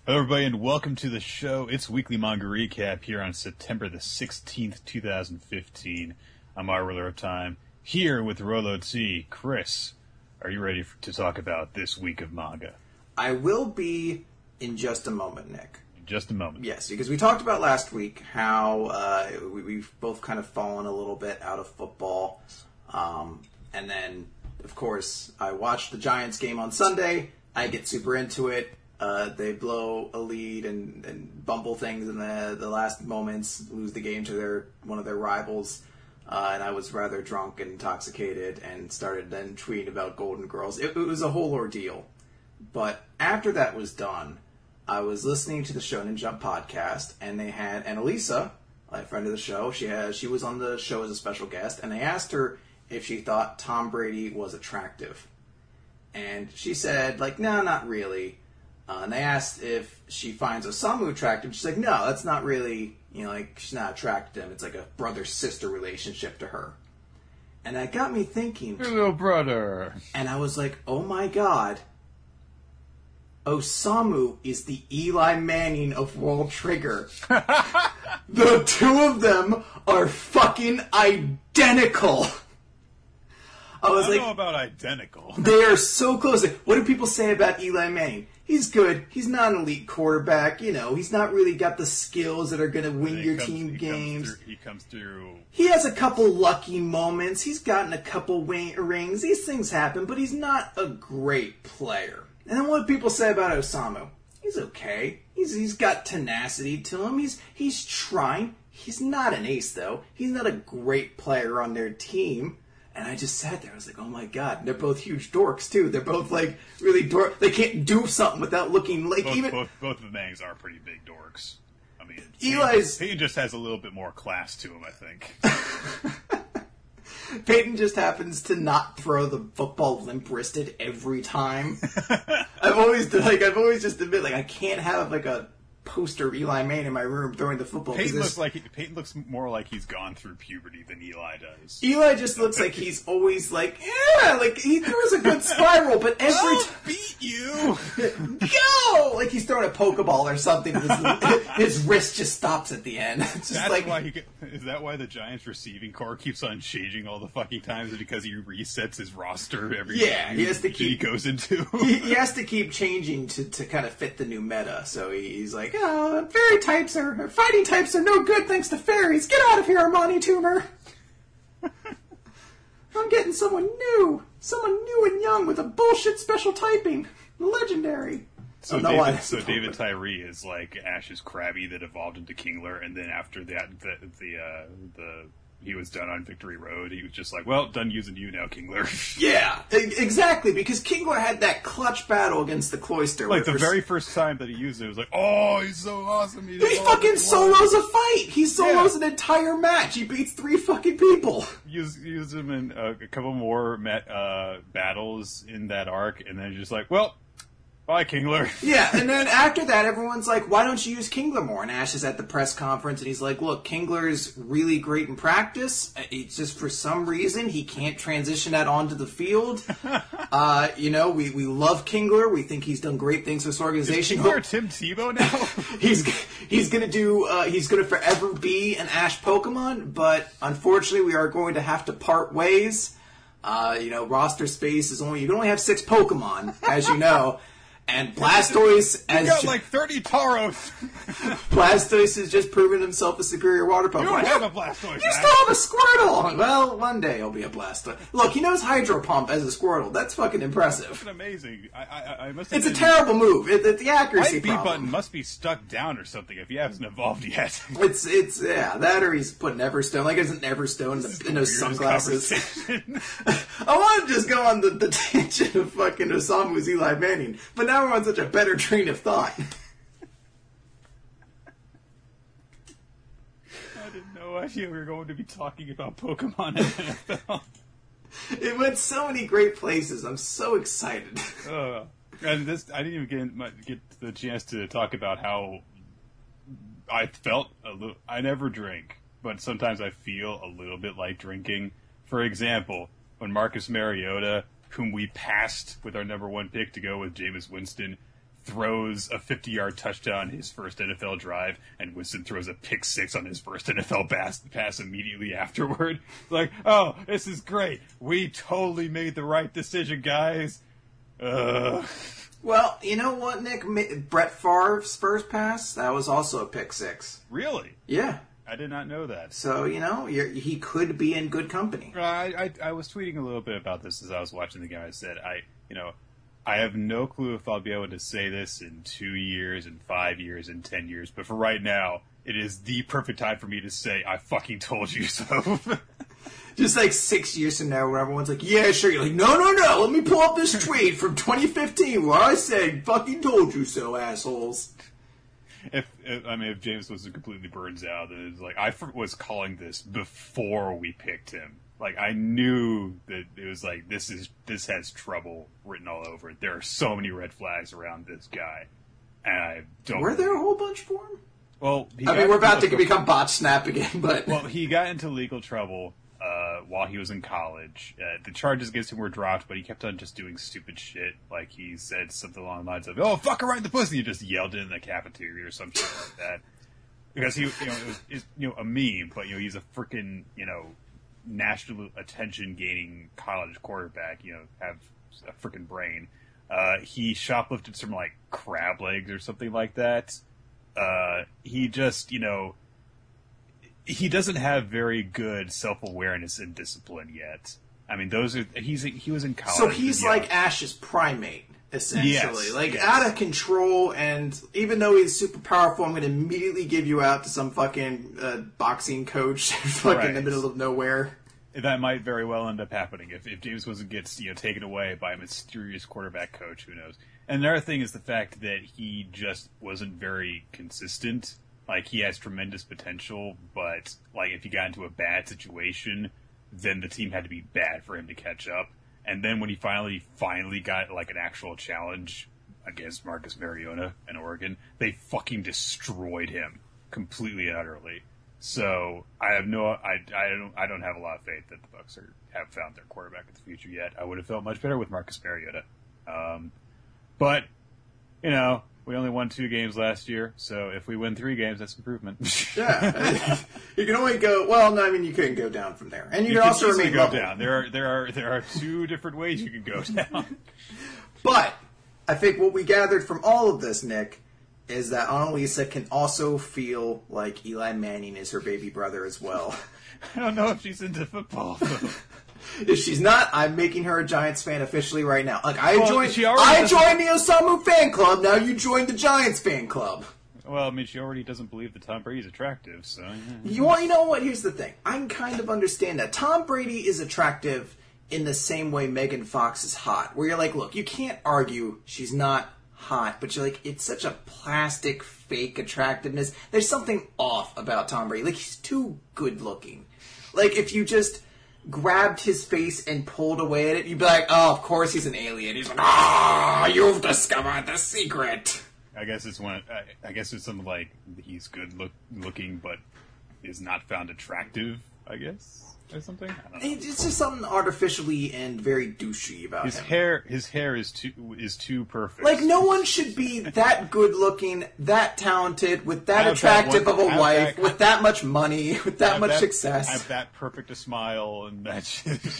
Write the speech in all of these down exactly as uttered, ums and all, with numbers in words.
Hello, everybody, and welcome to the show. It's Weekly Manga Recap here on September the sixteenth, two thousand fifteen. I'm our ruler of time, here with Rolo T. Chris, are you ready for, to talk about this week of manga? I will be in just a moment, Nick. In just a moment. Yes, because we talked about last week how uh, we, we've both kind of fallen a little bit out of football. Um, and then, of course, I watched the Giants game on Sunday. I get super into it. Uh, they blow a lead and, and bumble things in the the last moments, lose the game to their one of their rivals, uh, and I was rather drunk and intoxicated and started then tweeting about Golden Girls. It, it was a whole ordeal. But after that was done, I was listening to the Shonen Jump podcast, and they had Annalisa, a friend of the show. She has she was on the show as a special guest, and they asked her if she thought Tom Brady was attractive, and she said, like, no, not really. Uh, and they asked if she finds Osamu attractive. She's like, no, that's not really, you know, like, she's not attracted to him. It's like a brother-sister relationship to her. And that got me thinking. Your little brother. And I was like, oh my god. Osamu is the Eli Manning of World Trigger. The two of them are fucking identical. I was I don't like, know about identical. They are so close. Like, what do people say about Eli Manning? He's good. He's not an elite quarterback. You know, he's not really got the skills that are going to win your comes, team he games. Comes through, he comes through. He has a couple lucky moments. He's gotten a couple wing, rings. These things happen, but he's not a great player. And then what do people say about Osamu? He's okay. He's he's got tenacity to him. He's he's trying. He's not an ace though. He's not a great player on their team. And I just sat there. I was like, oh my god. And they're both huge dorks, too. They're both, like, really dork. They can't do something without looking like both, even... Both, both of the Mangs are pretty big dorks. I mean, Eli's... Peyton just has a little bit more class to him, I think. Peyton just happens to not throw the football limp-wristed every time. I've always, like, I've always just admit, like, I can't have, like, a poster of Eli Manning in my room throwing the football. Peyton looks like he, Peyton looks more like he's gone through puberty than Eli does. Eli just looks like he's always like, yeah, like he throws a good spiral, but every I'll time beat you, go like he's throwing a Pokeball or something. His, his wrist just stops at the end. It's just That's like, why he get, is that why the Giants receiving core keeps on changing all the fucking times? Is because he resets his roster every yeah, game he has to keep he goes into. he, he has to keep changing to, to kind of fit the new meta. So he, he's like, oh, fairy types are fighting types are no good thanks to fairies. Get out of here, Armani Tumor. I'm getting someone new, someone new and young with a bullshit special typing, legendary. So, oh, no, David, I, so David Tyree is like Ash's Krabby that evolved into Kingler, and then after that, the the uh, the he was done on Victory Road. He was just like, well, done using you now, Kingler. Yeah, exactly, because Kingler had that clutch battle against the Cloister. Like, the very first time that he used it, it was like, oh, he's so awesome. He, he fucking solos a fight. He solos yeah. an entire match. He beats three fucking people. Use, use him in uh, a couple more met, uh, battles in that arc, and then just like, well, bye, Kingler. Yeah, and then after that, everyone's like, why don't you use Kingler more? And Ash is at the press conference, and he's like, look, Kingler's really great in practice. It's just for some reason he can't transition that onto the field. uh, you know, we, we love Kingler. We think he's done great things for this organization. Is Kingler Tim Tebow now? he's he's going to do, uh, he's going to forever be an Ash Pokemon, but unfortunately we are going to have to part ways. Uh, you know, roster space is only, you can only have six Pokemon, as you know. And Blastoise, you as got like thirty Tauros. Blastoise has just proven himself a superior water Pokemon. You don't have a Blastoise. You still have a Squirtle. Well, one day he'll be a Blastoise. Look, he knows Hydro Pump as a Squirtle. That's fucking impressive. That's amazing. I, I, I must. It's been, a terrible move. It, it, the accuracy my B problem. button must be stuck down or something if he hasn't evolved yet. It's it's yeah that or he's putting Everstone like it's an Everstone in, in those sunglasses. I want to just go on the, the tangent of fucking Osamu's Eli Manning, but now we're on such a better train of thought. I had no idea we were going to be talking about Pokemon in the N F L. It went so many great places. I'm so excited. Uh, and this, I didn't even get my, get the chance to talk about how I felt a little. I never drink, but sometimes I feel a little bit like drinking. For example, when Marcus Mariota, whom we passed with our number one pick to go with Jameis Winston, throws a fifty-yard touchdown his first N F L drive, and Winston throws a pick six on his first N F L pass, pass immediately afterward. Like, oh, this is great. We totally made the right decision, guys. Uh... Well, you know what, Nick? Brett Favre's first pass, that was also a pick six. Really? Yeah. I did not know that. So, you know, you're, he could be in good company. I, I I was tweeting a little bit about this as I was watching the game. I said, I, you know, I have no clue if I'll be able to say this in two years, in five years, in ten years. But for right now, it is the perfect time for me to say, I fucking told you so. Just like six years from now where everyone's like, yeah, sure. You're like, no, no, no. Let me pull up this tweet from twenty fifteen where I said, fucking told you so, assholes. If, if I mean, if James was completely burns out, then it's like I was calling this before we picked him. Like I knew that it was like this is this has trouble written all over it. There are so many red flags around this guy, and I don't. Were there a whole bunch for him? Well, I mean, we're about to become botch snap again, but well, he got into legal trouble uh, while he was in college. Uh, the charges against him were dropped, but he kept on just doing stupid shit. Like he said something along the lines of, "Oh, fuck her right in the pussy," and he just yelled it in the cafeteria or some shit like that. Because he, you know, it was it's, you know a meme, but you know he's a freaking you know national attention gaining college quarterback. You know, have a freaking brain. Uh, he shoplifted some like crab legs or something like that. Uh, he just, you know, he doesn't have very good self-awareness and discipline yet. I mean, those are, he's, he was in college. So he's yeah. like Ash's primate, essentially. Yes, like, yes. out of control, and even though he's super powerful, I'm going to immediately give you out to some fucking uh, boxing coach fucking Right. in the middle of nowhere. That might very well end up happening if, if James Winston gets you know taken away by a mysterious quarterback coach. Who knows? And another thing is the fact that he just wasn't very consistent. Like he has tremendous potential, but like if he got into a bad situation, then the team had to be bad for him to catch up. And then when he finally finally got like an actual challenge against Marcus Mariota in Oregon, they fucking destroyed him completely and utterly. So I have no, I, I don't, I don't have a lot of faith that the Bucs are, have found their quarterback in the future yet. I would have felt much better with Marcus Mariota, um, but you know, we only won two games last year, so if we win three games, that's improvement. Yeah, you can only go. Well, no, I mean you couldn't go down from there, and you, you can can also remain go level. down. There are, there are, there are two different ways you can go down. But I think what we gathered from all of this, Nick, is that Annalisa can also feel like Eli Manning is her baby brother as well. I don't know if she's into football, though. If she's not, I'm making her a Giants fan officially right now. Like I Well, joined, she already I doesn't- joined the Osamu fan club. Now you joined the Giants fan club. Well, I mean, she already doesn't believe that Tom Brady's attractive, so... yeah. You want, you know what? Here's the thing. I can kind of understand that Tom Brady is attractive in the same way Megan Fox is hot. Where you're like, look, you can't argue she's not hot, but you're like, it's such a plastic, fake attractiveness. There's something off about Tom Brady. Like, he's too good looking. Like, if you just grabbed his face and pulled away at it, you'd be like, oh, of course he's an alien. He's like, ah, you've discovered the secret. I guess it's one. I, I guess it's something like he's good look, looking, but is not found attractive. I guess or something. I don't know. It's just something artificially and very douchey about His him. hair, his hair is too is too perfect. Like, no one should be that good looking, that talented, with that Have attractive that one- of a have wife, that- with that much money, with that Have much that- success. Have that perfect a smile, and that's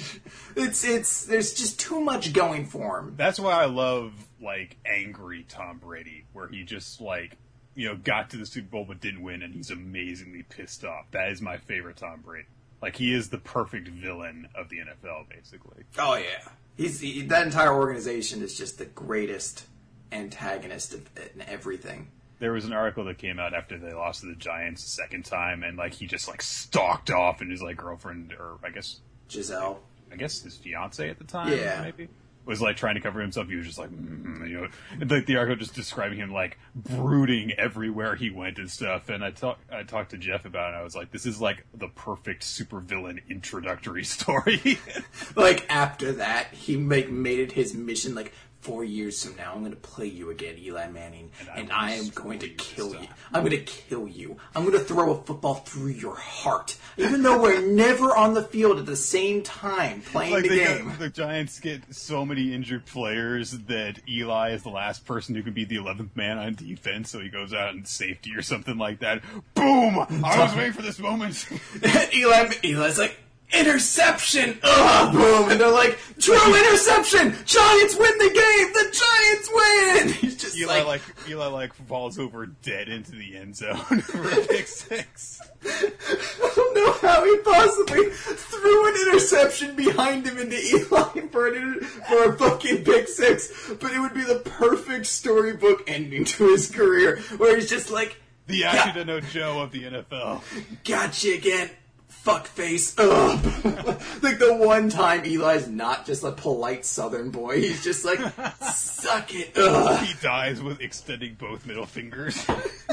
It's, it's, there's just too much going for him. that's why I love like angry Tom Brady, where he just like you know got to the Super Bowl but didn't win, and he's amazingly pissed off. That is my favorite Tom Brady. Like he is the perfect villain of the N F L, basically. Oh, yeah. He's, he, that entire organization is just the greatest antagonist of, in everything. There was an article that came out after they lost to the Giants the second time, and like he just like stalked off, and his like girlfriend, or I guess Giselle. I guess his fiance at the time, Yeah. maybe, was like trying to cover himself. He was just like, mm, you know, and, like the article just describing him like brooding everywhere he went and stuff. And I talked, I talked to Jeff about it. And I was like, this is like the perfect supervillain introductory story. Like, after that, he make, made it his mission, like, four years from now, I'm going to play you again, Eli Manning, and, and I, I am going to kill you. I'm going to kill you. I'm going to throw a football through your heart, even though we're never on the field at the same time playing like the they game. Got, the Giants get so many injured players that Eli is the last person who can be the eleventh man on defense, so he goes out in safety or something like that. Boom! I was waiting for this moment. Eli, Eli's like, interception! Ugh, boom! And they're like, true interception! Giants win the game! The Giants win! He's just Eli like... like Eli like falls over dead into the end zone for a pick six. I don't know how he possibly threw an interception behind him into Eli for, an, for a fucking pick six, but it would be the perfect storybook ending to his career, where he's just like... The Ashton Joe of the N F L. Gotcha again. Fuckface. Ugh. Like the one time Eli's not just a polite Southern boy. He's just like, suck it. Ugh. He dies with extending both middle fingers.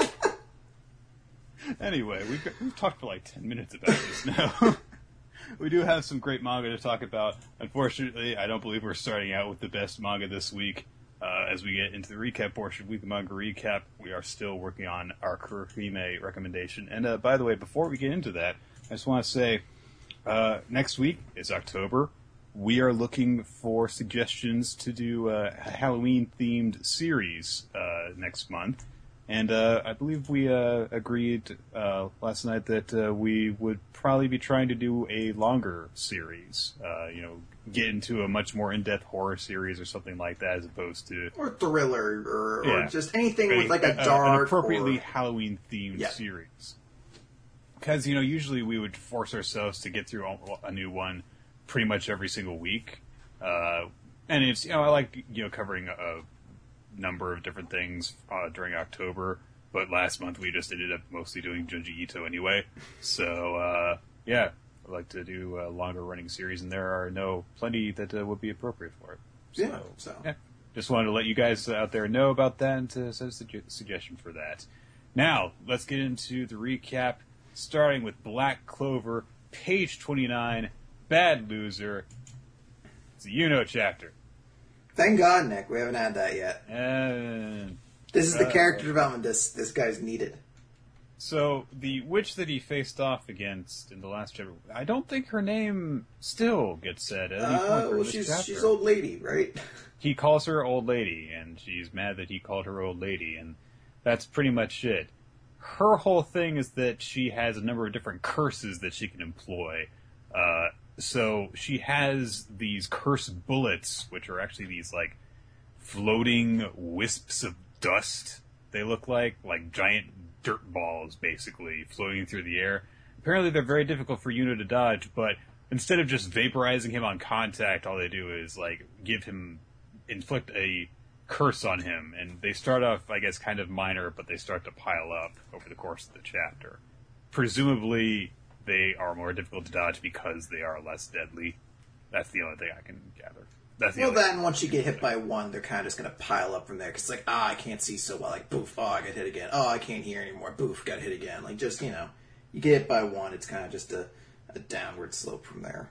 Anyway, we've, got, we've talked for like ten minutes about this now. We do have some great manga to talk about. Unfortunately, I don't believe we're starting out with the best manga this week. Uh, as we get into the recap portion, weekly manga recap, we are still working on our Kurohime recommendation. And uh, by the way, before we get into that, I just want to say, uh, next week is October. We are looking for suggestions to do a Halloween-themed series uh, next month. And uh, I believe we uh, agreed uh, last night that uh, we would probably be trying to do a longer series. Uh, you know, get into a much more in-depth horror series or something like that, as opposed to or thriller or, yeah, or just anything a, with like a a dark, an appropriately or... Halloween-themed yeah. series. Because you know, usually we would force ourselves to get through a new one pretty much every single week, uh, and it's you know I like you know covering a number of different things uh, during October, but last month we just ended up mostly doing Junji Ito anyway. So uh, yeah, I'd like to do a longer running series, and there are no plenty that uh, would be appropriate for it. So, yeah, so yeah, just wanted to let you guys out there know about that and to set a suge- suggestion for that. Now let's get into the recap, starting with Black Clover, page twenty-nine, Bad Loser. It's a Yuno chapter. Thank God, Nick, we haven't had that yet. And this is the uh, character development this this guy's needed. So, the witch that he faced off against in the last chapter, I don't think her name still gets said at any point Uh, during well, this she's chapter. she's old lady, right? He calls her old lady, and she's mad that he called her old lady, and that's pretty much it. Her whole thing is that she has a number of different curses that she can employ. Uh, so she has these curse bullets, which are actually these, like, floating wisps of dust, they look like, like giant dirt balls, basically, floating through the air. Apparently they're very difficult for Yuno to dodge, but instead of just vaporizing him on contact, all they do is, like, give him, inflict a curse on him, and they start off, I guess, kind of minor, but they start to pile up over the course of the chapter. Presumably, they are more difficult to dodge because they are less deadly. That's the only thing I can gather. That's the Well, only then once you get hit by one, they're kind of just going to pile up from there. Because it's like, ah, I can't see so well. Like, boof, oh, I got hit again. Oh, I can't hear anymore. Boof, got hit again. Like, just, you know, you get hit by one, it's kind of just a, a downward slope from there.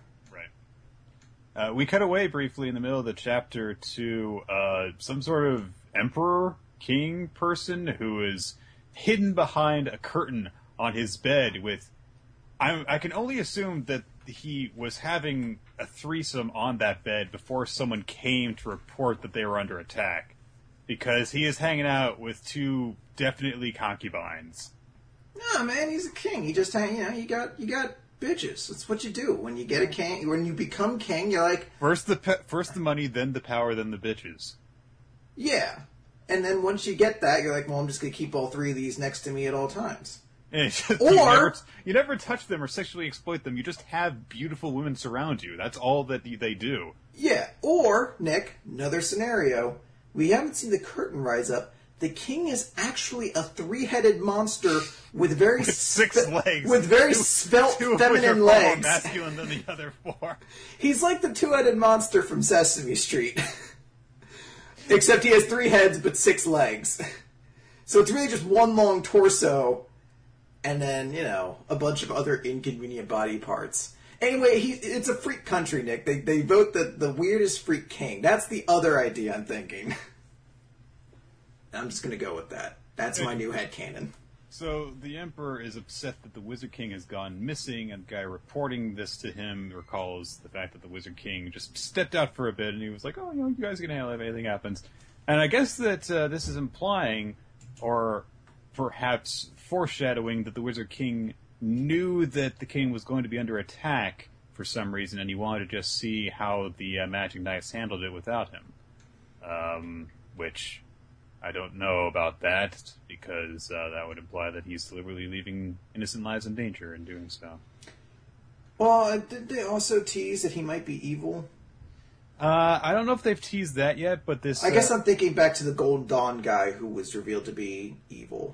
Right. Uh, we cut away briefly in the middle of the chapter to uh, some sort of emperor, king person who is hidden behind a curtain on his bed with... I, I can only assume that he was having a threesome on that bed before someone came to report that they were under attack. Because he is hanging out with two definitely concubines. No, man, he's a king. He just, hang, you know, you got, you got bitches. That's what you do. When you get a king, when you become king, you're like... First the pe- first the money, then the power, then the bitches. Yeah. And then once you get that, you're like, well, I'm just going to keep all three of these next to me at all times. Just, or you never, you never touch them or sexually exploit them. You just have beautiful women surround you. That's all that they do. Yeah. Or, Nick, another scenario. We haven't seen the curtain rise up. The king is actually a three-headed monster with very with six spe- legs, with very two, svelte two feminine of which are legs. more masculine than the other four. He's like the two-headed monster from Sesame Street, except he has three heads but six legs. So it's really just one long torso. And then, you know, a bunch of other inconvenient body parts. Anyway, he, it's a freak country, Nick. They they vote the, the weirdest freak king. That's the other idea I'm thinking. I'm just going to go with that. That's my new headcanon. So the Emperor is upset that the Wizard King has gone missing, and the guy reporting this to him recalls the fact that the Wizard King just stepped out for a bit, and he was like, oh, you know, you guys are going to handle it if anything happens. And I guess that uh, this is implying, or perhaps foreshadowing, that the Wizard King knew that the king was going to be under attack for some reason, and he wanted to just see how the uh, Magic Knights handled it without him. Um, which I don't know about that, because uh, that would imply that he's deliberately leaving innocent lives in danger in doing so. Well, did they also tease that he might be evil? Uh, I don't know if they've teased that yet, but this... I uh, guess I'm thinking back to the Golden Dawn guy who was revealed to be evil.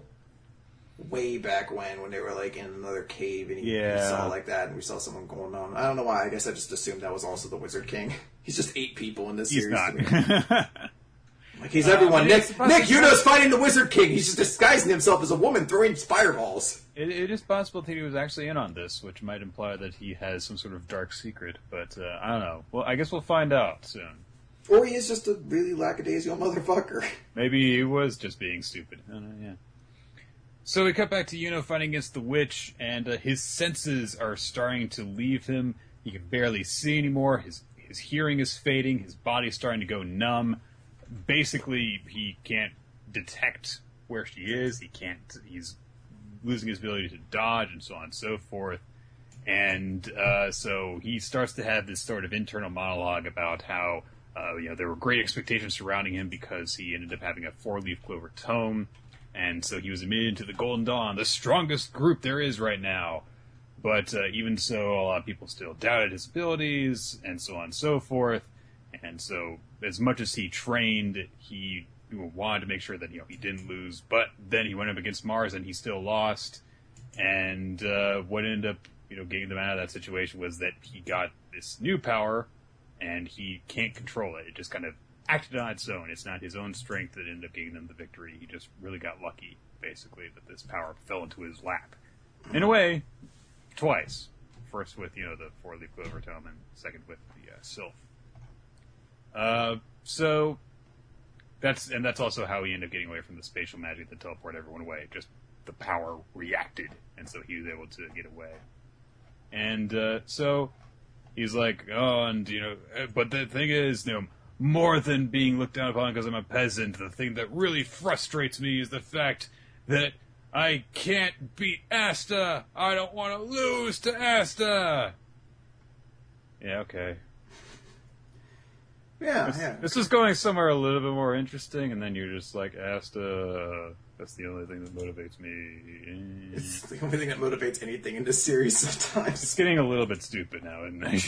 Way back when, when they were like in another cave and he, yeah. he saw like that and we saw someone going on. I don't know why. I guess I just assumed that was also the Wizard King. He's just eight people in this he's series. Not. To me. Like he's everyone. Uh, Nick, Nick, Yuno's fighting the Wizard King. He's just disguising himself as a woman throwing fireballs. It, it is possible that he was actually in on this, which might imply that he has some sort of dark secret. But uh, I don't know. Well, I guess we'll find out soon. Or he is just a really lackadaisical motherfucker. Maybe he was just being stupid. I don't know, yeah. So we cut back to Yuno fighting against the witch, and uh, his senses are starting to leave him. He can barely see anymore. His his hearing is fading. His body's starting to go numb. Basically, he can't detect where she is. He can't. He's losing his ability to dodge, and so on and so forth. And uh, so he starts to have this sort of internal monologue about how uh, you know there were great expectations surrounding him because he ended up having a four-leaf clover tome. And so he was admitted into the Golden Dawn, the strongest group there is right now. But uh, even so, a lot of people still doubted his abilities, and so on and so forth. And so, as much as he trained, he wanted to make sure that you know he didn't lose. But then he went up against Mars, and he still lost. And uh, what ended up, you know, getting them out of that situation was that he got this new power, and he can't control it. It just kind of acted on its own. It's not his own strength that ended up giving them the victory. He just really got lucky, basically, that this power fell into his lap. In a way, twice. First with, you know, the four-leaf clover tome, and second with the uh, Sylph. Uh, so, that's, and that's also how he ended up getting away from the spatial magic that teleported everyone away. Just the power reacted, and so he was able to get away. And, uh, so, he's like, oh, and, you know, but the thing is, you know, more than being looked down upon because I'm a peasant, the thing that really frustrates me is the fact that I can't beat Asta. I don't want to lose to Asta. Yeah, okay. Yeah, this, yeah. This is going somewhere a little bit more interesting, and then you're just like, Asta, that's the only thing that motivates me. It's the only thing that motivates anything in this series sometimes. It's getting a little bit stupid now, isn't it?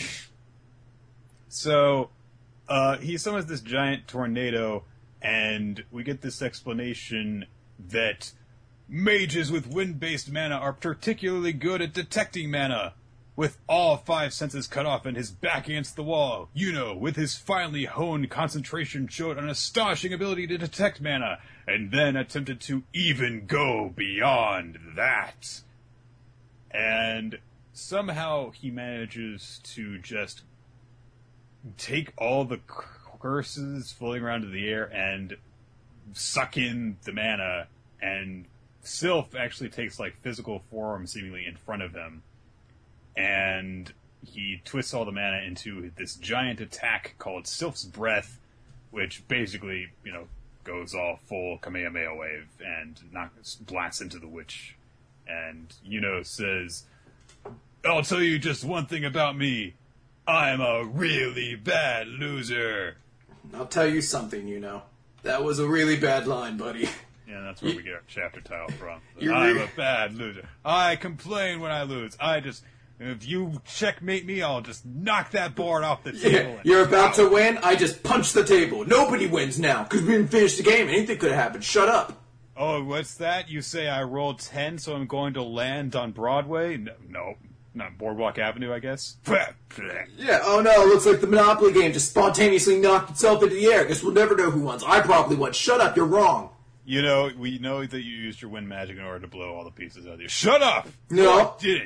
So... Uh, he summons this giant tornado, and we get this explanation that mages with wind-based mana are particularly good at detecting mana. With all five senses cut off and his back against the wall, Yuno, with his finely honed concentration, showed an astonishing ability to detect mana, and then attempted to even go beyond that. And somehow he manages to just take all the curses floating around in the air and suck in the mana, and Sylph actually takes like physical form seemingly in front of him, and he twists all the mana into this giant attack called Sylph's Breath, which basically, you know, goes all full Kamehameha wave and knocks, blasts into the witch. And Yuno says, I'll tell you just one thing about me. I'm a really bad loser. I'll tell you something, you know. That was a really bad line, buddy. Yeah, that's where you, we get our chapter title from. You're I'm re- a bad loser. I complain when I lose. I just, if you checkmate me, I'll just knock that board off the table. Yeah, you're about to win, I just punch the table. Nobody wins now, because we didn't finish the game. Anything could have happened. Shut up. Oh, what's that? You say I rolled ten, so I'm going to land on Broadway? No. no. Not Boardwalk Avenue, I guess. Yeah, oh no, looks like the Monopoly game just spontaneously knocked itself into the air. Guess we'll never know who won. I probably won. Shut up, you're wrong. You know, we know that you used your wind magic in order to blow all the pieces out of you. Shut up! No. I did it.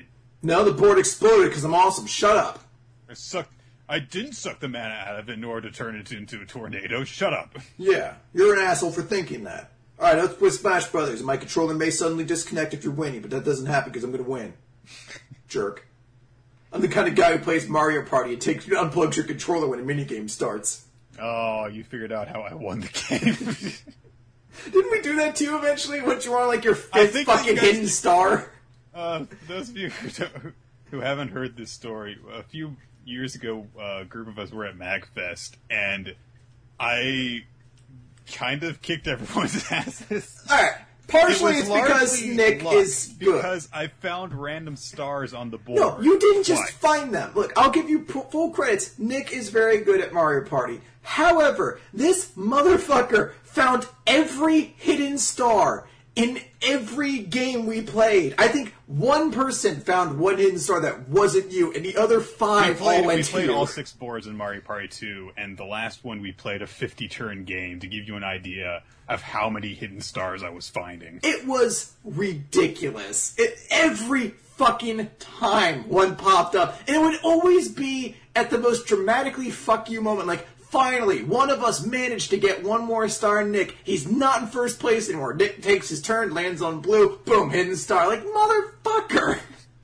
No, the board exploded because I'm awesome. Shut up. I sucked. I didn't suck the mana out of it in order to turn it into a tornado. Shut up. Yeah, you're an asshole for thinking that. Alright, let's play Smash Brothers. My controller may suddenly disconnect if you're winning, but that doesn't happen because I'm going to win. Jerk. I'm the kind of guy who plays Mario Party and takes unplugs your controller when a minigame starts. Oh, you figured out how I won the game. Didn't we do that too eventually? Once you were on like your fifth fucking hidden did. star? Uh, for those of you who, who haven't heard this story, a few years ago, uh, a group of us were at MagFest, and I kind of kicked everyone's asses. Alright. Partially it's because Nick is good. Because I found random stars on the board. No, you didn't just Why? find them. Look, I'll give you full credits. Nick is very good at Mario Party. However, this motherfucker found every hidden star in every game we played. I think one person found one hidden star that wasn't you, and the other five we played, all went we to played you. all six boards in Mario Party two, and the last one we played a fifty-turn game to give you an idea of how many hidden stars I was finding. It was ridiculous. It, every fucking time one popped up, and it would always be at the most dramatically fuck you moment, like, finally, one of us managed to get one more star. Nick, he's not in first place anymore. Nick takes his turn, lands on blue, boom, hidden star. Like, motherfucker!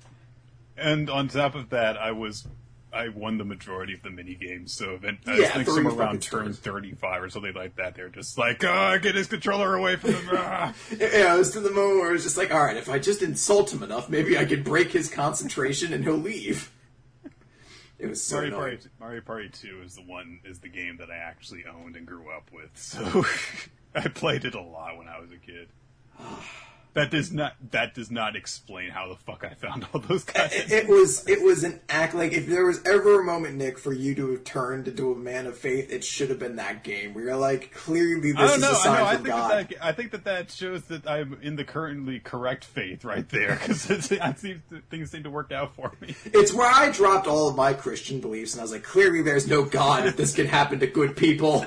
And on top of that, I was... I won the majority of the mini games, so then I yeah, think somewhere around turn thirty-five or something like that, they're just like, oh, get his controller away from him. Ah. Yeah, it was to the moment where it was just like, alright, if I just insult him enough, maybe I could break his concentration and he'll leave. It was so Mario annoying. Party, Mario Party two is the one, is the game that I actually owned and grew up with, so I played it a lot when I was a kid. That does not that does not explain how the fuck I found all those guys. It, it was it was an act like if there was ever a moment, Nick, for you to have turned into a man of faith, it should have been that game where you're like, clearly this is know, a sign I know, from I think God. That, that, I think that that shows that I'm in the currently correct faith right there, because things seem to work out for me. It's where I dropped all of my Christian beliefs, and I was like, clearly there's no God if this can happen to good people.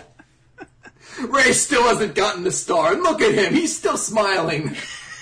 Ray still hasn't gotten the star, and look at him, he's still smiling.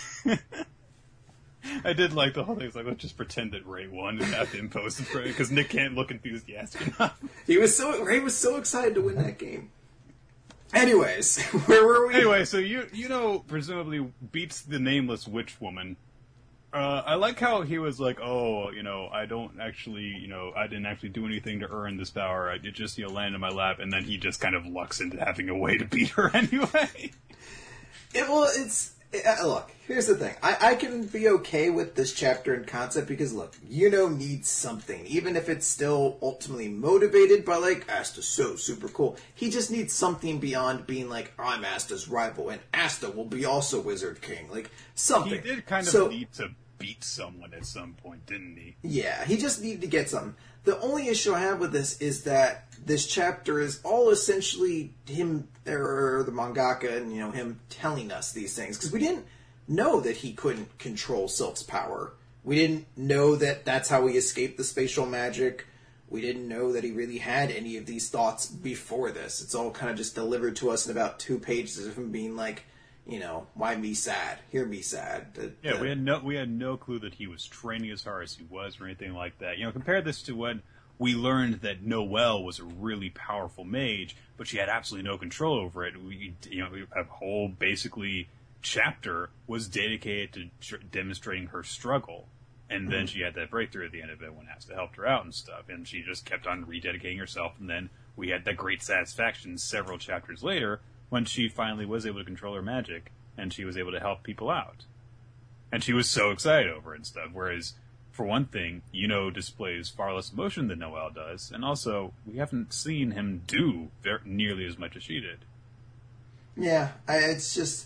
I did like the whole thing. It's like, let's just pretend that Ray won and have him post it because Nick can't look enthusiastic enough. He was so Ray was so excited to win that game. Anyways, where were we? Anyway, so you you know presumably beats the nameless witch woman. Uh, I like how he was like, oh, you know, I don't actually, you know, I didn't actually do anything to earn this power. I it just, you know, landed in my lap, and then he just kind of lucks into having a way to beat her anyway. It, well, it's... Uh, look, here's the thing. I, I can be okay with this chapter and concept because, look, Yuno needs something. Even if it's still ultimately motivated by, like, Asta's so super cool. He just needs something beyond being like, I'm Asta's rival, and Asta will be also Wizard King. Like, something. He did kind of so, need to beat someone at some point, didn't he? Yeah, he just needed to get something. The only issue I have with this is that this chapter is all essentially him, or the mangaka, and, you know, him telling us these things. Because we didn't know that he couldn't control Silph's power. We didn't know that that's how he escaped the spatial magic. We didn't know that he really had any of these thoughts before this. It's all kind of just delivered to us in about two pages of him being like, you know, why me sad? Hear me sad. The, yeah, the, we had no we had no clue that he was training as hard as he was or anything like that. You know, compare this to when we learned that Noelle was a really powerful mage, but she had absolutely no control over it. We, you know, a whole basically chapter was dedicated to tr- demonstrating her struggle, and mm-hmm. then she had that breakthrough at the end of it when Asta helped her out and stuff, and she just kept on rededicating herself. And then we had that great satisfaction several chapters later when she finally was able to control her magic and she was able to help people out, and she was so excited over it and stuff. Whereas, for one thing, Yuno displays far less emotion than Noelle does, and also, we haven't seen him do very, nearly as much as she did. Yeah, I, it's just...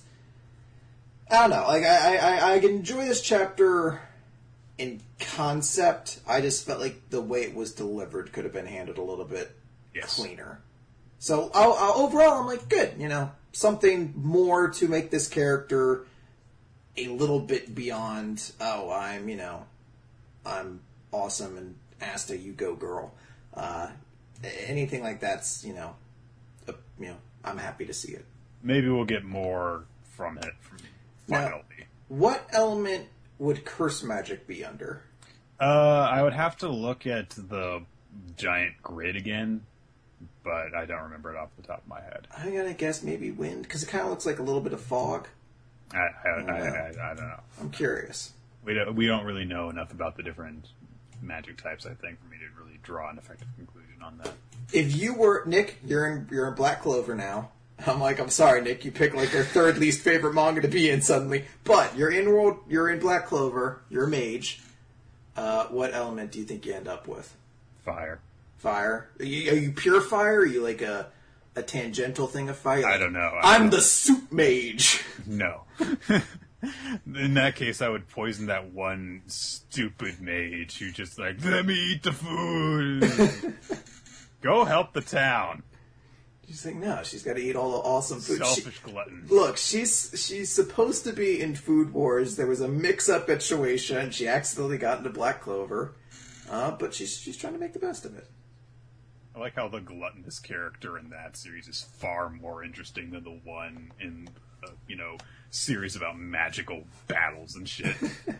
I don't know, like, I, I, I enjoy this chapter in concept. I just felt like the way it was delivered could have been handled a little bit yes. cleaner. So, I'll, I'll, overall, I'm like, good, you know, something more to make this character a little bit beyond, oh, I'm, you know... I'm awesome and Asta, you go girl. Uh, anything like that's, you know, uh, you know, I'm happy to see it. Maybe we'll get more from it from finally. Now, what element would curse magic be under? Uh, I would have to look at the giant grid again, but I don't remember it off the top of my head. I'm gonna guess maybe wind, because it kind of looks like a little bit of fog. I, I, I, I, I, I don't know. I'm curious. We don't, we don't really know enough about the different magic types, I think, for me to really draw an effective conclusion on that. If you were Nick, you're in you're in Black Clover now. I'm like, I'm sorry, Nick. You picked like their third least favorite manga to be in suddenly, but you're in world. You're in Black Clover. You're a mage. Uh, what element do you think you end up with? Fire. Fire. Are you, are you pure fire? Or are you like a a tangential thing of fire? I don't know. I I'm don't the know. soup mage. No. In that case, I would poison that one stupid mage who just like, let me eat the food. Go help the town. She's like, no, she's got to eat all the awesome food. Selfish She, glutton. look, she's she's supposed to be in Food Wars. There was a mix-up at Shueisha, and she accidentally got into Black Clover. Uh, but she's she's trying to make the best of it. I like how the gluttonous character in that series is far more interesting than the one in, uh, you know, series about magical battles and shit.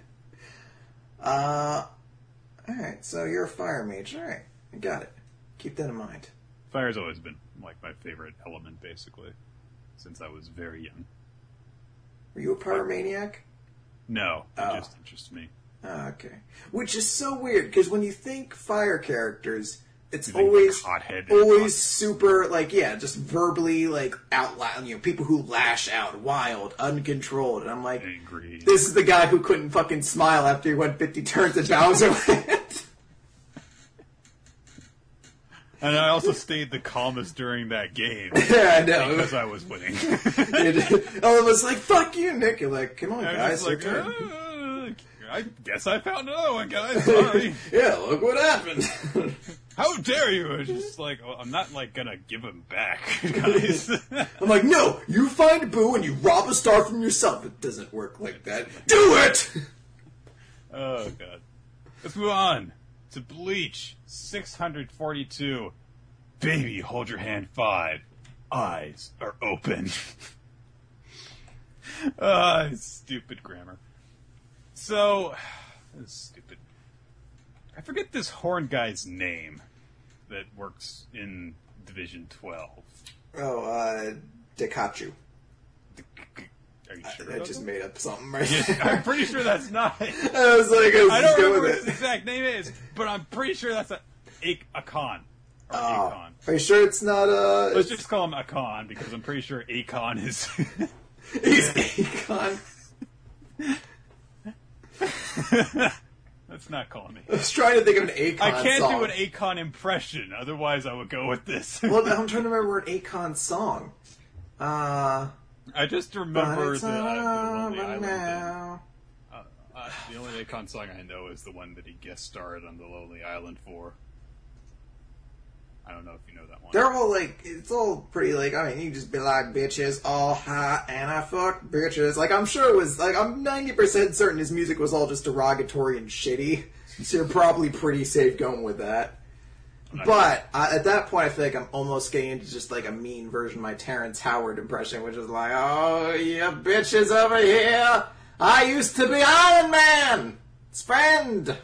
uh, all right, so you're a fire mage. All right, I got it. Keep that in mind. Fire's always been, like, my favorite element, basically, since I was very young. Were you a pyromaniac? No, it Oh. just interests me. Oh, okay. Which is so weird, because when you think fire characters, it's You think always hothead and always hot- super, like, yeah, just verbally, like, out loud, you know, people who lash out, wild, uncontrolled, and I'm like, Angry. this is the guy who couldn't fucking smile after he went fifty turns at Bowser Land. And I also stayed the calmest during that game. Yeah, I know. Because I was winning. It, all of us like, fuck you, Nick. You're like, come on, I guys. was like, your turn. uh, I guess I found another one, guys. Sorry. Yeah, look what happened. How dare you? I was just like, well, I'm not, like, gonna give him back, guys. I'm like, no, you find Boo and you rob a star from yourself. It doesn't work like that. Do it! Oh, God. Let's move on to Bleach six hundred forty-two. Baby, hold your hand five. Eyes are open. Ah, stupid grammar. So, this is stupid. I forget this horn guy's name that works in Division twelve. Oh, uh, Dekachu. Are you sure? I, I about just that? made up something right Yeah, I'm pretty sure that's not. I was like, I was I just don't going remember what with his it. exact name is, but I'm pretty sure that's a a, a con or Oh, Akon. are you sure it's not, uh... Let's just call him Akon because I'm pretty sure Akon is. He's Akon. Let's not call him I Akon. was trying to think of an Akon I can't song. do an Akon impression, otherwise I would go with this. Well, I'm trying to remember an Akon song. Uh... I just But remember it's the, uh, the Lonely over Island now. thing. Uh, uh, the only Akon song I know is the one that he guest starred on The Lonely Island for. I don't know if you know that one. They're all like, it's all pretty like, I mean, you just be like, bitches, all hot, and I fuck bitches. Like, I'm sure it was, like, I'm ninety percent certain his music was all just derogatory and shitty. So you're probably pretty safe going with that. But uh, at that point, I feel like I'm almost getting into just like a mean version of my Terrence Howard impression, which is like, oh, you bitches over here. I used to be Iron Man. It's friend.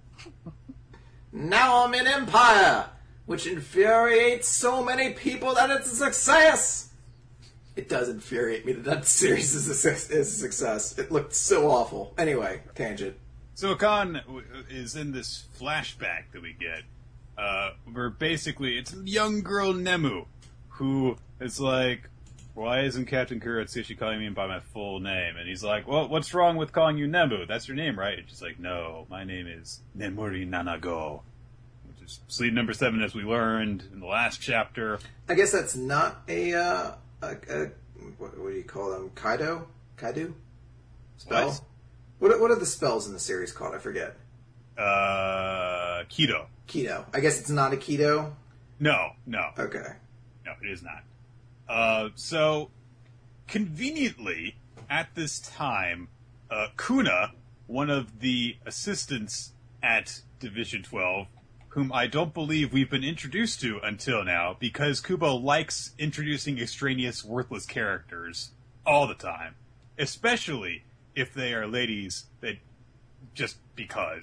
Now I'm in Empire, which infuriates so many people that it's a success. It does infuriate me that that series is a, su- is a success. It looked so awful. Anyway, tangent. So Akon w- is in this flashback that we get, uh, where basically it's young girl Nemu, who is like, why isn't Captain Kuratsushi calling me by my full name? And he's like, well, what's wrong with calling you Nemu? That's your name, right? And she's like, no, my name is Nemuri Nanago, which is sleep number seven, as we learned in the last chapter. I guess that's not a, uh, a, a what, what do you call them? Kaido? Kaido? Spell? What? What, what are the spells in the series called? I forget. Uh, Kido. Keto. I guess it's not a keto? No, no. Okay. No, it is not. Uh, so, conveniently, at this time, uh, Kuna, one of the assistants at Division twelve, whom I don't believe we've been introduced to until now, because Kubo likes introducing extraneous, worthless characters all the time, especially if they are ladies that just because.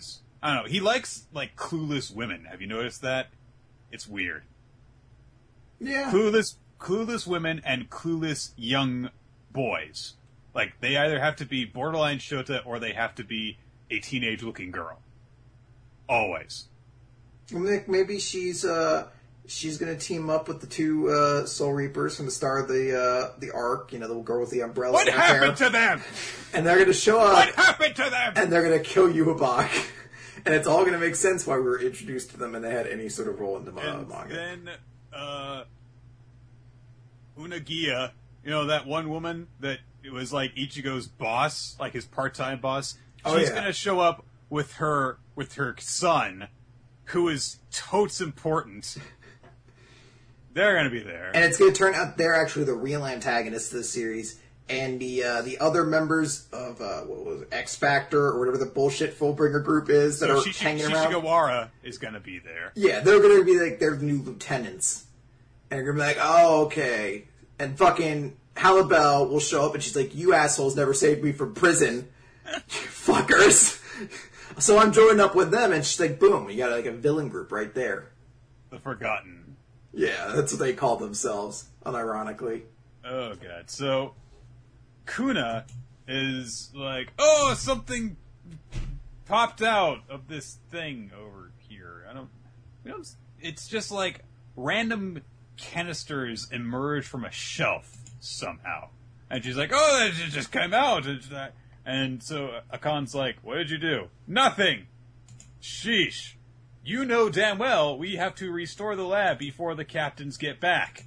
I don't know. He likes, like, clueless women. Have you noticed that? It's weird. Yeah. Clueless, clueless women and clueless young boys. Like, they either have to be borderline Shota or they have to be a teenage-looking girl. Always. Maybe she's uh, she's going to team up with the two uh, Soul Reapers from the start of the uh, the arc. You know, the girl with the umbrella. What happened hair. to them? And they're going to show up. What happened to them? And they're going to kill Yubabak. And it's all going to make sense why we were introduced to them and they had any sort of role in the and manga. then, uh, Unagiya, you know, that one woman that it was like Ichigo's boss, like his part-time boss. Oh, She's yeah. going to show up with her with her son, who is totes important. They're going to be there. And it's going to turn out they're actually the real antagonists of the series. And the uh, the other members of uh, what was it, X Factor or whatever the bullshit Fullbringer group is that so are Shishi- hanging around. Shishigawara is going to be there. Yeah, they're going to be like their new lieutenants. And they're going to be like, oh, okay. And fucking Halibel will show up and she's like, you assholes never saved me from prison. You fuckers. So I'm joining up with them and she's like, boom, you got like a villain group right there. The Forgotten. Yeah, that's what they call themselves, unironically. Oh, God. So, Kuna is like, oh, something popped out of this thing over here. I don't, we don't, it's just like random canisters emerge from a shelf somehow. And she's like, oh, that just came out. And so Akon's like, what did you do? Nothing. Sheesh. You know damn well we have to restore the lab before the captains get back.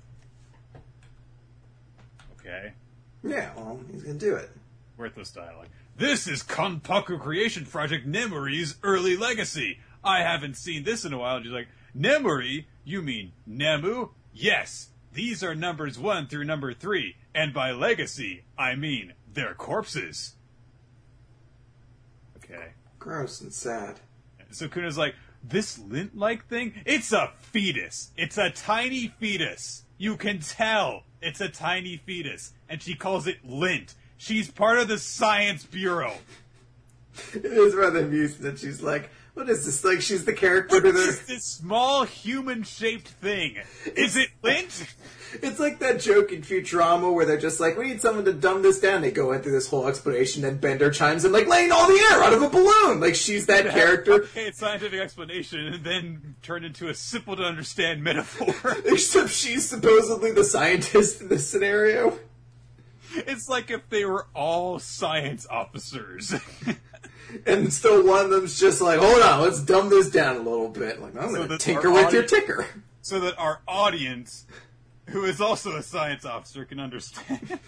Okay. Yeah, well, he's going to do it. Worthless dialogue. This is Konpaku Creation Project Nemuri's early legacy. I haven't seen this in a while. And she's like, Nemuri? You mean Nemu? Yes. These are numbers one through number three. And by legacy, I mean their corpses. Okay. Gross and sad. So Kuna's like, this lint-like thing? It's a fetus. It's a tiny fetus. You can tell it's a tiny fetus. And she calls it lint. She's part of the Science Bureau. It is rather amusing that she's like, what is this? Like, she's the character What that... is this small human-shaped thing? Is it lint? It's like that joke in Futurama where they're just like, we need someone to dumb this down. They go into this whole explanation, and Bender chimes in like, laying all the air out of a balloon! Like, she's that character. Okay, it's scientific explanation, and then turned into a simple-to-understand metaphor. Except she's supposedly the scientist in this scenario. It's like if they were all science officers. And still one of them's just like, hold on, let's dumb this down a little bit. Like, I'm So gonna that tinker our with your audience- ticker. So that our audience, who is also a science officer, can understand.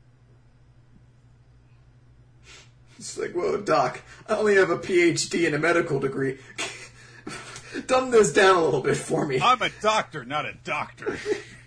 It's like, whoa, Doc, I only have a P H D and a medical degree. Dumb this down a little bit for me. I'm a doctor, not a doctor.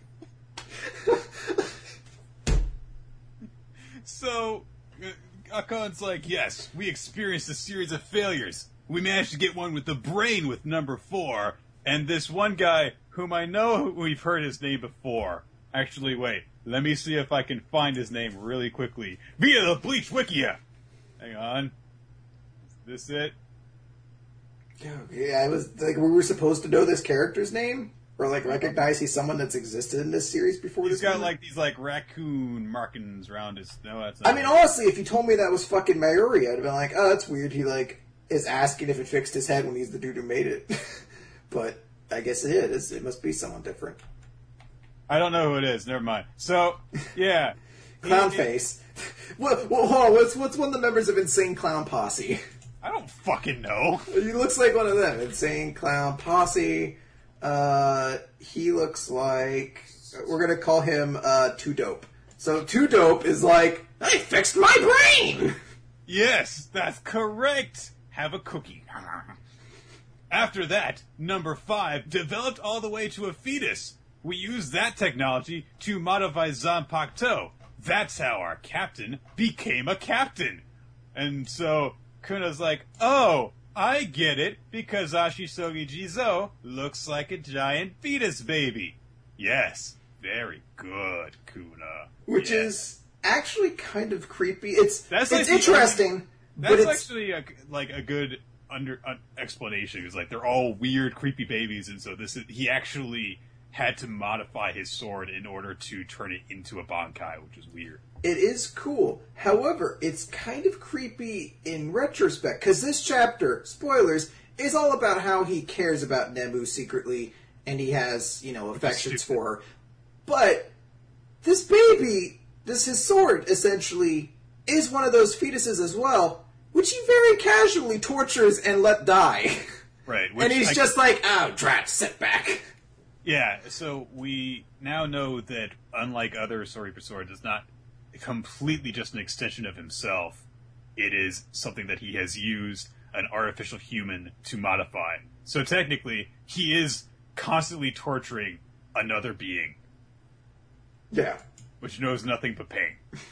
So, uh, Akon's like, yes, we experienced a series of failures. We managed to get one with the brain with number four, and this one guy, whom I know we've heard his name before. Actually, wait, let me see if I can find his name really quickly. Via the Bleach Wikia! Hang on. Is this it? Yeah, I was like, we were supposed to know this character's name? Or, like, recognize he's someone that's existed in this series before He's this got, moment? like, these, like, raccoon markings around his... No, that's not I mean, honestly, if you told me that was fucking Mayuri, I'd have been like, oh, that's weird. He, like, is asking if it fixed his head when he's the dude who made it. But I guess it is. It must be someone different. I don't know who it is. Never mind. So, yeah. Clown He- face. What, well, hold on. What's, what's one of the members of Insane Clown Posse? I don't fucking know. He looks like one of them. Insane Clown Posse. Uh, he looks like... We're going to call him uh, Too Dope. So Too Dope is like, I fixed my brain! Yes, that's correct. Have a cookie. After that, number five developed all the way to a fetus. We used that technology to modify Zanpakuto. That's how our captain became a captain. And so Kuna's like, oh, I get it, because Ashisogi Jizo looks like a giant fetus baby. Yes, very good, Kuna. Which Yes. is actually kind of creepy. It's That's it's like the interesting, That's but it's... actually a, like a good under uh, explanation. It was like they're all weird, creepy babies, and so this is, he actually had to modify his sword in order to turn it into a Bankai, which is weird. It is cool. However, it's kind of creepy in retrospect, because this chapter, spoilers, is all about how he cares about Nemu secretly, and he has, you know, affections for her. But this baby, this his sword, essentially, is one of those fetuses as well, which he very casually tortures and let die. Right. And he's I, just like, oh, drat, sit back. Yeah, so we now know that, unlike other Soul Reaper swords, it's not completely just an extension of himself. It is something that he has used an artificial human to modify. So technically, he is constantly torturing another being. Yeah. Which knows nothing but pain.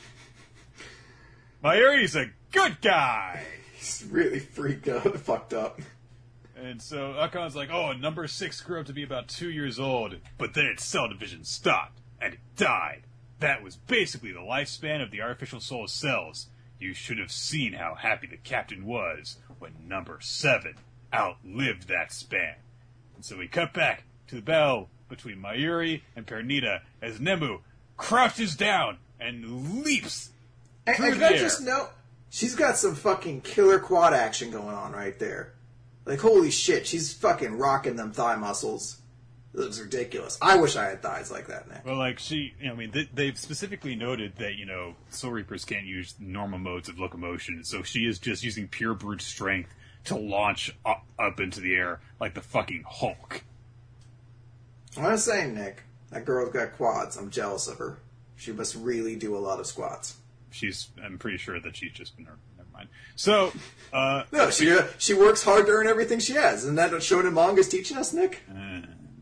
Mayuri's a good guy! He's really freaked out, fucked up. And so Akon's like, oh, number six grew up to be about two years old, but then its cell division stopped, and it died. That was basically the lifespan of the artificial soul cells. You should have seen how happy the captain was when number seven outlived that span. And so we cut back to the battle between Mayuri and Pernita as Nemu crouches down and leaps and, through and the I air. just know she's got some fucking killer quad action going on right there. Like, holy shit, she's fucking rocking them thigh muscles. It looks ridiculous. I wish I had thighs like that, Nick. Well, like, she, you know, I mean, they, they've specifically noted that, you know, Soul Reapers can't use normal modes of locomotion, so she is just using pure brute strength to launch up, up into the air like the fucking Hulk. I'm just saying, Nick, that girl's got quads. I'm jealous of her. She must really do a lot of squats. She's, I'm pretty sure that she's just been, never mind. So, uh... no, she uh, she works hard to earn everything she has. Isn't that what Shonen Manga's teaching us, Nick? Uh,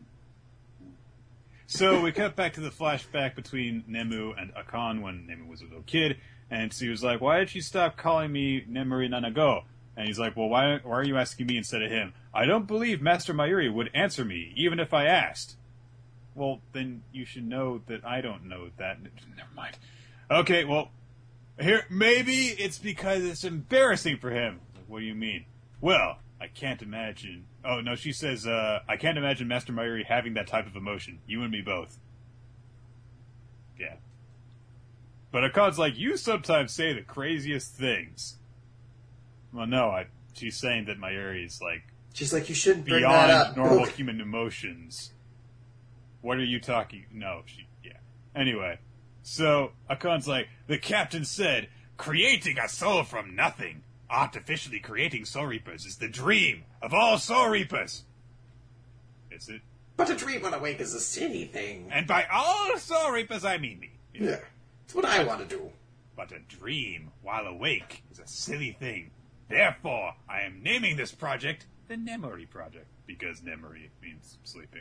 so we cut back to the flashback between Nemu and Akon when Nemu was a little kid, and so he was like, why did you stop calling me Nemuri Nanago? And he's like, well, why, why are you asking me instead of him? I don't believe Master Mayuri would answer me, even if I asked. Well, then you should know that I don't know that. Never mind. Okay, well, here, maybe it's because it's embarrassing for him. What do you mean? Well, I can't imagine... Oh, no, she says, uh, I can't imagine Master Mayuri having that type of emotion. You and me both. Yeah. But Akon's like, you sometimes say the craziest things. Well, no, I, she's saying that Mayuri is, like... She's like, you shouldn't bring that up. Beyond normal human emotions. What are you talking... No, she... Yeah. Anyway. So, Akon's like, the captain said, creating a soul from nothing. Artificially creating Soul Reapers is the dream of all Soul Reapers. Is it? But a dream when awake is a silly thing. And by all Soul Reapers, I mean me. Yeah. yeah. It's what I want to do. But a dream while awake is a silly thing. Therefore, I am naming this project the Nemuri Project, because Nemuri means sleeping.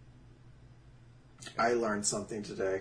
I learned something today.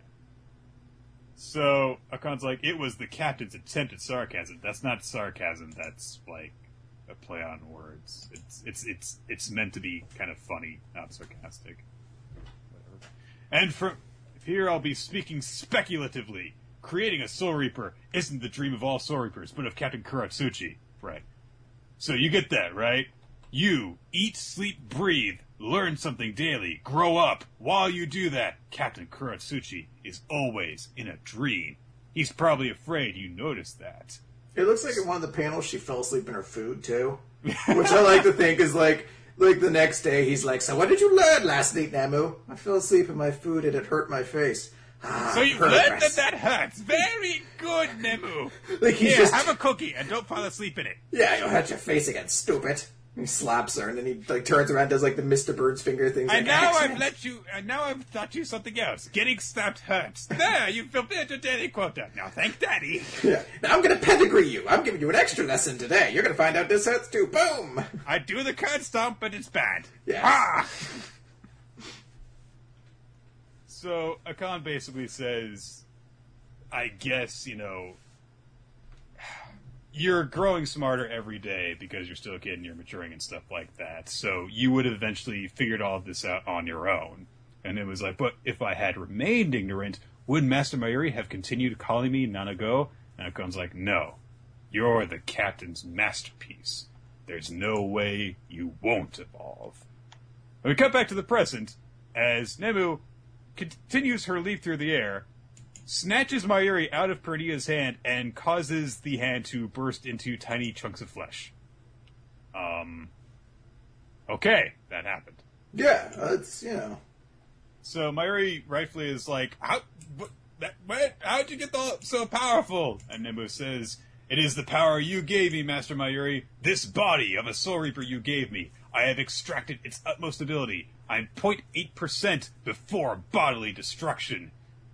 So, Akon's like, it was the captain's attempt at sarcasm. That's not sarcasm, that's, like, a play on words. It's it's it's it's meant to be kind of funny, not sarcastic. Whatever. And from here I'll be speaking speculatively. Creating a Soul Reaper isn't the dream of all Soul Reapers, but of Captain Kuratsuchi. Right. So you get that, right? You eat, sleep, breathe, learn something daily, grow up. While you do that, Captain Kuratsuchi is always in a dream. He's probably afraid you noticed that. It looks like in one of the panels she fell asleep in her food, too. Which I like to think is like, like the next day he's like, so what did you learn last night, Nemu? I fell asleep in my food and it hurt my face. Ah, so you learned that that hurts. Very good, Nemu. Like he's Here, just... have a cookie and don't fall asleep in it. Yeah, you'll hurt your face again, stupid. He slaps her, and then he like turns around and does like the Mister Bird's finger thing. And like, now Excellent. I've let you. And now I've taught you something else. Getting slapped hurts. There, you've fulfilled your daily quota. Now thank Daddy. Yeah. Now I'm going to pedigree you. I'm giving you an extra lesson today. You're going to find out this hurts too. Boom. I do the curd stomp, but it's bad. Yeah. Ah! So Akon basically says, I guess you know. You're growing smarter every day because you're still a kid and you're maturing and stuff like that. So you would have eventually figured all of this out on your own. And it was like, but if I had remained ignorant, would Master Mayuri have continued calling me Nanago? And Akon's like, no. You're the captain's masterpiece. there's no way you won't evolve. And we cut back to the present, as Nemu continues her leap through the air, snatches Mayuri out of Perdita's hand, and causes the hand to burst into tiny chunks of flesh. Um, okay, that happened. Yeah, it's, you know. So Mayuri rightfully is like, how, what, that, what, how'd you get the, so powerful? And Nemu says, it is the power you gave me, Master Mayuri. This body of a Soul Reaper you gave me. I have extracted its utmost ability. I'm zero point eight percent before bodily destruction.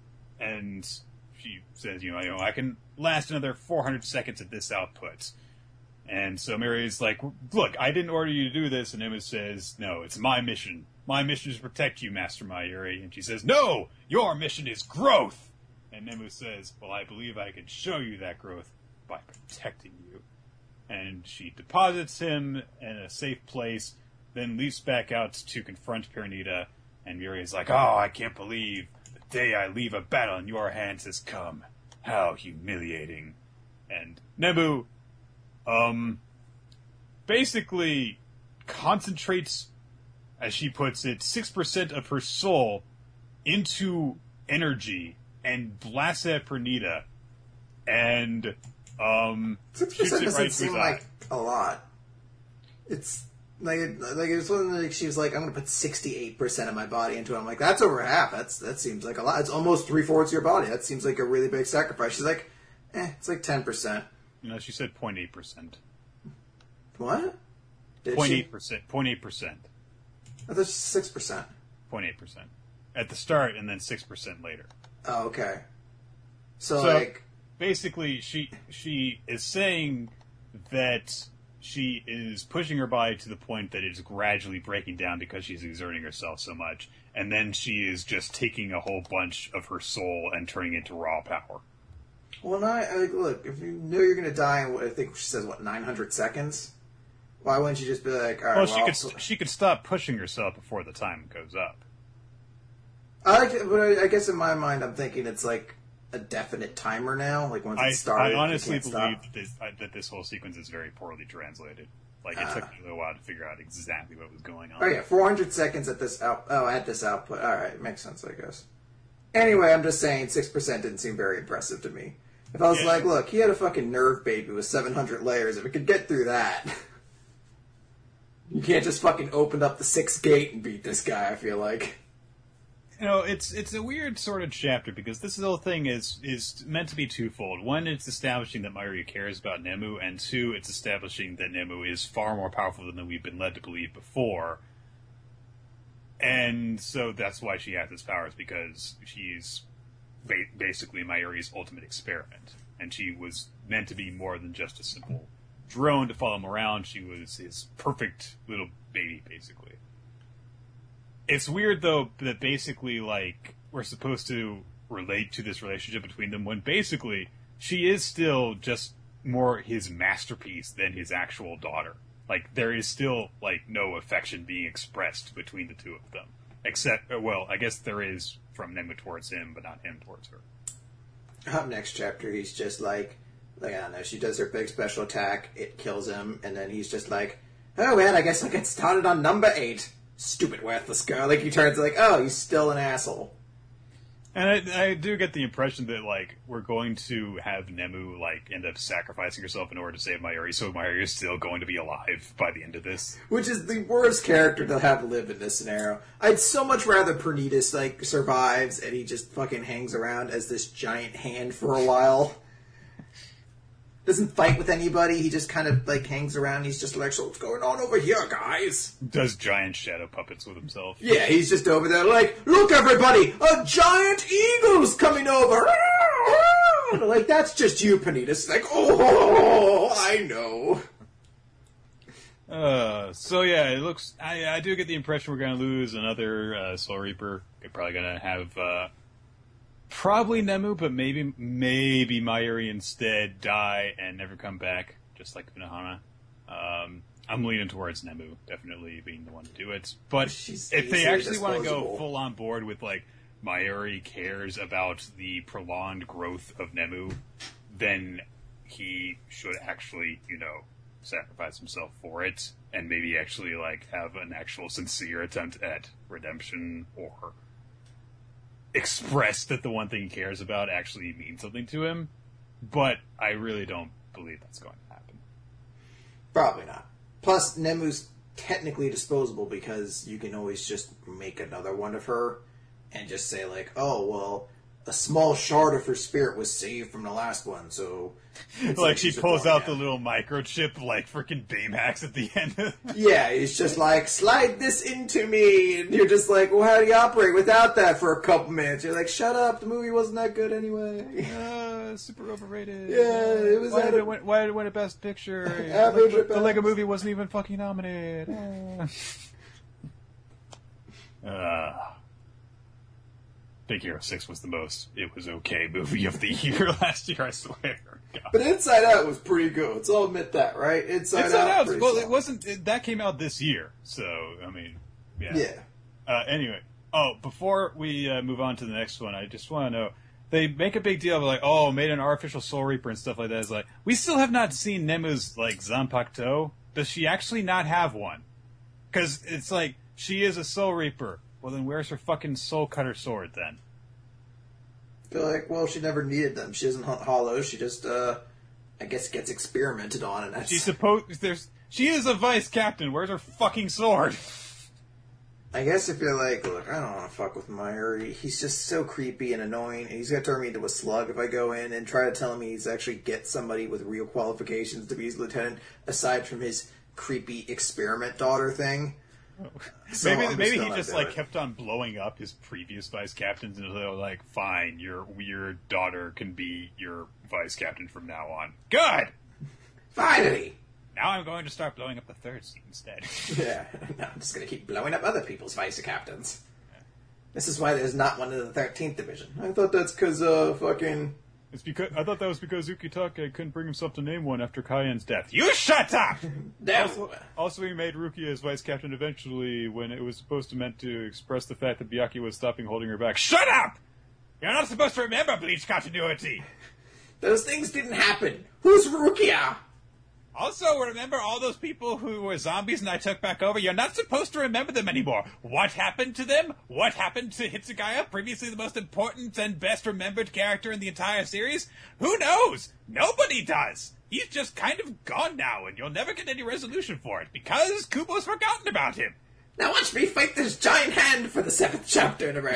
And she says, you know, you know, I can last another four hundred seconds at this output. And so Mary's like, look, I didn't order you to do this. And Emma says, no, it's my mission. My mission is to protect you, Master Mayuri. And she says, no, your mission is growth. And Nemu says, well, I believe I can show you that growth by protecting you. And she deposits him in a safe place, then leaps back out to confront Perdita. And Mayuri is like, oh, I can't believe the day I leave a battle in your hands has come. How humiliating. And Nemu, um, basically concentrates, as she puts it, six percent of her soul into energy and blasts at Perdita. And, um, six percent doesn't right seem like a lot. It's, like, it, like, it was one like she was like, I'm gonna put sixty-eight percent of my body into it. I'm like, that's over half. That's, that seems like a lot. It's almost three-fourths of your body. That seems like a really big sacrifice. She's like, eh, it's like ten percent. You know, she said zero point eight percent. What? zero point eight percent. zero point eight percent. I thought six percent. zero point eight percent. At the start, and then six percent later. Oh, okay. So, so like... basically, she she is saying that she is pushing her body to the point that it's gradually breaking down because she's exerting herself so much, and then she is just taking a whole bunch of her soul and turning it into raw power. Well, not, like, look, if you know you're going to die in, what, I think she says, what, nine hundred seconds? Why wouldn't you just be like, all right, well, well... she could, st- she could stop pushing herself before the time goes up. I like it, but I, I guess in my mind I'm thinking it's like a definite timer now. Like once I, it started, I honestly you can't believe stop. that this, I, that this whole sequence is very poorly translated. Like, it Uh. took me a little while to figure out exactly what was going on. Oh yeah, four hundred seconds at this out. Oh, at this output. All right, makes sense, I guess. Anyway, I'm just saying six percent didn't seem very impressive to me. If I was Yeah. like, look, he had a fucking nerve baby with seven hundred layers. If it could get through that, you can't just fucking open up the sixth gate and beat this guy. I feel like. You know, it's it's a weird sort of chapter because this whole thing is is meant to be twofold. One, it's establishing that Mayuri cares about Nemu, and two, it's establishing that Nemu is far more powerful than we've been led to believe before. And so that's why she has this powers, because she's ba- basically Mayuri's ultimate experiment. And she was meant to be more than just a simple drone to follow him around. She was his perfect little baby, basically. It's weird, though, that basically, like, we're supposed to relate to this relationship between them when basically she is still just more his masterpiece than his actual daughter. Like, there is still, like, no affection being expressed between the two of them. Except, well, I guess there is from Nemu towards him, but not him towards her. Up next chapter, he's just like, like, I don't know, she does her big special attack, it kills him, and then he's just like, oh, well, I guess I'll get started on number eight. Stupid worthless girl. Like, he turns like, oh, he's still an asshole. And I, I do get the impression that, like, we're going to have Nemu, like, end up sacrificing herself in order to save Mayuri, so Mayuri is still going to be alive by the end of this. Which is the worst character to have live in this scenario. I'd so much rather Perdita, like, survives and he just fucking hangs around as this giant hand for a while. Doesn't fight with anybody, he just kind of, like, hangs around, he's just like, so what's going on over here, guys? Does giant shadow puppets with himself. Yeah, he's just over there like, look everybody, a giant eagle's coming over! Like, that's just you, Perdita. It's like, oh, I know. Uh, so yeah, it looks, I, I do get the impression we're gonna lose another, uh, Soul Reaper. We're probably gonna have, uh, probably Nemu, but maybe, maybe Mayuri instead die and never come back, just like Unohana. Um, I'm leaning towards Nemu, definitely being the one to do it. But She's if they easily actually want to go disposable. full on board with, like, Mayuri cares about the prolonged growth of Nemu, then he should actually, you know, sacrifice himself for it, and maybe actually like have an actual sincere attempt at redemption, or express that the one thing he cares about actually means something to him. But I really don't believe that's going to happen. Probably not. Plus, Nemu's technically disposable because you can always just make another one of her and just say, like, oh, well, a small shard of her spirit was saved from the last one, so... like, like she pulls out again. The little microchip, like freaking Baymax at the end. Yeah, it's just like, slide this into me, and you're just like, well, how do you operate without that for a couple minutes? You're like, shut up, the movie wasn't that good anyway. Uh, super overrated. Yeah, it was... Why did it, win, why did it win a Best Picture? Average the, the Lego Movie wasn't even fucking nominated. uh... Big Hero six was the most it was okay movie of the year last year, I swear. God. But Inside Out was pretty good. Let's all admit that, right? Inside, Inside Out. Out well, it wasn't. It, that came out this year, so I mean, yeah. Yeah. Uh, anyway, oh, before we uh, move on to the next one, I just want to know. They make a big deal of like, oh, made an artificial Soul Reaper and stuff like that. It's like, we still have not seen Nemu's like Zanpakuto. Does she actually not have one? Because it's like she is a Soul Reaper. Well, then where's her fucking Soul Cutter sword then? Feel like, well, she never needed them. She doesn't hunt hollows. She just, uh, I guess, gets experimented on, and that's. She's supposed. There's. She is a vice captain. Where's her fucking sword? I guess if you're like, look, I don't want to fuck with Meyer. He's just so creepy and annoying, and he's gonna turn me into a slug if I go in and try to tell him he's actually get somebody with real qualifications to be his lieutenant, aside from his creepy experiment daughter thing. So maybe maybe he just like it. kept on blowing up his previous vice captains, and they were like, "Fine, your weird daughter can be your vice captain from now on." Good. Finally. Now I'm going to start blowing up the third seat instead. Yeah, no, I'm just going to keep blowing up other people's vice captains. Yeah. This is why there's not one in the thirteenth division. I thought that's because uh fucking. It's because I thought that was because Ukitake couldn't bring himself to name one after Kayen's death. You shut up! also, also, he made Rukia his vice captain eventually when it was supposed to meant to express the fact that Byakuya was stopping holding her back. Shut up! You're not supposed to remember Bleach continuity. Those things didn't happen. Who's Rukia? Also, remember all those people who were zombies and I took back over? You're not supposed to remember them anymore. What happened to them? What happened to Hitsugaya, previously the most important and best remembered character in the entire series? Who knows? Nobody does. He's just kind of gone now, and you'll never get any resolution for it, because Kubo's forgotten about him. Now watch me fight this giant hand for the seventh chapter in a row.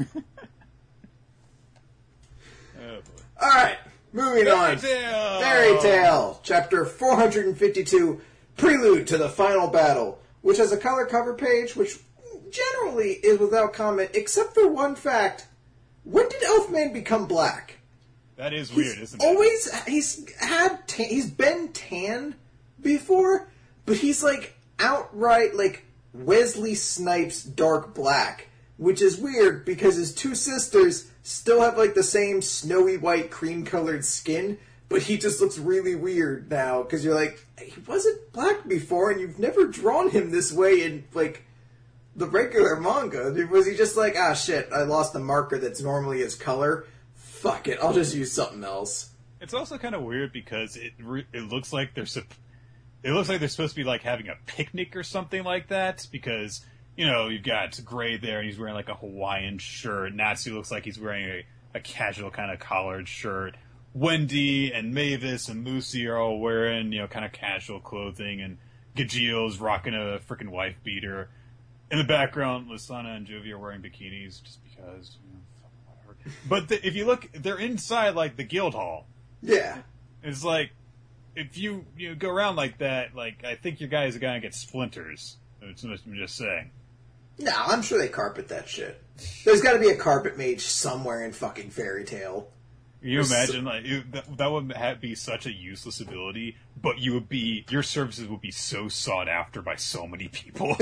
Oh, boy. Alright. Moving Fairy on. Tail. Fairy Tail, chapter four hundred fifty-two, Prelude to the Final Battle, which has a color cover page, which generally is without comment, except for one fact. When did Elfman become black? That is weird, he's isn't it? Always, he's had, tan, he's been tan before, but he's like outright like Wesley Snipes dark black, which is weird because his two sisters still have like the same snowy white cream colored skin, but he just looks really weird now because you're like, he wasn't black before and you've never drawn him this way in like the regular manga. Was he just like, ah shit, I lost the marker that's normally his color, fuck it, I'll just use something else. It's also kind of weird because it re- it looks like they're sup- it looks like they're supposed to be like having a picnic or something like that, because you know, you've got Gray there, and he's wearing, like, a Hawaiian shirt. Natsu looks like he's wearing a, a casual kind of collared shirt. Wendy and Mavis and Lucy are all wearing, you know, kind of casual clothing, and Gajil's rocking a freaking wife beater. In the background, Lisana and Jovi are wearing bikinis, just because, you know, whatever. But the, if you look, they're inside, like, the guild hall. Yeah. It's like, if you, you know, go around like that, like, I think your guys are gonna get splinters. It's, I'm just saying. No, I'm sure they carpet that shit. There's got to be a carpet mage somewhere in fucking Fairy Tail. Can you imagine, so- like, you, that, that would have, be such a useless ability, but you would be, your services would be so sought after by so many people.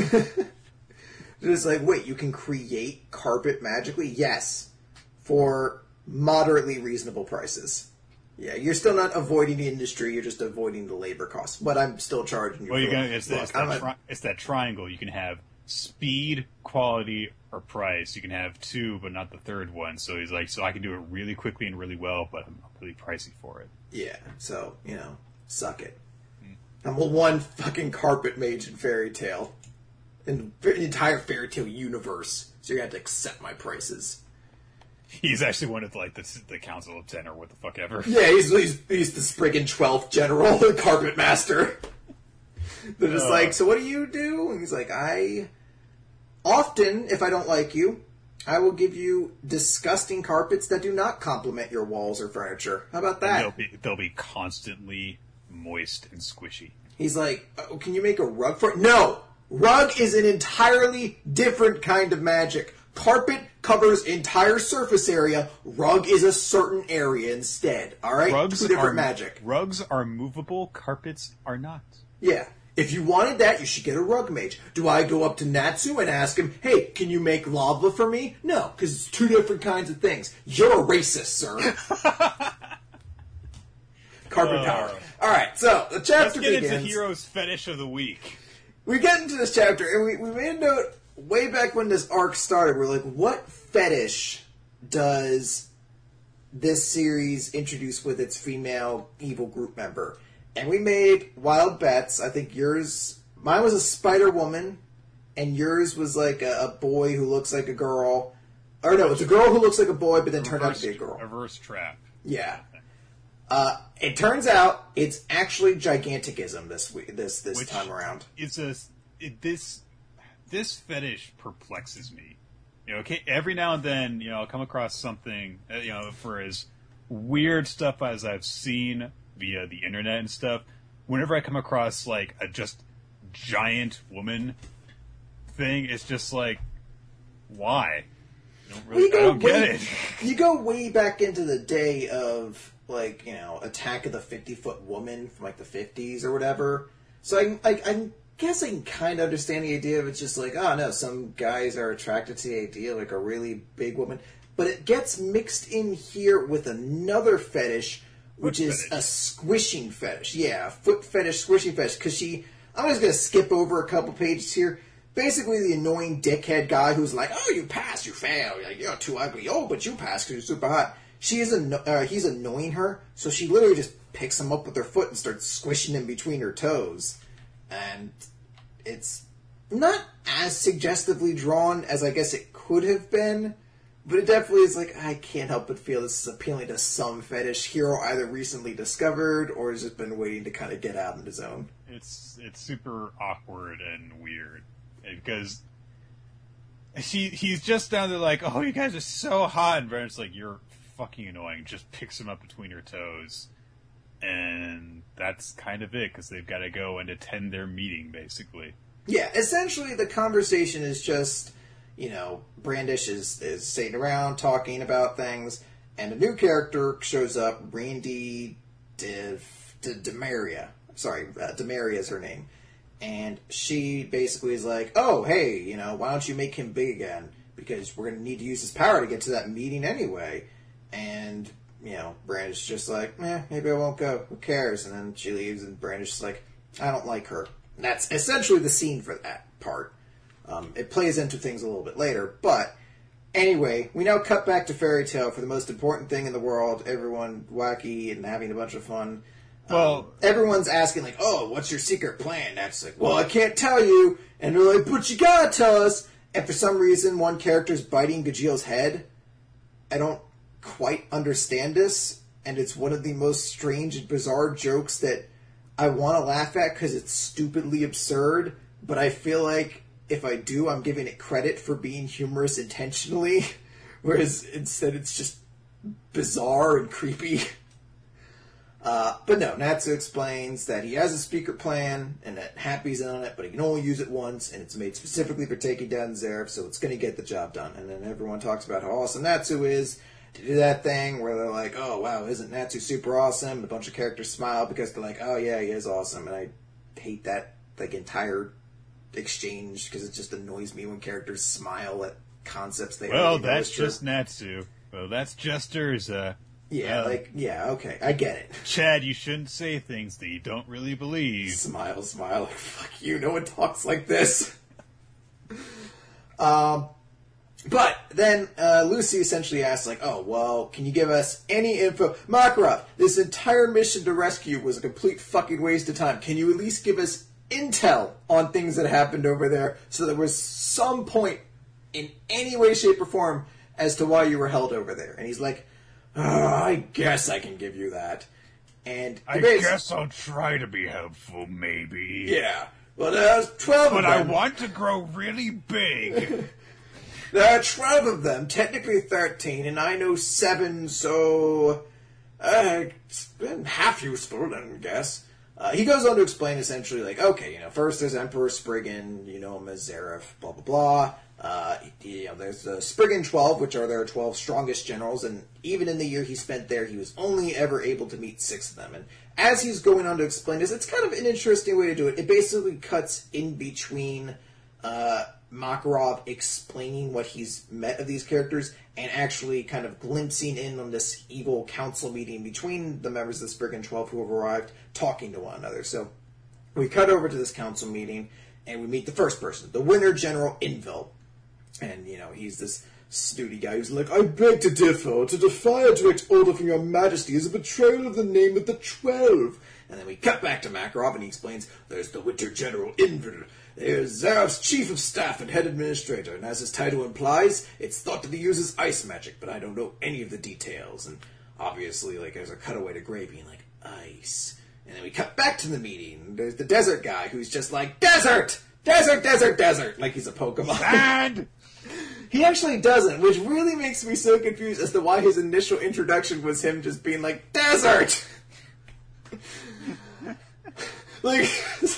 It's like, wait, you can create carpet magically? Yes. For moderately reasonable prices. Yeah, you're still not avoiding the industry, you're just avoiding the labor costs. But I'm still charging you well, for you're gonna, it's, look, it's, that a, tri- it's that triangle. You can have speed, quality, or price. You can have two, but not the third one. So he's like, so I can do it really quickly and really well, but I'm really pricey for it. Yeah, so, you know, suck it. I'm a one fucking carpet mage in Fairy Tail. In the entire Fairy Tail universe. So you're going to have to accept my prices. He's actually one of, like, the, the Council of Ten or what the fuck ever. Yeah, he's he's, he's the friggin' twelfth general, the carpet master. They're just uh, like, so what do you do? And he's like, I... Often, if I don't like you, I will give you disgusting carpets that do not complement your walls or furniture. How about that? They'll be, they'll be constantly moist and squishy. He's like, oh, can you make a rug for it? No! Rug is an entirely different kind of magic. Carpet covers entire surface area. Rug is a certain area instead. All right? Rugs Two different are, magic. Rugs are movable. Carpets are not. Yeah. If you wanted that, you should get a rug mage. Do I go up to Natsu and ask him, hey, can you make lava for me? No, because it's two different kinds of things. You're a racist, sir. Carpet uh, power. All right, so the chapter begins. Let's get begins. into Hero's Fetish of the Week. We get into this chapter, and we, we made a note way back when this arc started. We're like, what fetish does this series introduce with its female evil group member? And we made wild bets. I think yours... Mine was a Spider Woman, and yours was like a, a boy who looks like a girl. Or no, it's a girl who looks like a boy, but then reverse, turned out to be a girl. Reverse trap. Yeah. Uh, it turns out it's actually giganticism this week, this this Which time around. It's a... It, this, this fetish perplexes me. You know, okay, every now and then, you know, I'll come across something, uh, you know, for as weird stuff as I've seen via the internet and stuff, whenever I come across, like, a just giant woman thing, it's just like, why? I don't, really, well, I don't way, get it. You go way back into the day of, like, you know, Attack of the fifty-Foot Woman from, like, the fifties or whatever. So I, I, I guess I can kind of understand the idea of it's just like, oh, no, some guys are attracted to the idea of, like, a really big woman. But it gets mixed in here with another fetish, which foot is fetish. a squishing fetish. Yeah, foot fetish, squishing fetish. Because she... I'm just going to skip over a couple pages here. Basically, the annoying dickhead guy who's like, oh, you pass, you fail. You're, like, you're too ugly. Oh, but you pass because you're super hot. She is anno- uh, he's annoying her, so she literally just picks him up with her foot and starts squishing him between her toes. And it's not as suggestively drawn as I guess it could have been. But it definitely is like, I can't help but feel this is appealing to some fetish hero either recently discovered or has just been waiting to kind of get out on his own. It's it's super awkward and weird. Because she, he's just down there like, oh, you guys are so hot. And Brandon's like, you're fucking annoying. Just picks him up between her toes. And that's kind of it, because they've got to go and attend their meeting, basically. Yeah, essentially the conversation is just... You know, Brandish is, is sitting around talking about things, and a new character shows up, Randy De, De, Demaria. Sorry, uh, Demaria is her name. And she basically is like, oh, hey, you know, why don't you make him big again? Because we're going to need to use his power to get to that meeting anyway. And, you know, Brandish is just like, eh, maybe I won't go. Who cares? And then she leaves, and Brandish is like, I don't like her. And that's essentially the scene for that part. Um, it plays into things a little bit later, but anyway, we now cut back to Fairy Tail for the most important thing in the world. Everyone wacky and having a bunch of fun. Well, um, everyone's asking like, "Oh, what's your secret plan?" That's like, "Well, I can't tell you." And they're like, "But you gotta tell us." And for some reason, one character's biting Gajil's head. I don't quite understand this, and it's one of the most strange and bizarre jokes that I want to laugh at because it's stupidly absurd. But I feel like if I do, I'm giving it credit for being humorous intentionally, whereas instead it's just bizarre and creepy. Uh, but no, Natsu explains that he has a speaker plan, and that Happy's in on it, but he can only use it once, and it's made specifically for taking down Zeref, so it's going to get the job done. And then everyone talks about how awesome Natsu is to do that thing where they're like, oh, wow, isn't Natsu super awesome? And a bunch of characters smile because they're like, oh, yeah, he is awesome. And I hate that like entire exchange because it just annoys me when characters smile at concepts they well that's just Natsu. Well, that's just Urza. Yeah, uh, like yeah, okay, I get it. Chad, you shouldn't say things that you don't really believe. Smile, smile. Like, fuck you. No one talks like this. um. But then uh, Lucy essentially asks, like, oh, well, can you give us any info? Makarov, this entire mission to rescue was a complete fucking waste of time. Can you at least give us intel on things that happened over there so there was some point in any way, shape, or form as to why you were held over there? And he's like, oh, I guess I can give you that. And I guess I'll try to be helpful, maybe. Yeah. Well, there's twelve but of them. But I want to grow really big. There are twelve of them, technically thirteen, and I know seven, so uh, it's been half useful, I guess. Uh, he goes on to explain essentially, like, okay, you know, first there's Emperor Spriggan, you know him as Zareth, blah, blah, blah. Uh, you know, there's the Spriggan twelve, which are their twelve strongest generals, and even in the year he spent there, he was only ever able to meet six of them. And as he's going on to explain this, it's kind of an interesting way to do it. It basically cuts in between uh, Makarov explaining what he's met of these characters and actually kind of glimpsing in on this evil council meeting between the members of the Spriggan twelve who have arrived, talking to one another. So we cut over to this council meeting, and we meet the first person, the Winter General Invil. And, you know, he's this snooty guy who's like, I beg to differ. To defy a direct order from your majesty is a betrayal of the name of the Twelve. And then we cut back to Makarov, and he explains, there's the Winter General Invil. There's Zareth's chief of staff and head administrator, and as his title implies, it's thought that he uses ice magic, but I don't know any of the details. And obviously, like, there's a cutaway to Gray being like, ice. And then we cut back to the meeting. There's the desert guy who's just like, desert! Desert, desert, desert! Like he's a Pokemon. Sand! He actually doesn't, which really makes me so confused as to why his initial introduction was him just being like, desert! like,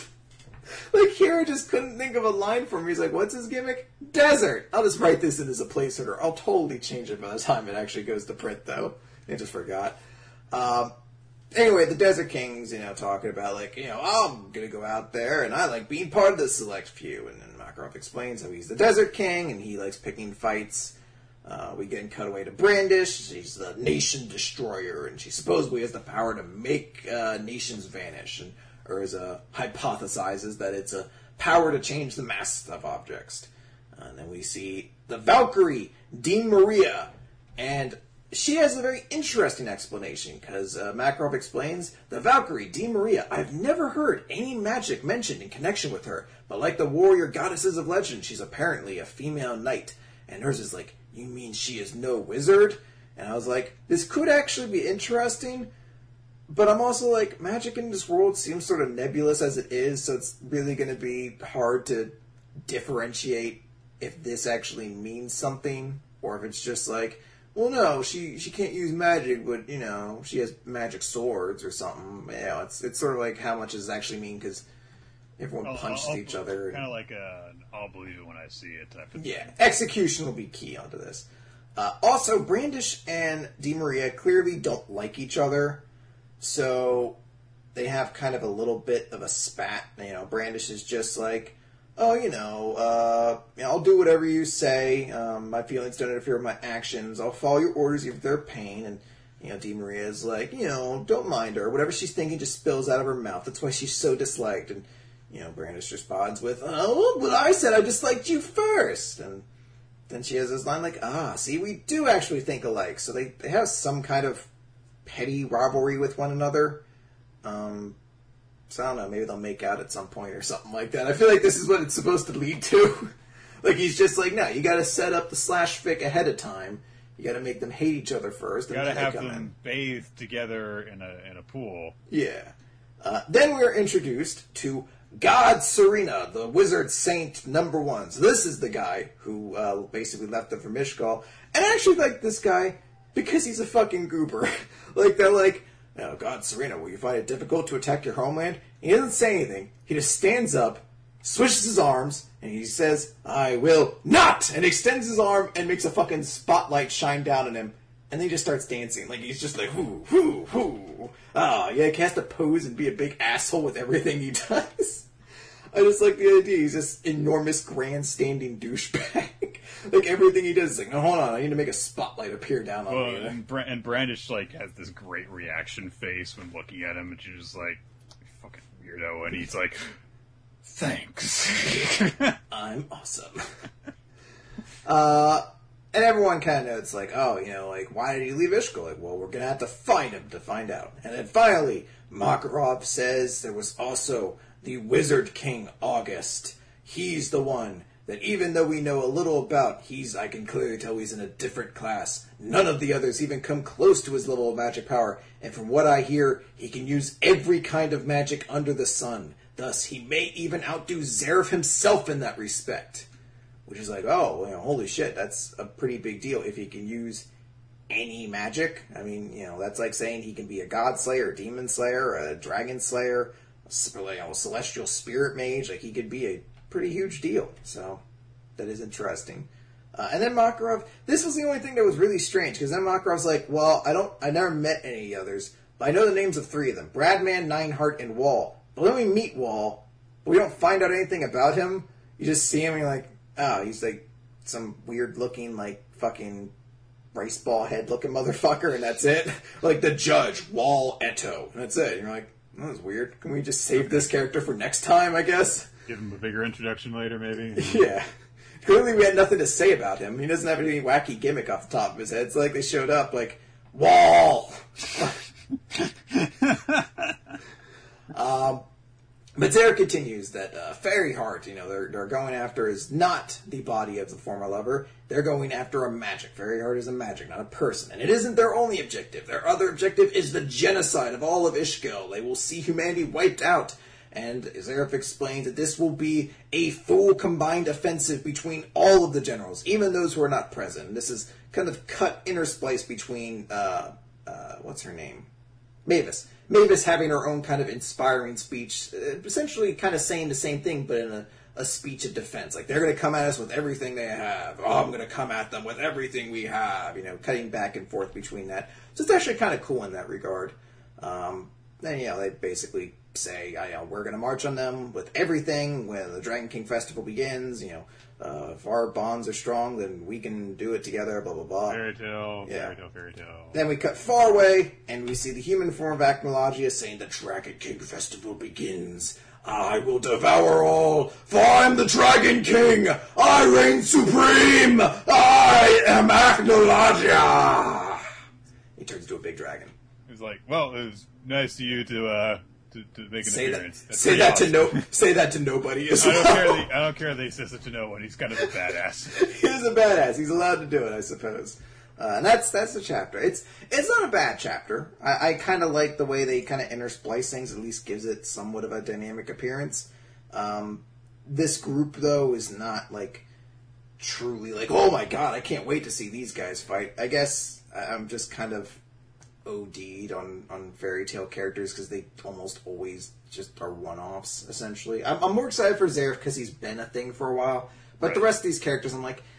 like Hiro just couldn't think of a line for him. He's like, what's his gimmick? Desert! I'll just write this in as a placeholder. I'll totally change it by the time it actually goes to print, though. I just forgot. Um, anyway, the Desert King's, you know, talking about, like, you know, oh, I'm gonna go out there, and I like being part of the select few, and then Makarov explains how he's the Desert King, and he likes picking fights. Uh, we get cut away to Brandish. She's the nation destroyer, and she supposedly has the power to make uh, nations vanish, and or as uh, hypothesizes that it's a power to change the mass of objects. Uh, and then we see the Valkyrie, Dean Maria, and she has a very interesting explanation, because uh, Makarov explains, the Valkyrie, Dean Maria, I've never heard any magic mentioned in connection with her, but like the warrior goddesses of legend, she's apparently a female knight. And hers is like, you mean she is no wizard? And I was like, this could actually be interesting, but I'm also like, magic in this world seems sort of nebulous as it is, so it's really going to be hard to differentiate if this actually means something, or if it's just like, well, no, she, she can't use magic, but, you know, she has magic swords or something. You know, it's it's sort of like how much does it actually mean, because everyone I'll, punched I'll, each other. Kind of like a, I'll believe it when I see it type of Yeah, thing. execution will be key onto this. Uh, also, Brandish and Di Maria clearly don't like each other, so they have kind of a little bit of a spat. You know, Brandish is just like, oh, you know, uh, I'll do whatever you say. Um, my feelings don't interfere with my actions. I'll follow your orders even if they're a pain. And, you know, Di Maria is like, you know, don't mind her. Whatever she's thinking just spills out of her mouth. That's why she's so disliked. And, you know, Brandish responds with, oh, but I said I disliked you first. And then she has this line like, ah, see, we do actually think alike. So they, they have some kind of petty rivalry with one another. Um... So I don't know, maybe they'll make out at some point or something like that. I feel like this is what it's supposed to lead to. Like, he's just like, no, you gotta set up the slash fic ahead of time. You gotta make them hate each other first. You and gotta then have they come them in. bathe together in a in a pool. Yeah. Uh, then we're introduced to God Serena, the wizard saint number one. So this is the guy who uh, basically left them for Mishkal. And I actually like this guy because he's a fucking goober. Like, they're like, oh, God, Serena, will you find it difficult to attack your homeland? He doesn't say anything. He just stands up, swishes his arms, and he says, I will not! And extends his arm and makes a fucking spotlight shine down on him. And then he just starts dancing. Like, he's just like, whoo, whoo, whoo. Oh, yeah, he has to pose and be a big asshole with everything he does. I just like the idea. He's this enormous, grandstanding douchebag. Like, everything he does is like, no, hold on, I need to make a spotlight appear down on Well, me. and, Bra- and Brandish, like, has this great reaction face when looking at him, and she's just like, you fucking weirdo, and he's like, thanks. I'm awesome. uh, And everyone kind of knows, like, oh, you know, like, why did he leave Ishgard? Like, well, we're going to have to find him to find out. And then finally, Makarov says there was also the Wizard King August. He's the one that even though we know a little about, he's, I can clearly tell he's in a different class. None of the others even come close to his level of magic power. And from what I hear, he can use every kind of magic under the sun. Thus, he may even outdo Zeref himself in that respect. Which is like, oh, you know, holy shit, that's a pretty big deal if he can use any magic. I mean, you know, that's like saying he can be a god slayer, a demon slayer, a dragon slayer, a, you know, a celestial spirit mage. Like, he could be a pretty huge deal. So, that is interesting. Uh, and then Makarov, this was the only thing that was really strange, because then Makarov's like, well, I don't, I never met any others, but I know the names of three of them, Bradman, Nineheart, and Wall. But when we meet Wall, we don't find out anything about him. You just see him and you're like, oh, he's like some weird-looking, like, fucking rice ball head-looking motherfucker, and that's it. Like the judge, Wall Eto, and that's it. And you're like, that was weird. Can we just save this character for next time, I guess? Give him a bigger introduction later, maybe? Yeah. Clearly we had nothing to say about him. He doesn't have any wacky gimmick off the top of his head. It's like they showed up, like, Wall! um... But Zeref continues that uh, Fairy Heart, you know, they're, they're going after is not the body of the former lover. They're going after a magic. Fairy Heart is a magic, not a person. And it isn't their only objective. Their other objective is the genocide of all of Ishgard. They will see humanity wiped out. And Zeref explains that this will be a full combined offensive between all of the generals, even those who are not present. And this is kind of cut interspliced between, uh, uh, what's her name? Mavis. Mavis having her own kind of inspiring speech, essentially kind of saying the same thing, but in a, a speech of defense. Like, they're going to come at us with everything they have. Oh, I'm going to come at them with everything we have. You know, cutting back and forth between that. So it's actually kind of cool in that regard. Um, then, you know, they basically say, you know, we're going to march on them with everything when the Dragon King Festival begins. You know, uh, if our bonds are strong, then we can do it together, blah, blah, blah. Fairy tale, yeah. fairy tale, fairy tale. Then we cut far away, and we see the human form of Acmologia saying, the Dragon King Festival begins. I will devour all, for I am the Dragon King! I reign supreme! I am Acmologia! He turns into a big dragon. He's like, well, it was nice of you to, uh... To, to make an say appearance. That, say that awesome. to no. Say that to nobody as I don't well. care. That he, I don't care that he says it to no one. He's kind of a badass. He's a badass. He's allowed to do it, I suppose. Uh, and that's that's the chapter. It's it's not a bad chapter. I, I kind of like the way they kind of intersplice things. At least gives it somewhat of a dynamic appearance. Um, this group though is not like truly like, oh my god, I can't wait to see these guys fight. I guess I'm just kind of O D'd on, on fairy tale characters because they almost always just are one-offs, essentially. I'm, I'm more excited for Zeref because he's been a thing for a while, but right. The rest of these characters, I'm like,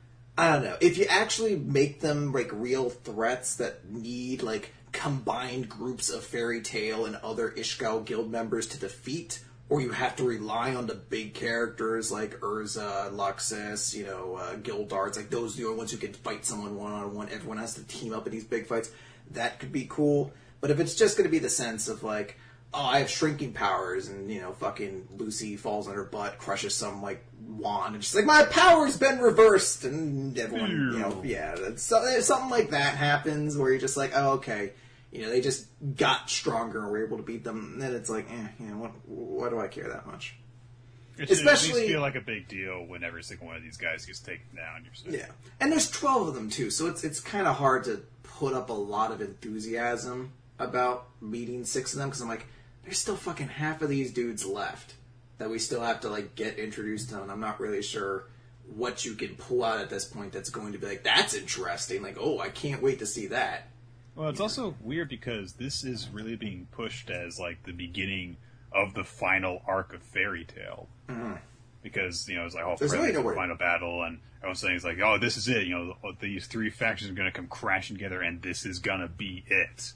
I don't know. If you actually make them, like, real threats that need, like, combined groups of fairy tale and other Ishgard guild members to defeat, or you have to rely on the big characters like Urza, Luxus, you know, uh, Gildarts, like, those are the only ones who can fight someone one-on-one. Everyone has to team up in these big fights. That could be cool. But if it's just going to be the sense of, like, oh, I have shrinking powers, and, you know, fucking Lucy falls on her butt, crushes some, like, wand, and she's like, my power's been reversed, and everyone, you know, yeah, so, something like that happens, where you're just like, oh, okay, you know, they just got stronger and were able to beat them, and then it's like, eh, you know, what, why do I care that much? It should Especially, at least feel like a big deal when every single one of these guys gets taken down. You're yeah, and there's twelve of them, too, so it's it's kind of hard to put up a lot of enthusiasm about meeting six of them, because I'm like, there's still fucking half of these dudes left that we still have to, like, get introduced to, and I'm not really sure what you can pull out at this point that's going to be like, that's interesting, like, oh, I can't wait to see that. Well, it's yeah. also weird because this is really being pushed as, like, the beginning of the final arc of Fairy Tail. Mm-hmm. Because, you know, it's like, oh, There's really no the final battle, and everyone's saying, it's like, oh, this is it, you know, these three factions are going to come crashing together, and this is going to be it.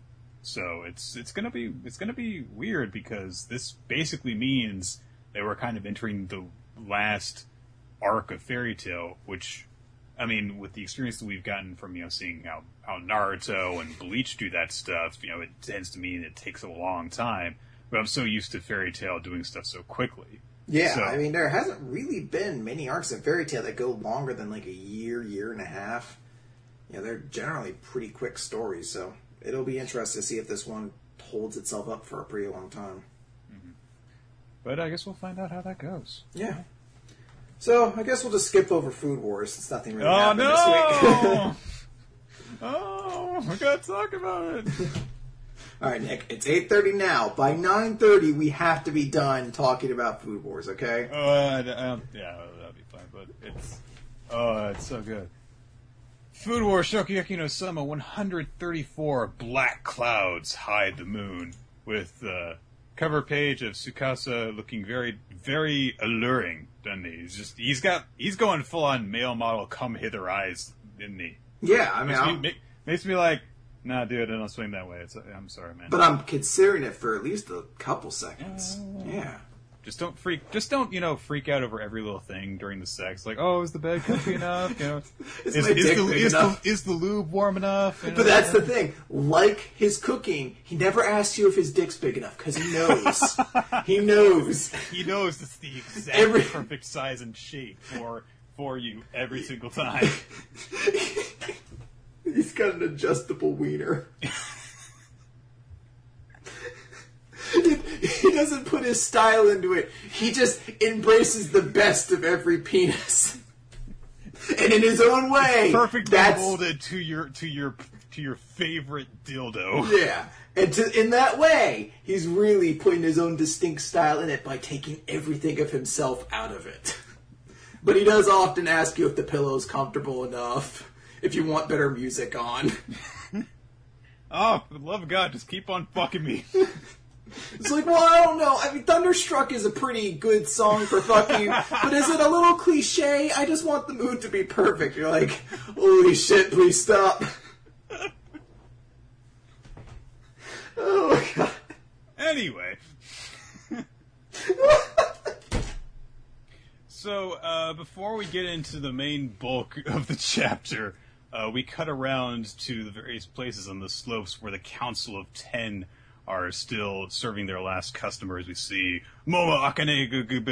So it's it's gonna be it's gonna be weird because this basically means that we're kind of entering the last arc of Fairy Tail, which, I mean, with the experience that we've gotten from, you know, seeing how, how Naruto and Bleach do that stuff, you know, it tends to mean it takes a long time. But I'm so used to Fairy Tail doing stuff so quickly. Yeah, so, I mean, there hasn't really been many arcs in Fairy Tail that go longer than like a year, year and a half. You know, they're generally pretty quick stories, so it'll be interesting to see if this one holds itself up for a pretty long time. Mm-hmm. But I guess we'll find out how that goes. Yeah. So, I guess we'll just skip over Food Wars since nothing really oh, happened no! this week. Oh, we gotta talk about it. All right, Nick, it's eight thirty now. By nine thirty, we have to be done talking about Food Wars, okay? Oh, uh, um, yeah, that'll be fine, but it's, oh, it's so good. Food Wars Shokugeki no Sama one hundred thirty-four Black Clouds Hide the Moon, with the cover page of Tsukasa looking very, very alluring, doesn't he? He's just, he's got, he's going full on male model come hither eyes, isn't he? Yeah, I mean, makes me, make, makes me like, nah, dude, I don't swing that way. It's, I'm sorry, man. But I'm considering it for at least a couple seconds. Uh, yeah. Just don't freak. Just don't, you know, freak out over every little thing during the sex. Like, oh, is the bed comfy enough? You know, is, is, my is, dick the, big is, enough? the, is the lube warm enough? You know? But that's the thing. Like his cooking, he never asks you if his dick's big enough because he knows. He knows. He knows it's the exact every... perfect size and shape for for you every single time. He's got an adjustable wiener. he, he doesn't put his style into it. He just embraces the best of every penis. And in his own way, perfectly that's... molded to your to your to your favorite dildo. Yeah. And to, in that way, he's really putting his own distinct style in it by taking everything of himself out of it. But he does often ask you if the pillow's comfortable enough. If you want better music on. Oh, for the love of God, just keep on fucking me. It's like, well, I don't know. I mean, Thunderstruck is a pretty good song for fucking, but is it a little cliche? I just want the mood to be perfect. You're like, holy shit, please stop. Oh my God. Anyway. So, uh, before we get into the main bulk of the chapter, Uh, we cut around to the various places on the slopes where the Council of Ten are still serving their last customers. We see Momo Akane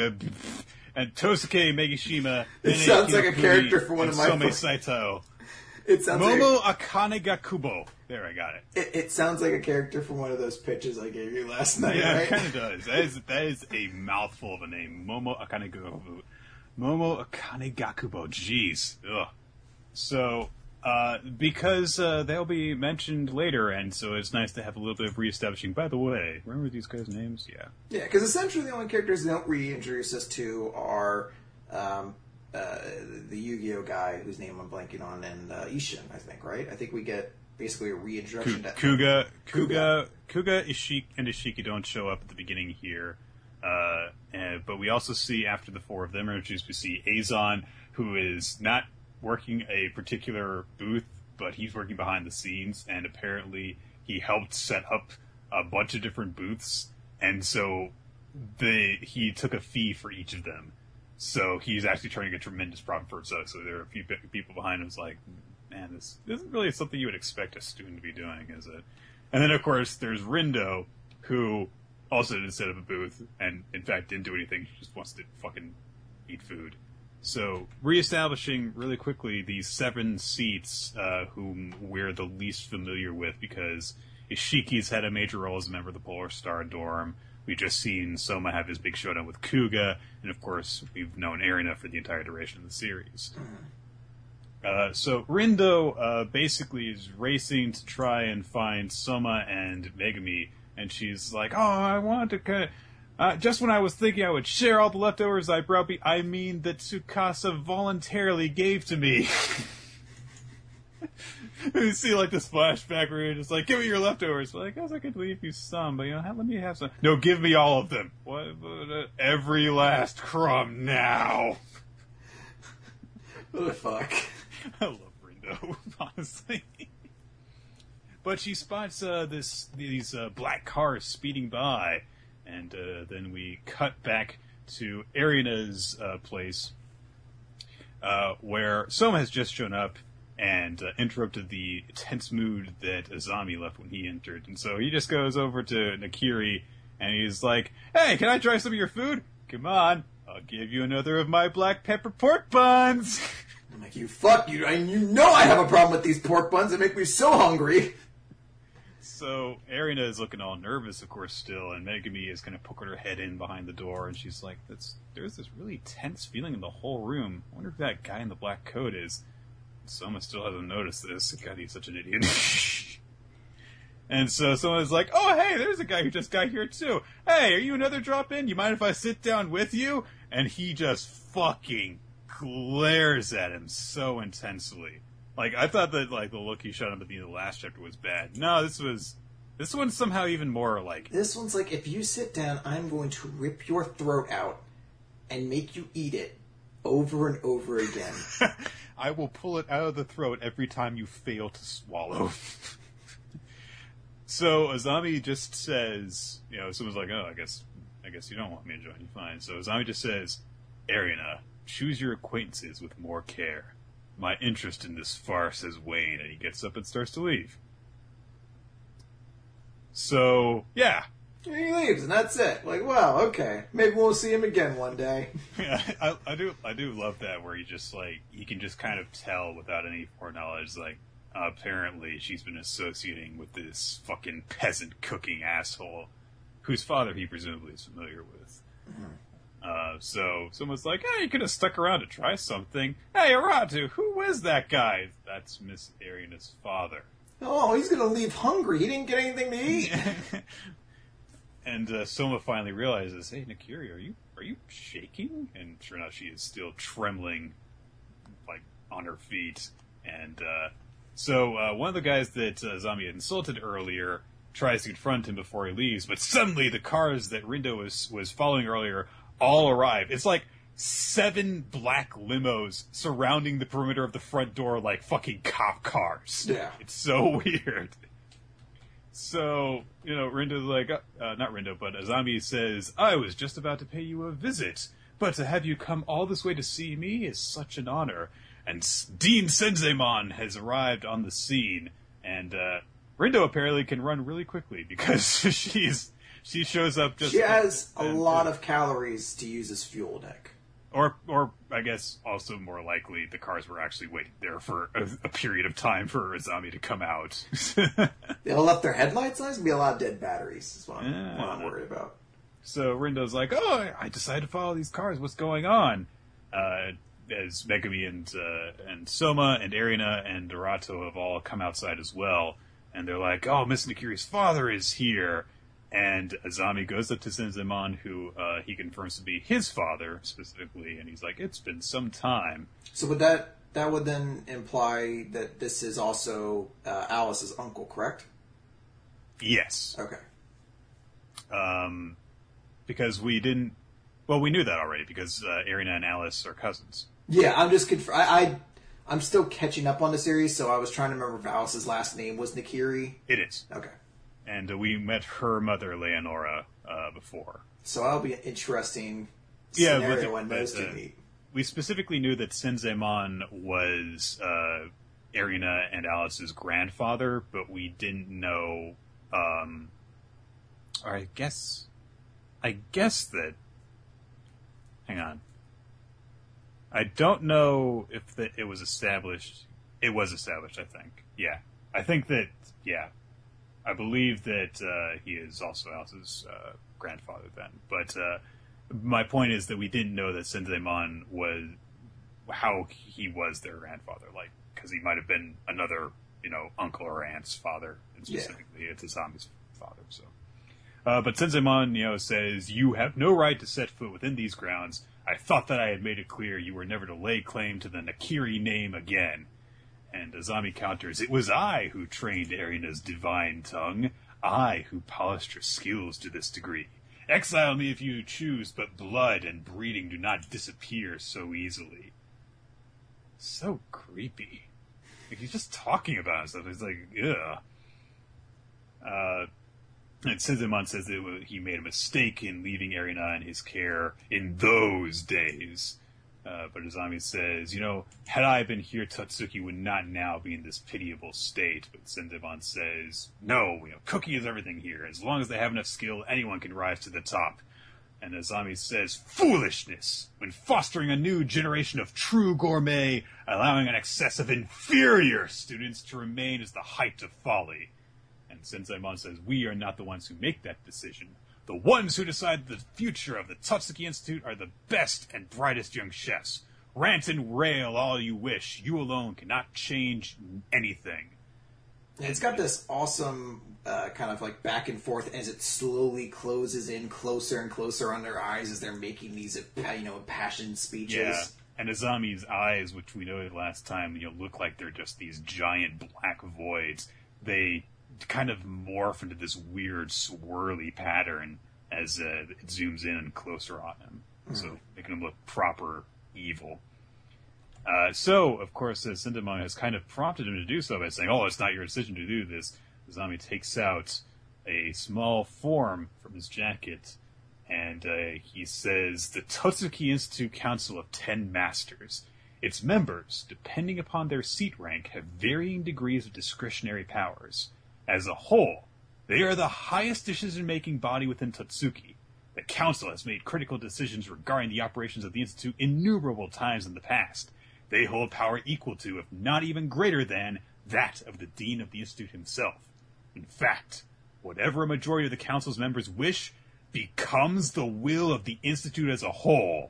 and Tosuke Megishima. It sounds like a character for one of my... Some Saito. It sounds Momo like... Akane ga Kubo. There, I got it. it. It sounds like a character from one of those pitches I gave you last night, yeah, right? it kind of does. That is, that is a mouthful of a name. Momo Akane ga Kubo. Momo Akane ga Kubo. Jeez. Ugh. So... Uh, because uh, they'll be mentioned later, and so it's nice to have a little bit of reestablishing. By the way, remember these guys' names? Yeah. Yeah, because essentially the only characters they don't reintroduce us to are um, uh, the Yu-Gi-Oh guy, whose name I'm blanking on, and uh, Ishin, I think, right? I think we get basically a reintroduction Ku- to... Kuga, Kuga, Kuga, Ishiki, and Ishiki don't show up at the beginning here. Uh, and, but we also see, after the four of them are introduced, we see Azon, who is not... working a particular booth, but he's working behind the scenes, and apparently he helped set up a bunch of different booths, and so the he took a fee for each of them. So he's actually turning a tremendous profit for himself. So there are a few people behind him who's like, man, this isn't really something you would expect a student to be doing, is it? And then, of course, there's Rindo, who also didn't set up a booth, and in fact didn't do anything. He just wants to fucking eat food. So, reestablishing really quickly these seven seats, uh, whom we're the least familiar with, because Ishiki's had a major role as a member of the Polar Star Dorm. We've just seen Soma have his big showdown with Kuga, and of course, we've known Erina for the entire duration of the series. Uh, so, Rindo uh, basically is racing to try and find Soma and Megumi, and she's like, oh, I want to kind of... Uh, just when I was thinking I would share all the leftovers I brought, be- I mean that Tsukasa voluntarily gave to me. You see, like, this flashback where you're just like, give me your leftovers. Well, I guess I could leave you some, but, you know, let me have some. No, give me all of them. What? what uh, every last crumb now. What the fuck? I love Rindo, honestly. But she spots uh, this these uh, black cars speeding by. And uh, then we cut back to Erina's uh, place, uh, where Soma has just shown up and uh, interrupted the tense mood that Azami left when he entered. And so he just goes over to Nakiri, and he's like, hey, can I try some of your food? Come on. I'll give you another of my black pepper pork buns. I'm like, you fuck, you, and you know I have a problem with these pork buns. They make me so hungry. So Erina is looking all nervous, of course, still, and Megumi is kind of poking her head in behind the door, and she's like, "That's there's this really tense feeling in the whole room. I wonder if that guy in the black coat is." Soma still hasn't noticed this. God, he's such an idiot. And so someone's like, "Oh, hey, there's a guy who just got here, too. Hey, are you another drop-in? You mind if I sit down with you?" And he just fucking glares at him so intensely. Like, I thought that, like, the look he shot him at the end of the last chapter was bad. No, this was... This one's somehow even more, like... This one's like, if you sit down, I'm going to rip your throat out and make you eat it over and over again. I will pull it out of the throat every time you fail to swallow. So Azami just says, you know, someone's like, "Oh, I guess I guess you don't want me to join you, fine." So Azami just says, "Erina, choose your acquaintances with more care. My interest in this farce has waned," and he gets up and starts to leave. So, yeah. And he leaves, and that's it. Like, well, okay. Maybe we'll see him again one day. Yeah, I, I do I do love that, where he just, like, he can just kind of tell without any foreknowledge, like, Uh, apparently, she's been associating with this fucking peasant cooking asshole, whose father he presumably is familiar with. Mm-hmm. Uh, so someone's like, "Hey, you could have stuck around to try something. Hey, Aratu, who is that guy?" That's Miss Erina's father. Oh, he's gonna leave hungry. He didn't get anything to eat. And uh, Soma finally realizes, "Hey, Nakiri, are you are you shaking?" And sure enough, she is still trembling, like on her feet, and. Uh, So, uh, one of the guys that uh, Zami had insulted earlier tries to confront him before he leaves, but suddenly the cars that Rindo was, was following earlier all arrive. It's like seven black limos surrounding the perimeter of the front door like fucking cop cars. Yeah. It's so weird. So, you know, Rindo's like, uh, not Rindo, but Azami says, "I was just about to pay you a visit, but to have you come all this way to see me is such an honor." And Dean Senzemon has arrived on the scene, and uh, Rindo apparently can run really quickly because she's she shows up just. She has a and, lot uh, of calories to use as fuel deck. Or, or I guess also more likely the cars were actually waiting there for a, a period of time for Azami to come out. They'll left their headlights on. There's gonna be a lot of dead batteries. Is what I'm, yeah. what I'm worried about. So Rindo's like, "Oh, I decided to follow these cars. What's going on?" Uh, as Megumi and uh, and Soma and Erina and Dorato have all come outside as well, and they're like, "Oh, Miss Nakiri's father is here," and Azami goes up to Senzemon, who uh, he confirms to be his father specifically, and he's like, "It's been some time." So would that that would then imply that this is also uh, Alice's uncle, correct? Yes. Okay. Um, because we didn't. Well, we knew that already because uh, Erina and Alice are cousins. Yeah, I'm just conf- I, I I'm still catching up on the series, so I was trying to remember if Alice's last name was Nakiri. It is. Okay. And uh, we met her mother, Leonora, uh, before. So that'll be an interesting Yeah, scenario but, when those but, two uh, meet. We specifically knew that Senzemon was uh, Erina and Alice's grandfather, but we didn't know. Um, or I guess, I guess that. Hang on. I don't know if that it was established. It was established, I think. Yeah, I think that. Yeah, I believe that uh, he is also Alice's uh, grandfather then. But uh, my point is that we didn't know that Senzemon was how he was their grandfather, like because he might have been another, you know, uncle or aunt's father, and specifically yeah. it's Azami's father. So, uh, but Senzemon, you know, says you have no right to set foot within these grounds. I thought that I had made it clear you were never to lay claim to the Nakiri name again. And Azami counters, "It was I who trained Erina's divine tongue. I who polished her skills to this degree. Exile me if you choose, but blood and breeding do not disappear so easily." So creepy. Like, he's just talking about stuff. He's like, ugh. Uh... And Senzemon says that he made a mistake in leaving Erina in his care in those days. Uh, but Azami says, you know, had I been here, Tatsuki would not now be in this pitiable state. But Senzemon says, no, you know, Cookie is everything here. As long as they have enough skill, anyone can rise to the top. And Azami says, foolishness! When fostering a new generation of true gourmet, allowing an excess of inferior students to remain is the height of folly. And Senzaemon says, we are not the ones who make that decision. The ones who decide the future of the Totsuki Institute are the best and brightest young chefs. Rant and rail all you wish. You alone cannot change anything. It's got this awesome uh, kind of like back and forth as it slowly closes in closer and closer on their eyes as they're making these, you know, impassioned speeches. Yeah, and Azami's eyes, which we noted last time, you know, look like they're just these giant black voids. They kind of morph into this weird swirly pattern as uh, it zooms in closer on him, mm-hmm. so making him look proper evil. Uh, so, of course, uh, Senzaemon has kind of prompted him to do so by saying, oh, it's not your decision to do this. Azami takes out a small form from his jacket, and uh, he says, the Totsuki Institute Council of Ten Masters. Its members, depending upon their seat rank, have varying degrees of discretionary powers. As a whole, they are the highest decision-making body within Totsuki. The council has made critical decisions regarding the operations of the Institute innumerable times in the past. They hold power equal to, if not even greater than, that of the dean of the Institute himself. In fact, whatever a majority of the council's members wish becomes the will of the Institute as a whole.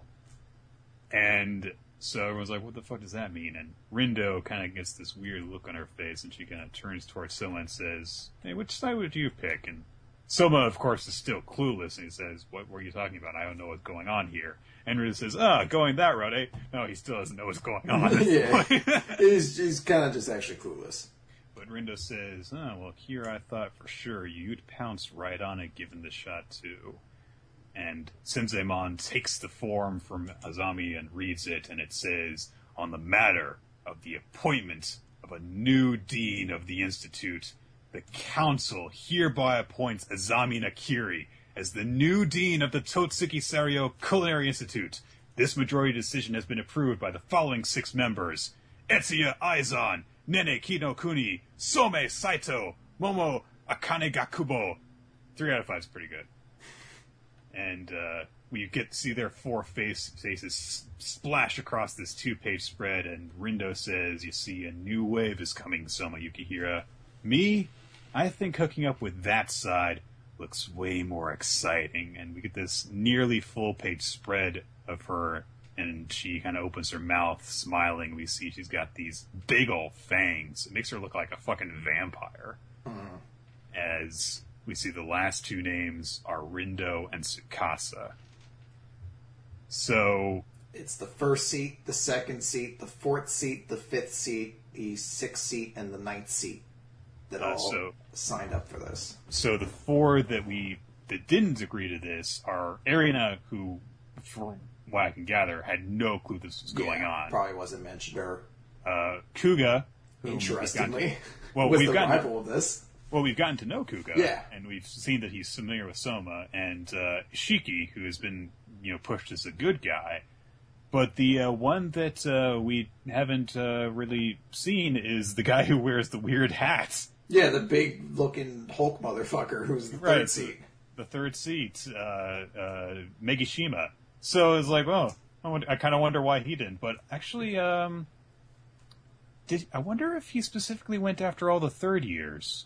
And so everyone's like, what the fuck does that mean? And Rindo kind of gets this weird look on her face, and she kind of turns towards Soma and says, hey, which side would you pick? And Soma, of course, is still clueless, and he says, what were you talking about? I don't know what's going on here. And Rindo says, ah, going that route, eh? No, he still doesn't know what's going on. yeah, he's, he's kind of just actually clueless. But Rindo says, oh, well, here I thought for sure you'd pounce right on it given the shot, too. And Senzaemon takes the form from Azami and reads it, and it says, on the matter of the appointment of a new dean of the Institute, the council hereby appoints Azami Nakiri as the new dean of the Totsuki Sario Culinary Institute. This majority decision has been approved by the following six members: Etsuya Aizan, Nene Kinokuni, Some Saito, Momo Akane Gakubo. Three out of five is pretty good. And uh, we get to see their four face, faces splash across this two-page spread, and Rindo says, you see, a new wave is coming, Soma Yukihira. Me? I think hooking up with that side looks way more exciting. And we get this nearly full-page spread of her, and she kind of opens her mouth, smiling. We see she's got these big old fangs. It makes her look like a fucking vampire. Mm. As we see the last two names are Rindo and Tsukasa. So it's the first seat, the second seat, the fourth seat, the fifth seat, the sixth seat, and the ninth seat that all uh, so, signed up for this. So the four that we that didn't agree to this are Ariana, who, from what I can gather, had no clue this was going yeah, on. Probably wasn't mentioned. Or uh, Kuga, who interestingly, to, well, was we've the gotten, rival of this. Well, we've gotten to know Kuga, yeah. and we've seen that he's familiar with Soma, and uh, Shiki, who has been, you know, pushed as a good guy. But the uh, one that uh, we haven't uh, really seen is the guy who wears the weird hats. Yeah, the big-looking Hulk motherfucker who's the right, third seat. The, the third seat, uh, uh, Megishima. So it's like, well, I, wonder, I kind of wonder why he didn't. But actually, um, did I wonder if he specifically went after all the third years?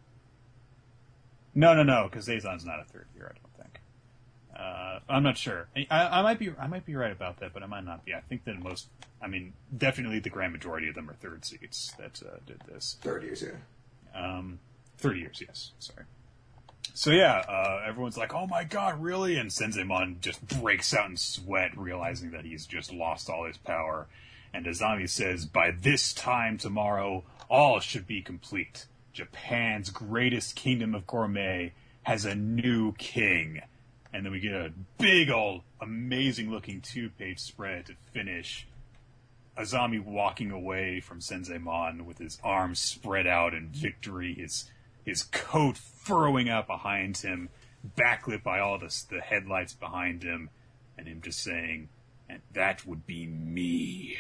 No, no, no, because Azan's not a third year, I don't think. Uh, I'm not sure. I, I might be, I might be right about that, but I might not be. I think that most, I mean, definitely the grand majority of them are third seats that uh, did this. Third years, yeah. Um, thirty years, yes. Sorry. So yeah, uh, everyone's like, "Oh my god, really?" And Senzaemon just breaks out in sweat, realizing that he's just lost all his power. And Azami says, "By this time tomorrow, all should be complete. Japan's greatest kingdom of gourmet has a new king." And then we get a big old amazing-looking two-page spread to finish. Azami walking away from Senzaemon with his arms spread out in victory, his his coat furrowing out behind him, backlit by all the, the headlights behind him, and him just saying, "And that would be me."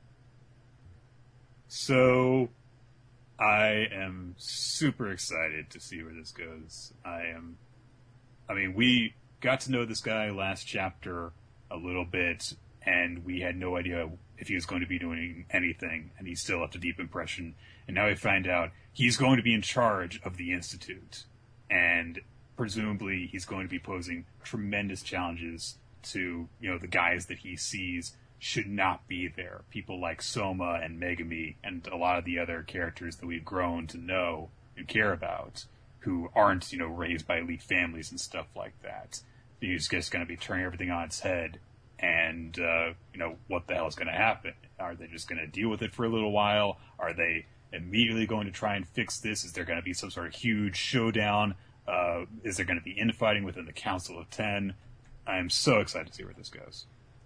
So I am super excited to see where this goes. I am, I mean, we got to know this guy last chapter a little bit, and we had no idea if he was going to be doing anything, and he still left a deep impression. And now we find out he's going to be in charge of the Institute, and presumably he's going to be posing tremendous challenges to, you know, the guys that he sees should not be there. People like Soma and Megumi and a lot of the other characters that we've grown to know and care about, who aren't, you know, raised by elite families and stuff like that. He's just going to be turning everything on its head. And, uh, you know, what the hell is going to happen? Are they just going to deal with it for a little while? Are they immediately going to try and fix this? Is there going to be some sort of huge showdown? Uh, is there going to be infighting within the Council of Ten? I'm so excited to see where this goes.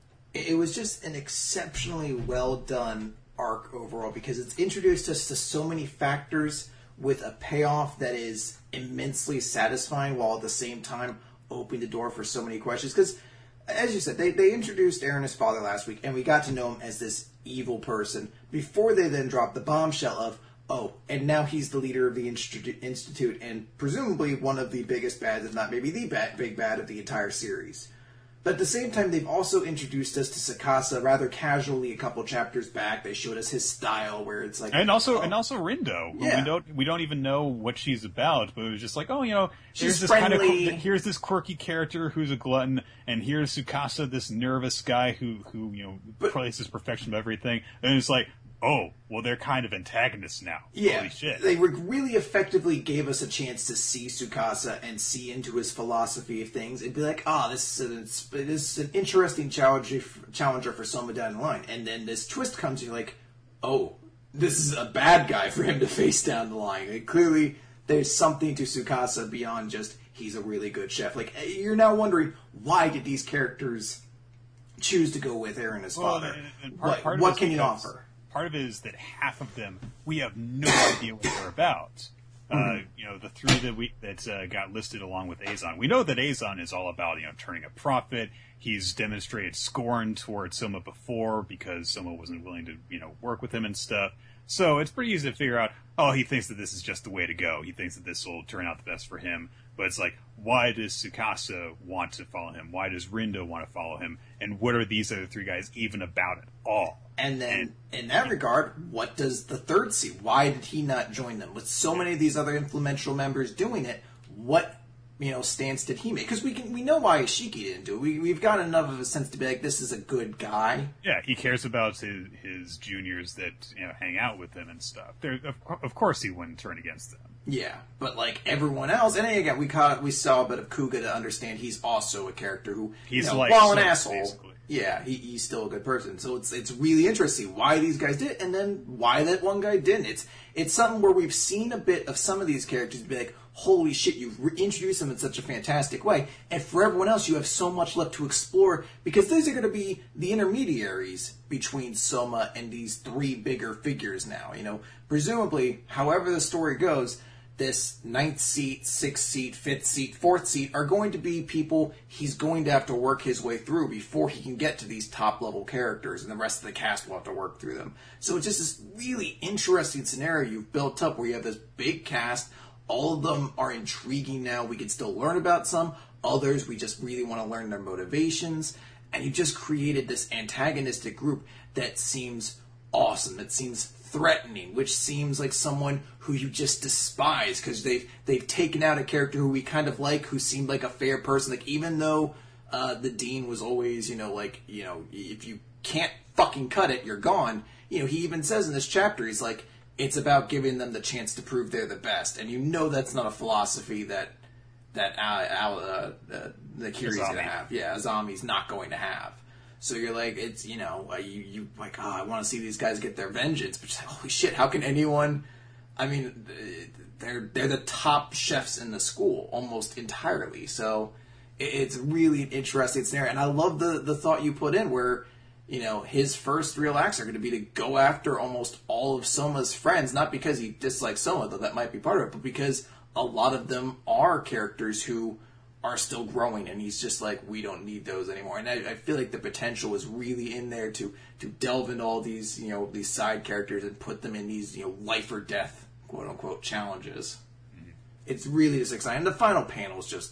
It was just an exceptionally well done arc overall, because it's introduced us to so many factors with a payoff that is immensely satisfying, while at the same time opening the door for so many questions. Because, as you said, they, they introduced Eren as father last week, and we got to know him as this evil person before they then dropped the bombshell of, oh, and now he's the leader of the Institute, and presumably one of the biggest bads, if not maybe the bad, big bad of the entire series. But at the same time, they've also introduced us to Tsukasa rather casually a couple chapters back. They showed us his style, where it's like, and also oh, and also Rindo. Yeah. We don't we don't even know what she's about, but it was just like, oh, you know, She's here's this friendly. kind of here's this quirky character who's a glutton, and here's Tsukasa, this nervous guy who who you know But- places perfection of everything, and it's like, oh, well, they're kind of antagonists now. Yeah, Holy shit. they re- really effectively gave us a chance to see Tsukasa and see into his philosophy of things and be like, ah, oh, this is an, this is an interesting challenger, challenger for Soma down the line. And then this twist comes and you're like, oh, this is a bad guy for him to face down the line. Like, clearly, there's something to Tsukasa beyond just he's a really good chef. Like, you're now wondering, why did these characters choose to go with Eren as Well, father? and- and part- what part of what it's can he because- offer? Part of it is that half of them, we have no idea what they're about. Uh, you know, the three that we that uh, got listed along with Azon. We know that Azon is all about, you know, turning a profit. He's demonstrated scorn towards Soma before because Soma wasn't willing to, you know, work with him and stuff. So it's pretty easy to figure out, oh, he thinks that this is just the way to go. He thinks that this will turn out the best for him. But it's like, why does Tsukasa want to follow him? Why does Rindo want to follow him? And what are these other three guys even about at all? And then, in that regard, what does the third see? Why did he not join them? With so many of these other influential members doing it, what, you know, stance did he make? Because we can we know why Ishiki didn't do it. We, we've got enough of a sense to be like, this is a good guy. Yeah, he cares about his, his juniors that, you know, hang out with him and stuff. There, of, cour- of course he wouldn't turn against them. Yeah, but like everyone else, and again, we caught we saw a bit of Kuga to understand he's also a character who, He's you know, like while an Soma, asshole, basically. yeah, he, he's still a good person. So it's it's really interesting why these guys did it, and then why that one guy didn't. It's it's something where we've seen a bit of some of these characters be like, holy shit, you've re- introduced them in such a fantastic way, and for everyone else, you have so much left to explore, because these are going to be the intermediaries between Soma and these three bigger figures now. You know, presumably, however the story goes, this ninth seat, sixth seat, fifth seat, fourth seat are going to be people he's going to have to work his way through before he can get to these top level characters, and the rest of the cast will have to work through them. So it's just this really interesting scenario you've built up where you have this big cast. All of them are intriguing now. We can still learn about some. Others, we just really want to learn their motivations. And you just created this antagonistic group that seems awesome. That seems threatening, which seems like someone who you just despise because they've they've taken out a character who we kind of like, who seemed like a fair person. Like, even though uh, the dean was always, you know, like, you know, if you can't fucking cut it, you're gone. You know, he even says in this chapter, he's like, it's about giving them the chance to prove they're the best, and you know that's not a philosophy that that uh, uh, uh, the Kiri's going to have. Yeah, Azami's not going to have. So you're like, it's, you know, uh, you, you like, oh, I want to see these guys get their vengeance. But you're like, holy shit, how can anyone, I mean, they're, they're the top chefs in the school almost entirely. So it, it's really an interesting scenario. And I love the, the thought you put in where, you know, his first real acts are going to be to go after almost all of Soma's friends, not because he dislikes Soma, though that might be part of it, but because a lot of them are characters who are still growing, and he's just like, we don't need those anymore. And I, I feel like the potential is really in there to to delve into all these, you know, these side characters and put them in these, you know, life or death, quote unquote, challenges. Mm-hmm. It's really just exciting. And the final panel is just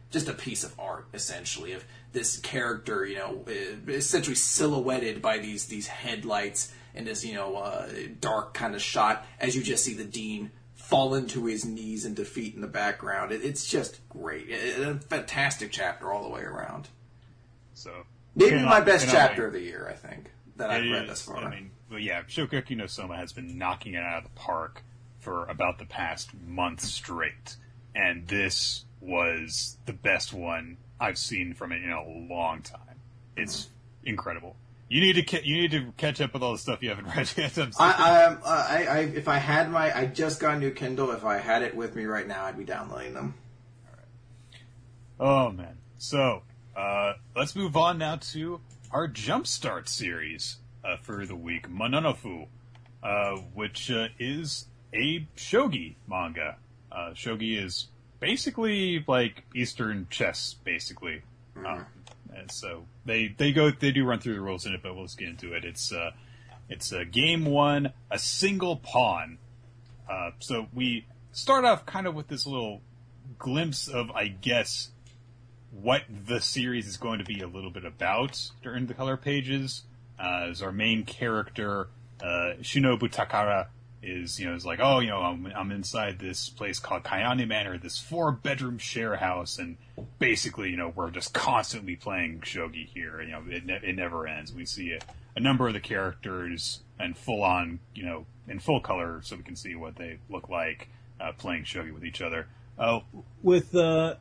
just a piece of art, essentially, of this character, you know, essentially silhouetted by these these headlights and this, you know, uh, dark kind of shot as you just see the Dean fallen to his knees in defeat in the background. It, it's just great. It, a fantastic chapter all the way around. So maybe cannot, my best cannot chapter wait. of the year, I think, that I've It read is, thus far. I mean, but yeah, Shokugeki no Soma has been knocking it out of the park for about the past month straight, and this was the best one I've seen from it in a long time. It's mm-hmm. incredible. You need to ca- you need to catch up with all the stuff you haven't read yet. I'm I, I, um, uh, I, I, if I had my, I just got a new Kindle. If I had it with me right now, I'd be downloading them. All right. Oh man. So uh, let's move on now to our Jumpstart series uh, for the week, Mononofu, uh, which uh, is a shogi manga. Uh, shogi is basically like Eastern chess, basically. Mm-hmm. Um, and so they they go they do run through the rules in it, but we'll just get into it. It's uh, it's a game one, a single pawn. Uh, so we start off kind of with this little glimpse of, I guess, what the series is going to be a little bit about during the color pages. Uh, as our main character, uh, Shinobu Takara, is, you know, is like, oh, you know, I'm, I'm inside this place called Kayane Manor, this four-bedroom share house, and basically, you know, we're just constantly playing shogi here. You know, it, ne- it never ends. We see a, a number of the characters and full-on, you know, in full color, so we can see what they look like uh, playing shogi with each other. Uh, with, uh...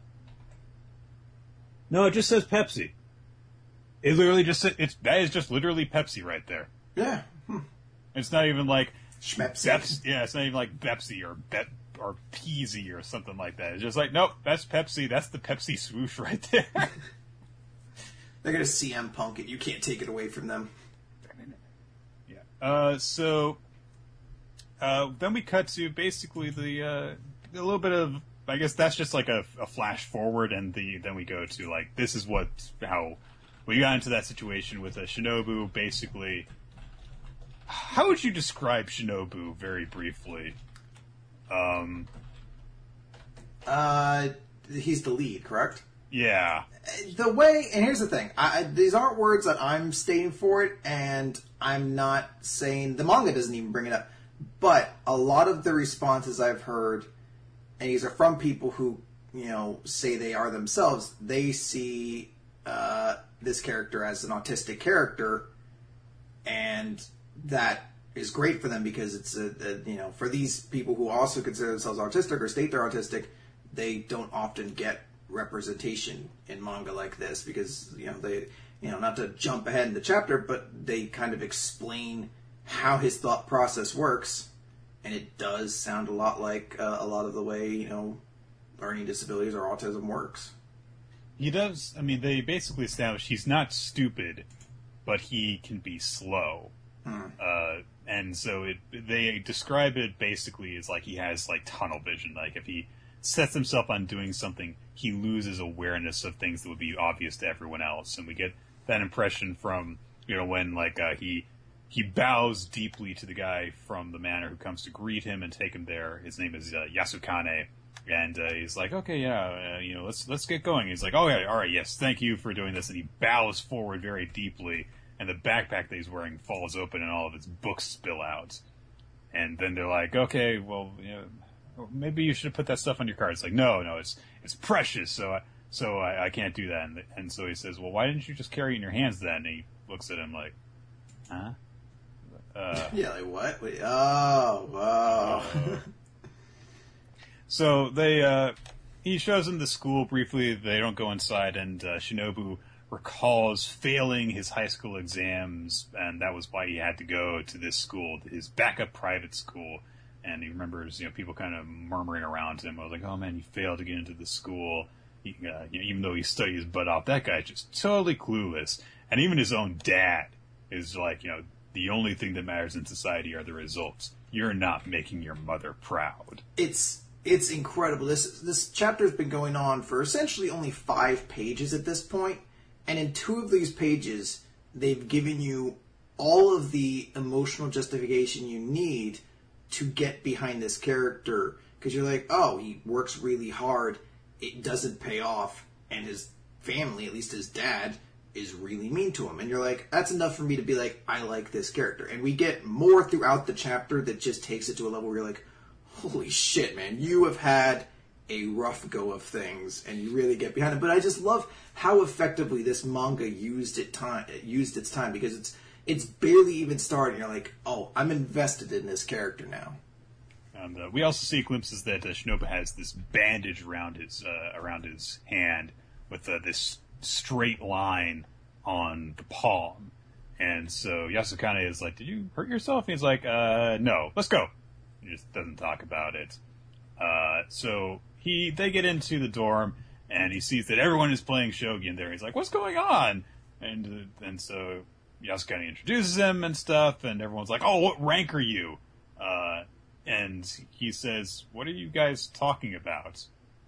No, it just says Pepsi. It literally just, it's, that is just literally Pepsi right there. Yeah. Hmm. It's not even like... Schmepsi. Beps, yeah, it's not even like Pepsi or Bet or Peasy or something like that. It's just like, nope, that's Pepsi. That's the Pepsi swoosh right there. They're gonna C M Punk it. You can't take it away from them. Yeah. Uh, so uh, then we cut to basically the uh, a little bit of. I guess that's just like a, a flash forward, and the then we go to like this is what how we got into that situation with a Shinobu basically. How would you describe Shinobu very briefly? Um, uh, he's the lead, correct? Yeah. The way, and here's the thing, I, these aren't words that I'm stating for it, and I'm not saying, the manga doesn't even bring it up, but a lot of the responses I've heard, and these are from people who, you know, say they are themselves, they see uh, this character as an autistic character, and that is great for them because it's a, a you know, for these people who also consider themselves autistic or state they're autistic, they don't often get representation in manga like this because, you know, they, you know, not to jump ahead in the chapter, but they kind of explain how his thought process works, and it does sound a lot like uh, a lot of the way, you know, learning disabilities or autism works. He does. I mean, they basically establish he's not stupid, but he can be slow. Hmm. Uh, and so it, they describe it basically as like he has like tunnel vision. Like if he sets himself on doing something, he loses awareness of things that would be obvious to everyone else. And we get that impression from, you know, when like uh, he he bows deeply to the guy from the manor who comes to greet him and take him there. His name is uh, Yasukane. And uh, he's like, okay, yeah, uh, you know, let's let's get going. He's like, oh yeah, all right, yes, thank you for doing this. And he bows forward very deeply. And the backpack that he's wearing falls open and all of its books spill out. And then they're like, okay, well, you know, maybe you should put that stuff on your card. It's like, no, no, it's it's precious, so I, so I, I can't do that. And, and so he says, well, why didn't you just carry it in your hands then? And he looks at him like, huh? Uh, yeah, like what? Wait, oh, wow. Uh, so they, uh, he shows them the school briefly. They don't go inside, and uh, Shinobu recalls failing his high school exams, and that was why he had to go to this school, his backup private school. And he remembers, you know, people kind of murmuring around him. I was like, oh man, you failed to get into this school. He, uh, you know, even though he studied his butt off, that guy's just totally clueless. And even his own dad is like, you know, the only thing that matters in society are the results. You're not making your mother proud. It's it's incredible. This this chapter's been going on for essentially only five pages at this point. And in two of these pages, they've given you all of the emotional justification you need to get behind this character. Because you're like, oh, he works really hard. It doesn't pay off. and his family, at least his dad, is really mean to him. And you're like, that's enough for me to be like, I like this character. And we get more throughout the chapter that just takes it to a level where you're like, holy shit, man, you have had a rough go of things, and you really get behind it. But I just love how effectively this manga used it time used its time, because it's it's barely even started. You're like, oh, I'm invested in this character now. And uh, we also see glimpses that uh, Shinobu has this bandage around his uh, around his hand with uh, this straight line on the palm. And so Yasukane is like, did you hurt yourself? And he's like, uh, no, let's go. He just doesn't talk about it. Uh, so he, they get into the dorm, and he sees that everyone is playing shogi in there. He's like, what's going on? And, uh, and so Yasukane introduces him and stuff, and everyone's like, oh, what rank are you? Uh, and he says, what are you guys talking about?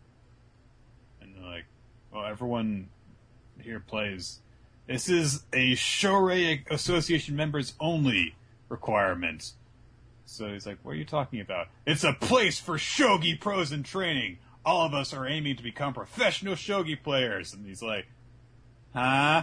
And they're like, well, everyone here plays. This is a Shorei Association members only requirement. So he's like, what are you talking about? It's a place for shogi pros in training. All of us are aiming to become professional shogi players. And he's like, huh?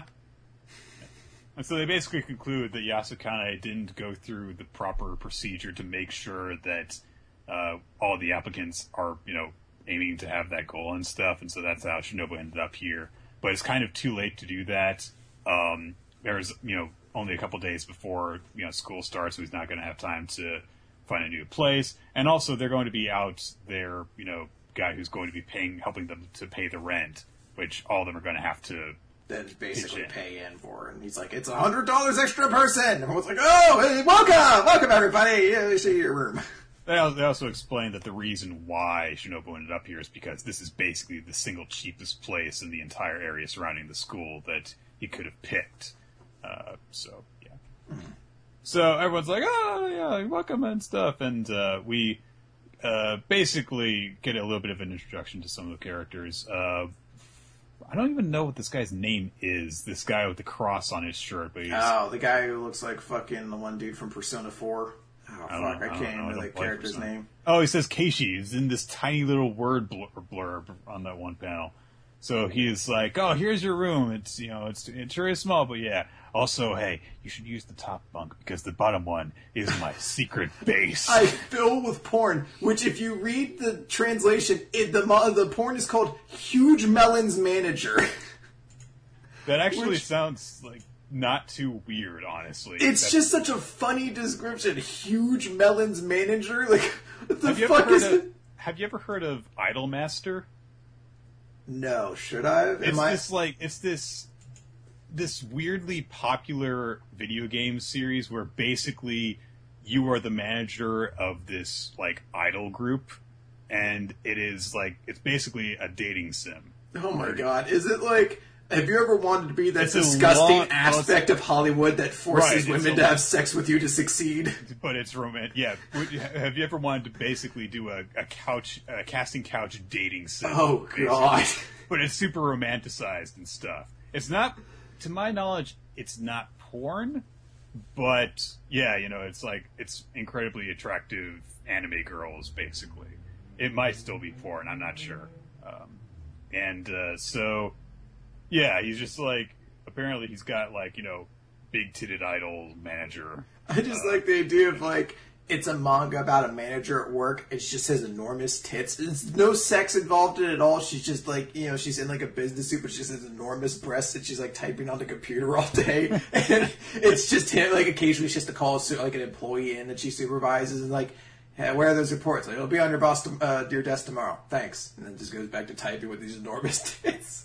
And so they basically conclude that Yasukane didn't go through the proper procedure to make sure that uh, all the applicants are, you know, aiming to have that goal and stuff. And so that's how Shinobu ended up here. But it's kind of too late to do that. Um, there's, you know, only a couple days before, you know, school starts, so he's not going to have time to find a new place. And also they're going to be out there, you know, guy who's going to be paying, helping them to pay the rent, which all of them are going to have to then basically in. pay in for. And he's like, it's a hundred dollars extra person. And everyone's like, oh, hey, welcome, welcome everybody. Yeah, let me see your room. They also explained that the reason why Shinobu ended up here is because this is basically the single cheapest place in the entire area surrounding the school that he could have picked. Uh, so, yeah. Mm-hmm. So everyone's like, oh, yeah, welcome and stuff. And uh, we uh, basically get a little bit of an introduction to some of the characters. Uh, I don't even know what this guy's name is, this guy with the cross on his shirt. But he's, oh, the guy who looks like fucking the one dude from Persona four. Oh, fuck, I, I can't even remember that character's name. Oh, he says Keishi. He's in this tiny little word blurb on that one panel. So he's like, oh, here's your room. It's, you know, it's it's very small, but yeah. Also, hey, you should use the top bunk because the bottom one is my secret base. I fill with porn, which if you read the translation, it, the the porn is called Huge Melon's Manager. That actually which, sounds like not too weird, honestly. It's That's, just such a funny description. Huge Melon's Manager? Like, what the have you fuck ever heard is of, it? Have you ever heard of Idolmaster? No, should I? Am It's I... this like it's this this weirdly popular video game series where basically you are the manager of this like idol group, and it is like it's basically a dating sim. Oh my god! Is it like? Have you ever wanted to be that It's a disgusting long- aspect of Hollywood that forces Right, it's women a to long- have sex with you to succeed? But it's romantic. Yeah. Would you- Have you ever wanted to basically do a, a couch, a casting couch dating sim? Oh basically? god! But it's super romanticized and stuff. It's not, to my knowledge, it's not porn. But yeah, you know, it's like it's incredibly attractive anime girls. Basically, it might still be porn. I'm not sure. Um, and uh, so, yeah, he's just like apparently he's got like you know big titted idol manager. I just uh, like the idea of like it's a manga about a manager at work. It just has enormous tits. There's no sex involved in it at all. She's just like, you know, she's in like a business suit, but she just has enormous breasts and she's like typing on the computer all day. And it's just him, like occasionally she has to call like an employee in that she supervises and like, hey, where are those reports? Like, it'll be on your boss, to, uh, your desk tomorrow. Thanks. And then just goes back to typing with these enormous tits.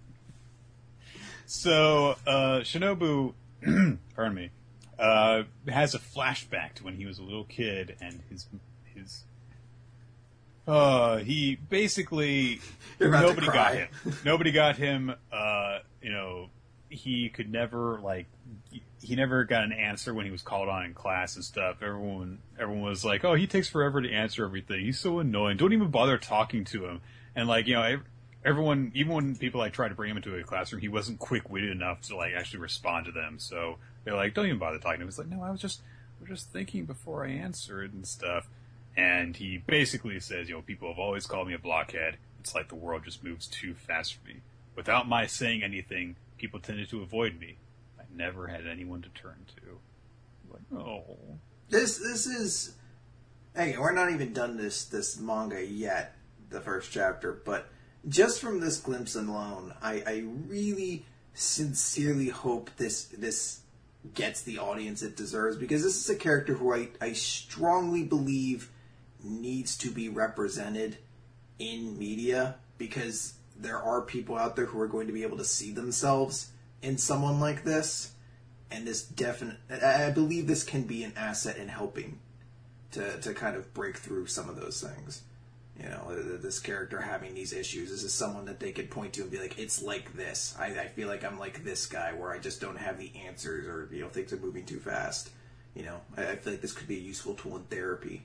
So, uh, Shinobu, pardon me, Uh, has a flashback to when he was a little kid and his his uh he basically nobody got him nobody got him uh you know he could never like he never got an answer when he was called on in class and stuff. Everyone everyone was like, oh, he takes forever to answer everything, he's so annoying, don't even bother talking to him. And like, you know, everyone, even when people like tried to bring him into a classroom, he wasn't quick-witted enough to like actually respond to them. So they're like, don't even bother talking to him. He's like, no, I was just, I was just thinking before I answered and stuff. And he basically says, you know, people have always called me a blockhead. It's like the world just moves too fast for me. without my saying anything, people tended to avoid me. I never had anyone to turn to. Like, oh. This this is... Hey, we're not even done this, this manga yet, the first chapter, but just from this glimpse alone, I, I really sincerely hope this this gets the audience it deserves, because this is a character who I, I strongly believe needs to be represented in media, because there are people out there who are going to be able to see themselves in someone like this, and this definite, I believe this can be an asset in helping to, to kind of break through some of those things. You know, this character having these issues. This is someone that they could point to and be like, it's like this. I, I feel like I'm like this guy where I just don't have the answers, or, you know, things are moving too fast. You know, I, I feel like this could be a useful tool in therapy.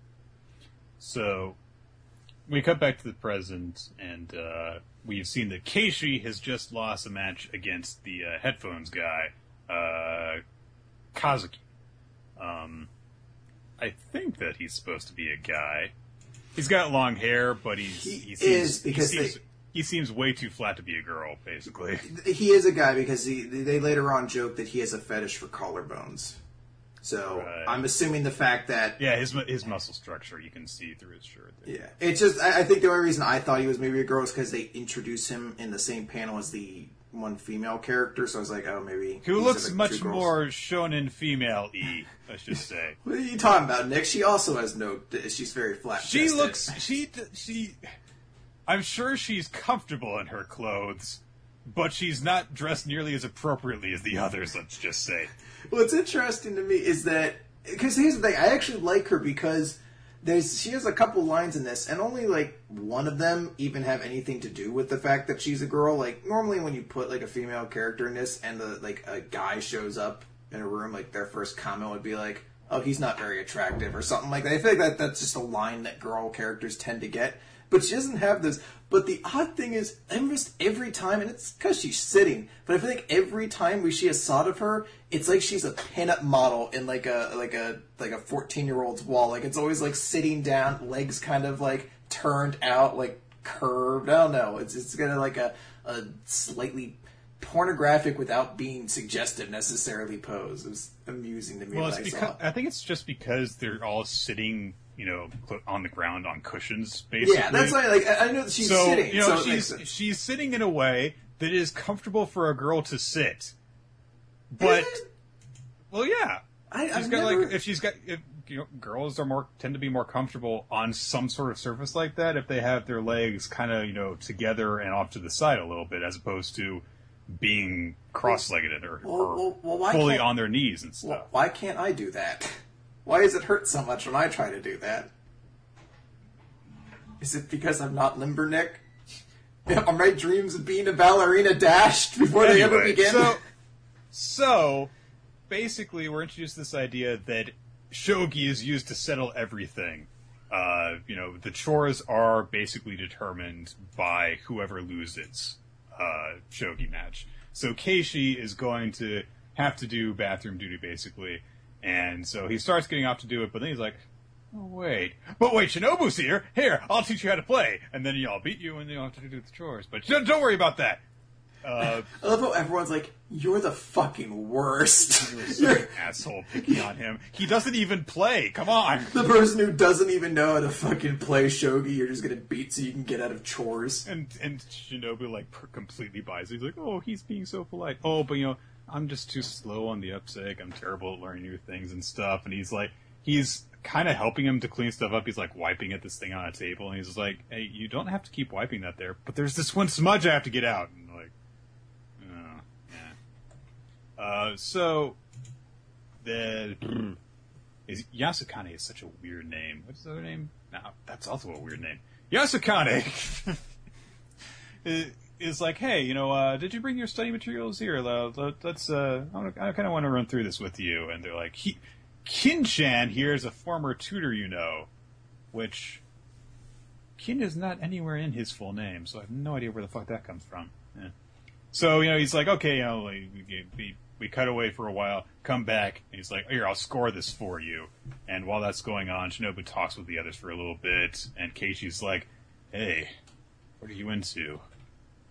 So, we cut back to the present, and uh, we've seen that Keishi has just lost a match against the uh, headphones guy, uh, Kazuki. Um, I think that he's supposed to be a guy. He's got long hair, but he's, he, he seems, is because he seems, they, he seems way too flat to be a girl, basically. He is a guy because he, they later on joke that he has a fetish for collarbones. So Right. I'm assuming the fact that Yeah, his his muscle structure you can see through his shirt. yeah, it's just I, I think the only reason I thought he was maybe a girl is because they introduced him in the same panel as the one female character. So I was like, oh, maybe Who these looks are the much two girls. more shonen female-y, let's just say. What are you talking about, Nick? She also has no. She's very flat. She looks she she. I'm sure she's comfortable in her clothes, but she's not dressed nearly as appropriately as the others. Let's just say. What's interesting to me is that, because here's the thing, I actually like her because there's she has a couple lines in this, and only like one of them even have anything to do with the fact that she's a girl. Like normally when you put like a female character in this, and the like a guy shows up in a room, like their first comment would be like, "Oh, he's not very attractive" or something like that. I feel like that that's just a line that girl characters tend to get. But she doesn't have this. But the odd thing is, almost every time, and it's because she's sitting, but I feel like every time we see a shot of her, it's like she's a pinup model in like a like a like a fourteen year old's wall. Like it's always like sitting down, legs kind of like turned out, like curved. I don't know. It's it's kind of like a a slightly pornographic without being suggestive necessarily pose. It was amusing to me. Well, when it's I because saw. I think it's just because they're all sitting, you know, cl- on the ground on cushions, basically. Yeah, that's why. Like I I know that she's so, sitting. you know, so it makes she's sense. she's sitting in a way that is comfortable for a girl to sit. But, Is it? well, yeah, I, she's I've got never... like if she's got if you know, girls are more tend to be more comfortable on some sort of surface like that if they have their legs kind of, you know, together and off to the side a little bit, as opposed to being cross-legged or, Well, or well, well, why fully can't- on their knees and stuff. Well, why can't I do that? Why does it hurt so much when I try to do that? Is it because I'm not Limbernick? Are my dreams of being a ballerina dashed before they ever Anyway, begin? So, so, basically, we're introduced to this idea that shogi is used to settle everything. Uh, you know, the chores are basically determined by whoever loses uh, shogi match. So Keishi is going to have to do bathroom duty, basically. And so he starts getting off to do it, but then he's like, oh, wait. But wait, Shinobu's here. Here, I'll teach you how to play. And then I'll beat you and you'll have to do the chores. But don't, don't worry about that. Uh, I love how everyone's like, you're the fucking worst. You're an asshole picking on him. He doesn't even play. Come on. The person who doesn't even know how to fucking play shogi, you're just gonna beat so you can get out of chores. And and Shinobu like per- completely buys it. He's like, oh, he's being so polite. Oh, but you know, I'm just too slow on the uptake. I'm terrible at learning new things and stuff. And he's like, he's kind of helping him to clean stuff up. He's like wiping at this thing on a table, and he's just like, hey, you don't have to keep wiping that there, but there's this one smudge I have to get out. And like, oh, yeah. Uh, so the is Yasukane is such a weird name. What's the other name? No, that's also a weird name. Yasukane is, is like, hey, you know, uh, did you bring your study materials here? Let, let, let's. Uh, I, wanna- I kind of want to run through this with you. And they're like, he, Kin-chan here is a former tutor, you know, which Kin is not anywhere in his full name, so I have no idea where the fuck that comes from. Yeah. So, you know, he's like, okay, you know, we, we, we cut away for a while, come back, and he's like, here, I'll score this for you. And while that's going on, Shinobu talks with the others for a little bit, and Keishi's like, hey, what are you into?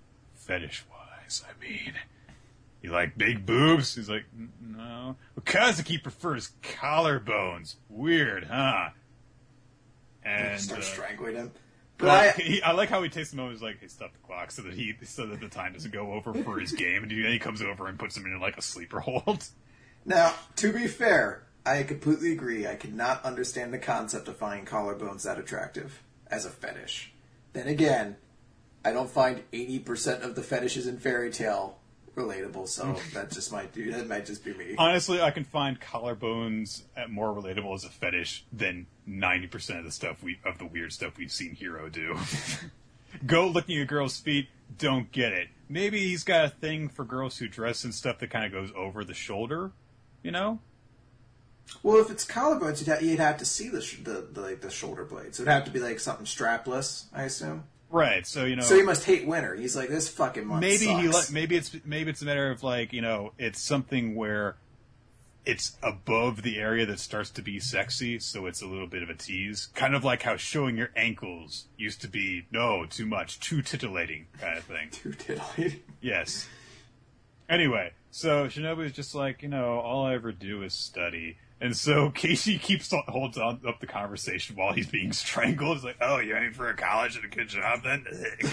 fetish-wise, I mean, you like big boobs? He's like, no. Well, Kazuki prefers collarbones. Weird, huh? And start uh, strangling him. But well, I, he, I like how he takes the moment. He's like, "Hey, stop the clock," so that he, so that the time doesn't go over for his game. And then he comes over and puts him in like a sleeper hold. now, to be fair, I completely agree. I cannot understand the concept of finding collarbones that attractive as a fetish. Then again, I don't find eighty percent of the fetishes in Fairy Tail relatable, so that just might do. That might just be me. Honestly, I can find collarbones more relatable as a fetish than ninety percent of the stuff we of the weird stuff we've seen Hero do. Go looking at girls' feet, don't get it. Maybe he's got a thing for girls who dress in stuff that kind of goes over the shoulder, you know? Well, if it's collarbones, you'd, ha- you'd have to see the, sh- the, the like the shoulder blades. It would have to be like something strapless, I assume. Right, so you know. So he must hate winter. He's like, this fucking month maybe sucks. he li- maybe it's maybe it's a matter of like, you know, it's something where it's above the area that starts to be sexy, so it's a little bit of a tease. Kind of like how showing your ankles used to be no too much, too titillating kind of thing. Too titillating. Yes. Anyway, so Shinobu is just like, you know, all I ever do is study. And so Keishi keeps on, holds on up the conversation while he's being strangled. He's like, "Oh, you aim for a college and a good job then?"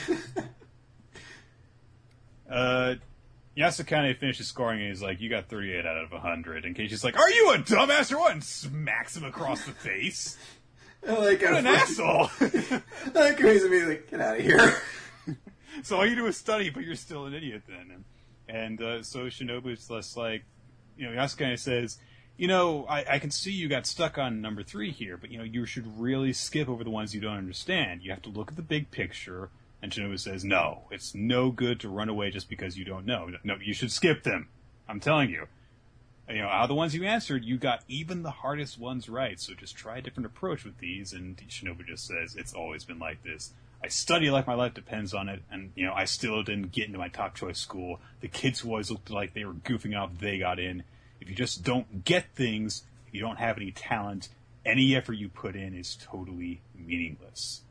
uh, Yasukane finishes scoring and he's like, "You got thirty-eight out of one hundred." And Keishi's like, "Are you a dumbass or what?" And smacks him across the face. Like what an asshole! Like he's immediately like, "Get out of here." So all you do is study, but you're still an idiot then. And, and uh, so Shinobu's less like, you know, Yasukane says, "You know, I, I can see you got stuck on number three here, but, you know, you should really skip over the ones you don't understand. You have to look at the big picture." And Shinobu says, "No, it's no good to run away just because you don't know. No, you should skip them. I'm telling you. You know, out of the ones you answered, you got even the hardest ones right, so just try a different approach with these." And Shinobu just says, "It's always been like this. I study like my life depends on it, and, you know, I still didn't get into my top choice school. The kids who always looked like they were goofing off, they got in. If you just don't get things, if you don't have any talent, any effort you put in is totally meaningless."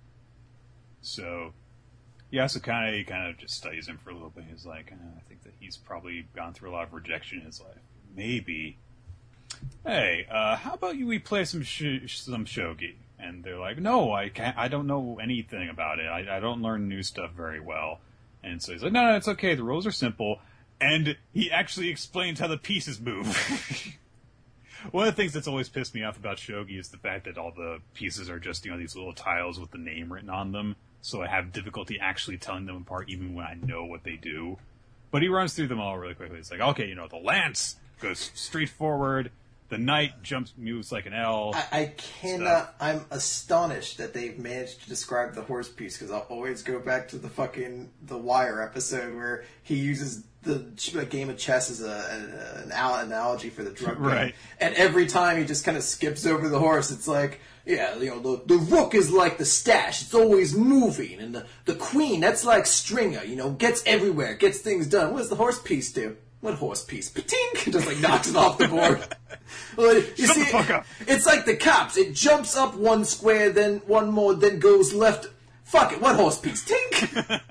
So Yasukane kind of just studies him for a little bit. He's like, uh, I think that he's probably gone through a lot of rejection in his life. Maybe. Hey, uh, how about you we play some sh- some shogi? And they're like, "No, I can't. I don't know anything about it. I, I don't learn new stuff very well." And so he's like, "No, no, it's okay. The rules are simple." And he actually explains how the pieces move. One of the things that's always pissed me off about shogi is the fact that all the pieces are just, you know, these little tiles with the name written on them. So I have difficulty actually telling them apart even when I know what they do. But he runs through them all really quickly. It's like, okay, you know, the lance goes straight forward. The knight jumps, moves like an L. I, I cannot. Stuff. I'm astonished that they've managed to describe the horse piece, because I'll always go back to the fucking The Wire episode where he uses the game of chess as a, a, an analogy for the drug game. Right. And every time he just kind of skips over the horse. It's like, yeah, you know, the, the rook is like the stash. It's always moving. And the, the queen, that's like Stringer, you know, gets everywhere, gets things done. What does the horse piece do? What horse piece? Patink! Just like knocks it off the board. Well, you Shut see, the fuck up. It's like the cops. It jumps up one square, then one more, then goes left. Fuck it. What horse piece? Tink!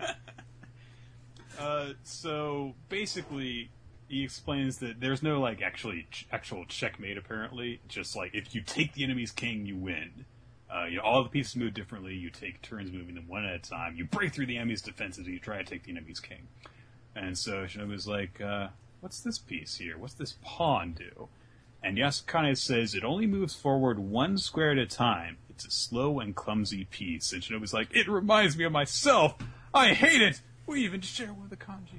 uh, so basically, he explains that there's no like actually ch- actual checkmate. Apparently, just like if you take the enemy's king, you win. Uh, you know, all the pieces move differently. You take turns moving them one at a time. You break through the enemy's defenses, and you try to take the enemy's king. And so Shinobu's like, uh, what's this piece here? What's this pawn do? And Yasukane says it only moves forward one square at a time. It's a slow and clumsy piece. And Shinobu's like, it reminds me of myself. I hate it. We even share one of the kanji.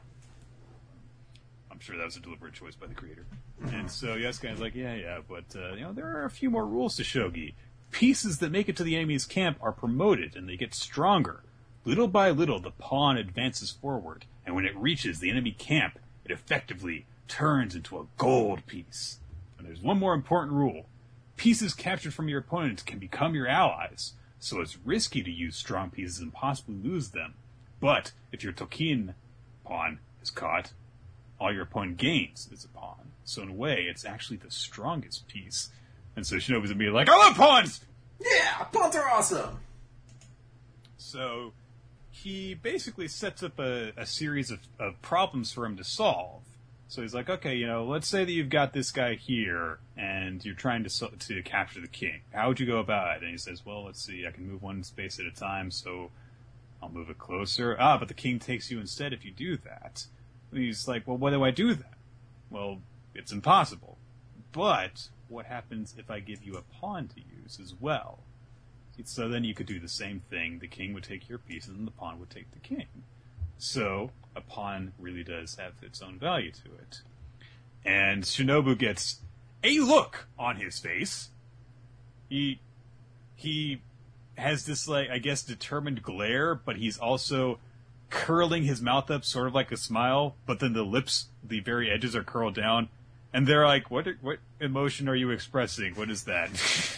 I'm sure that was a deliberate choice by the creator. And so Yasukane's like, yeah, yeah, but uh, you know, there are a few more rules to shogi. Pieces that make it to the enemy's camp are promoted, and they get stronger. Little by little, the pawn advances forward, and when it reaches the enemy camp, it effectively turns into a gold piece. And there's one more important rule. Pieces captured from your opponent can become your allies, so it's risky to use strong pieces and possibly lose them. But if your Tokin pawn is caught, all your opponent gains is a pawn. So in a way, it's actually the strongest piece. And so Shinobu's immediately like, I love pawns! Yeah, pawns are awesome! So he basically sets up a, a series of, of problems for him to solve. So he's like, okay, you know, let's say that you've got this guy here, and you're trying to to capture the king. How would you go about it? And he says, well, let's see, I can move one space at a time, so I'll move it closer. Ah, but the king takes you instead if you do that. And he's like, well, why do I do that? Well, it's impossible. But what happens if I give you a pawn to use as well? So then you could do the same thing. The king would take your piece, and the pawn would take the king. So a pawn really does have its own value to it. And Shinobu gets a look on his face. He he has this, like, I guess, determined glare, but he's also curling his mouth up sort of like a smile, but then the lips, the very edges are curled down. And they're like, what what emotion are you expressing? What is that?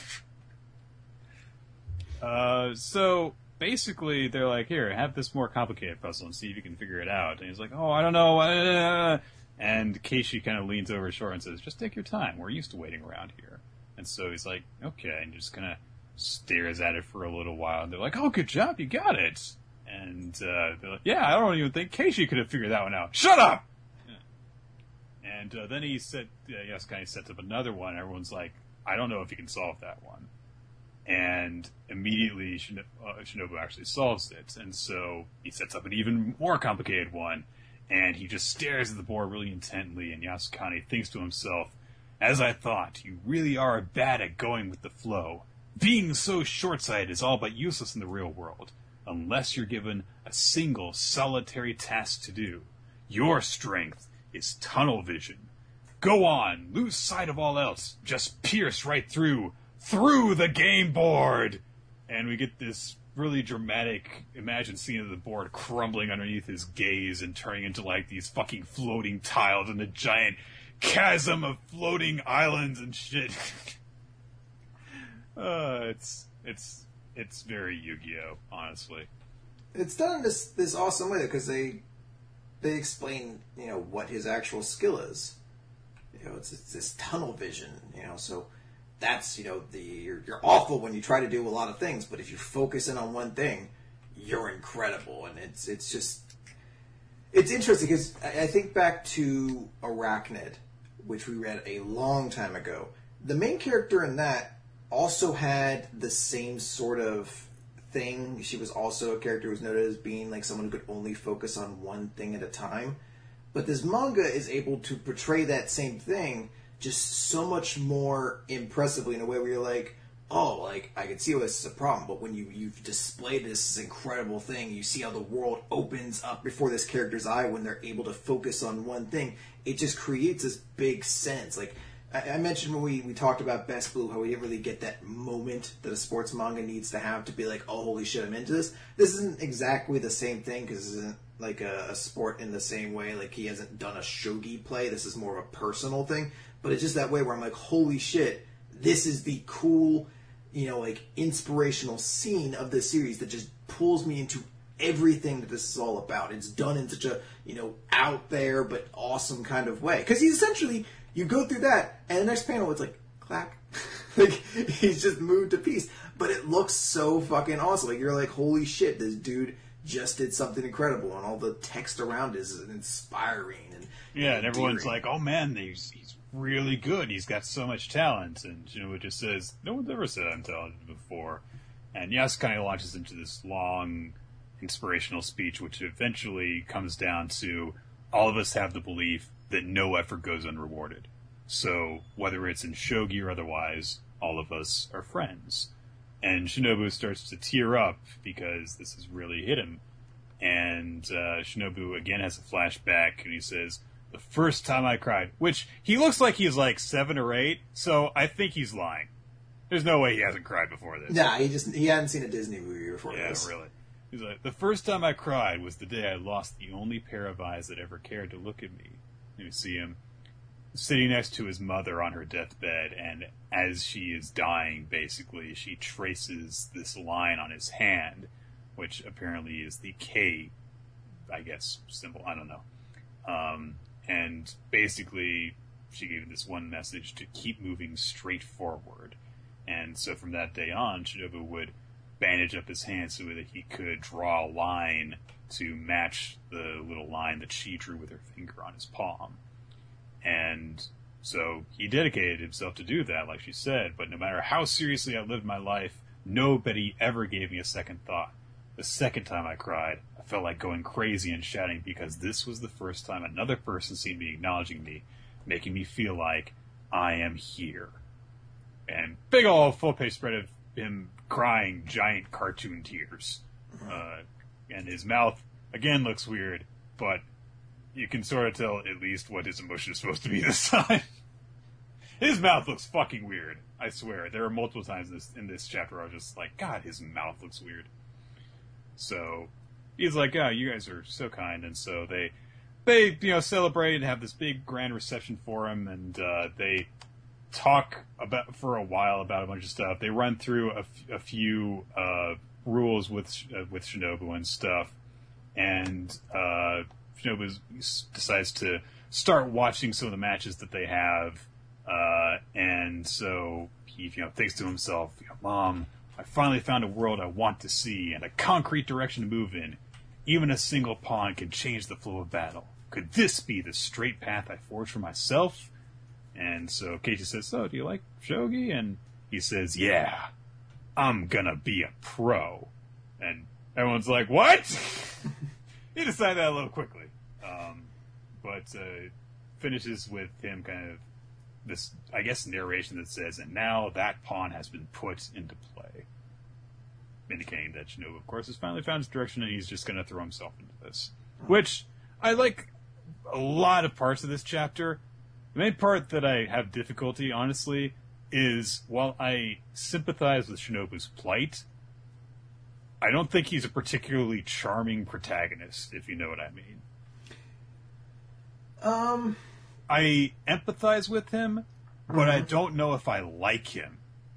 uh, so basically, they're like, here, have this more complicated puzzle and see if you can figure it out. And he's like, oh, I don't know. Uh, and Keishi kind of leans over his shoulder and says, just take your time. We're used to waiting around here. And so he's like, okay, and just kind of stares at it for a little while. And they're like, oh, good job, you got it. And uh, they're like, yeah, I don't even think Keishi could have figured that one out. Shut up! And uh, then he said, uh, yes, kind of sets up another one. Everyone's like, I don't know if he can solve that one. And immediately Shin- uh, Shinobu actually solves it. And so he sets up an even more complicated one. And he just stares at the board really intently. And Yasukani thinks to himself, as I thought, you really are bad at going with the flow. Being so short-sighted is all but useless in the real world, unless you're given a single solitary task to do. Your strength is tunnel vision. Go on, lose sight of all else. Just pierce right through, through the game board. And we get this really dramatic, imagined scene of the board crumbling underneath his gaze and turning into like these fucking floating tiles in a giant chasm of floating islands and shit. uh, it's it's it's very Yu-Gi-Oh, honestly. It's done in this this awesome way because they. They explain, you know, what his actual skill is. You know, it's, it's this tunnel vision, you know, so that's, you know, the you're, you're awful when you try to do a lot of things, but if you focus in on one thing, you're incredible. And it's it's just, it's interesting because I, I think back to Arachnid, which we read a long time ago. The main character in that also had the same sort of thing. She was also a character who was noted as being like someone who could only focus on one thing at a time. But this manga is able to portray that same thing just so much more impressively in a way where you're like, oh, like, I can see why this is a problem, but when you, you've displayed this incredible thing, you see how the world opens up before this character's eye when they're able to focus on one thing, it just creates this big sense. Like, I mentioned when we, we talked about Best Blue, how we didn't really get that moment that a sports manga needs to have to be like, oh, holy shit, I'm into this. This isn't exactly the same thing, because this isn't like a, a sport in the same way. Like, he hasn't done a shogi play. This is more of a personal thing. But it's just that way where I'm like, holy shit, this is the cool, you know, like, inspirational scene of this series that just pulls me into everything that this is all about. It's done in such a, you know, out there but awesome kind of way. Because he's essentially... You go through that, and the next panel, it's like, clack. Like, he's just moved to piece. But it looks so fucking awesome. Like, you're like, holy shit, this dude just did something incredible. And all the text around is inspiring. And yeah, and everyone's like, oh man, he's, he's really good. He's got so much talent. And, you know, it just says, no one's ever said I'm talented before. And Yas kind of launches into this long, inspirational speech, which eventually comes down to all of us have the belief that no effort goes unrewarded. So, whether it's in shogi or otherwise, all of us are friends. And Shinobu starts to tear up because this has really hit him. And uh, Shinobu again has a flashback, and he says, the first time I cried, which he looks like he's like seven or eight, so I think he's lying. There's no way he hasn't cried before this. Nah, he just he hadn't seen a Disney movie before yeah, this. Yeah, really. He's like, the first time I cried was the day I lost the only pair of eyes that ever cared to look at me. You see him sitting next to his mother on her deathbed, and as she is dying, basically, she traces this line on his hand, which apparently is the K, I guess, symbol. I don't know. Um, and basically, she gave this one message to keep moving straight forward. And so from that day on, Shinobu would bandage up his hand so that he could draw a line to match the little line that she drew with her finger on his palm. And so he dedicated himself to do that, like she said, but no matter how seriously I lived my life, nobody ever gave me a second thought. The second time I cried, I felt like going crazy and shouting because this was the first time another person seemed to be acknowledging me, making me feel like I am here. And big ol' full-page spread of him crying giant cartoon tears. Uh, and his mouth, again, looks weird, but you can sort of tell at least what his emotion is supposed to be this time. His mouth looks fucking weird, I swear. There are multiple times in this, in this chapter where I was just like, God, his mouth looks weird. So he's like, oh, you guys are so kind. And so they, they you know, celebrate and have this big grand reception for him, and uh, they talk about for a while about a bunch of stuff. They run through a, f- a few uh, rules with uh, with Shinobu and stuff, and uh, Shinobu decides to start watching some of the matches that they have, uh, and so he you know thinks to himself, you know, Mom, I finally found a world I want to see and a concrete direction to move in. Even a single pawn can change the flow of battle. Could this be the straight path I forged for myself? And so Keiichi says, so, do you like shogi? And he says, yeah, I'm gonna be a pro. And everyone's like, what? He decided that a little quickly. Um, but uh, finishes with him kind of this, I guess, narration that says, and now that pawn has been put into play. Indicating that Shinobu, of course, has finally found his direction and he's just going to throw himself into this. Which, I like a lot of parts of this chapter. The main part that I have difficulty, honestly, is while I sympathize with Shinobu's plight, I don't think he's a particularly charming protagonist, if you know what I mean. Um... I empathize with him, but I don't know if I like him.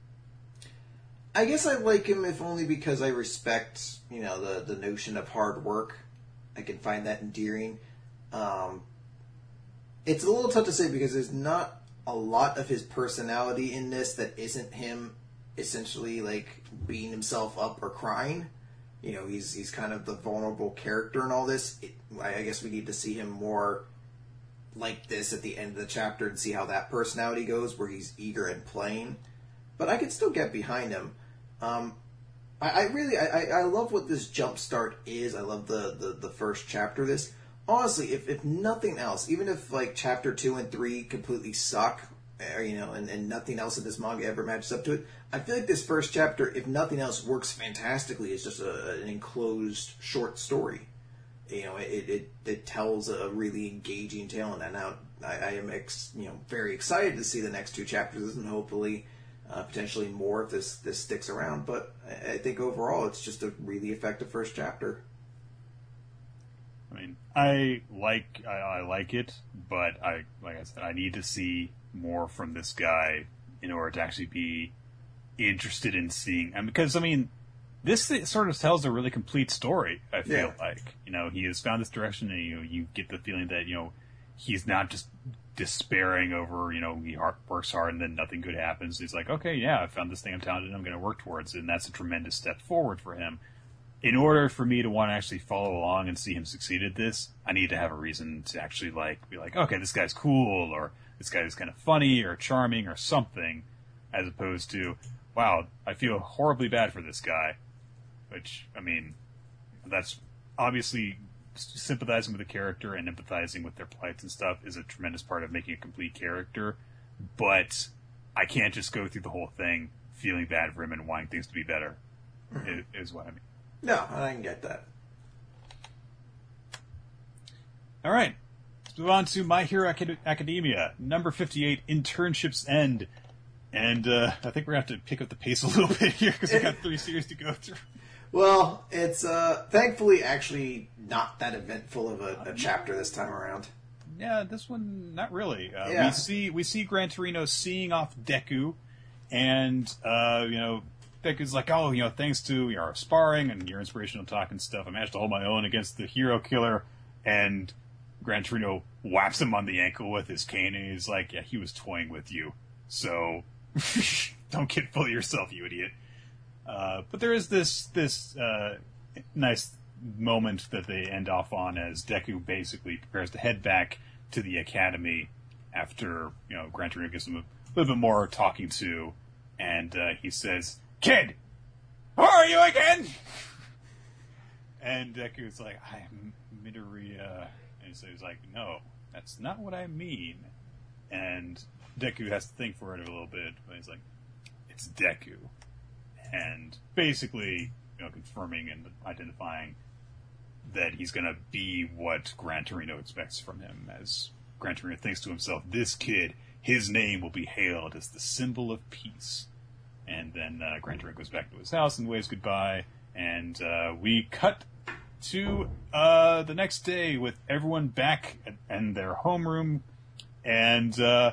I guess I like him if only because I respect, you know, the, the notion of hard work. I can find that endearing. Um, it's a little tough to say because there's not a lot of his personality in this that isn't him essentially, like, beating himself up or crying. You know, he's he's kind of the vulnerable character in all this. It, I guess we need to see him more like this at the end of the chapter and see how that personality goes, where he's eager and playing. But I could still get behind him. Um, I, I really, I, I love what this Jumpstart is. I love the, the, the first chapter of this. Honestly, if, if nothing else, even if like chapter two and three completely suck, or, you know, and, and nothing else in this manga ever matches up to it, I feel like this first chapter, if nothing else, works fantastically. It's just a, an enclosed short story. You know, it, it it tells a really engaging tale, and now I, I am ex, you know very excited to see the next two chapters, and hopefully uh, potentially more if this this sticks around. But I, I think overall, it's just a really effective first chapter. I mean, I like I, I like it, but I like I said, I need to see more from this guy in order to actually be interested in seeing. And because I mean. This sort of tells a really complete story, I feel Yeah. like. You know, he has found this direction, and, you know, you get the feeling that, you know, he's not just despairing over, you know, he hard, works hard and then nothing good happens. He's like, okay, yeah, I found this thing I'm talented in, I'm going to work towards it, and that's a tremendous step forward for him. In order for me to want to actually follow along and see him succeed at this, I need to have a reason to actually, like, be like, okay, this guy's cool, or this guy's kind of funny, or charming, or something, as opposed to, wow, I feel horribly bad for this guy. Which, I mean, that's obviously sympathizing with the character and empathizing with their plights and stuff is a tremendous part of making a complete character. But I can't just go through the whole thing feeling bad for him and wanting things to be better, mm-hmm. is, is what I mean. No, I can get that. All right. Let's move on to My Hero Acad- Academia, number fifty-eight, Internships End. And uh, I think we're going to have to pick up the pace a little bit here because we've got three series to go through. Well, it's uh, thankfully actually not that eventful of a, a chapter this time around. Yeah, this one, not really. Uh, yeah. We see we see Gran Torino seeing off Deku, and, uh, you know, Deku's like, oh, you know, thanks to your sparring and your inspirational talk and stuff, I managed to hold my own against the hero killer, and Gran Torino whaps him on the ankle with his cane, and he's like, yeah, he was toying with you, so don't get full of yourself, you idiot. Uh, but there is this this uh, nice moment that they end off on as Deku basically prepares to head back to the academy after, you know, Gran Torino gives him a little bit more talking to, and uh, he says, "Kid, who are you again?" And Deku's like, "I'm Midoriya," and so he's like, "No, that's not what I mean." And Deku has to think for it a little bit, but he's like, "It's Deku." And basically, you know, confirming and identifying that he's going to be what Gran Torino expects from him, as Gran Torino thinks to himself, this kid, his name will be hailed as the symbol of peace. And then uh, Gran Torino goes back to his house and waves goodbye, and uh, we cut to uh, the next day with everyone back in their homeroom, and uh,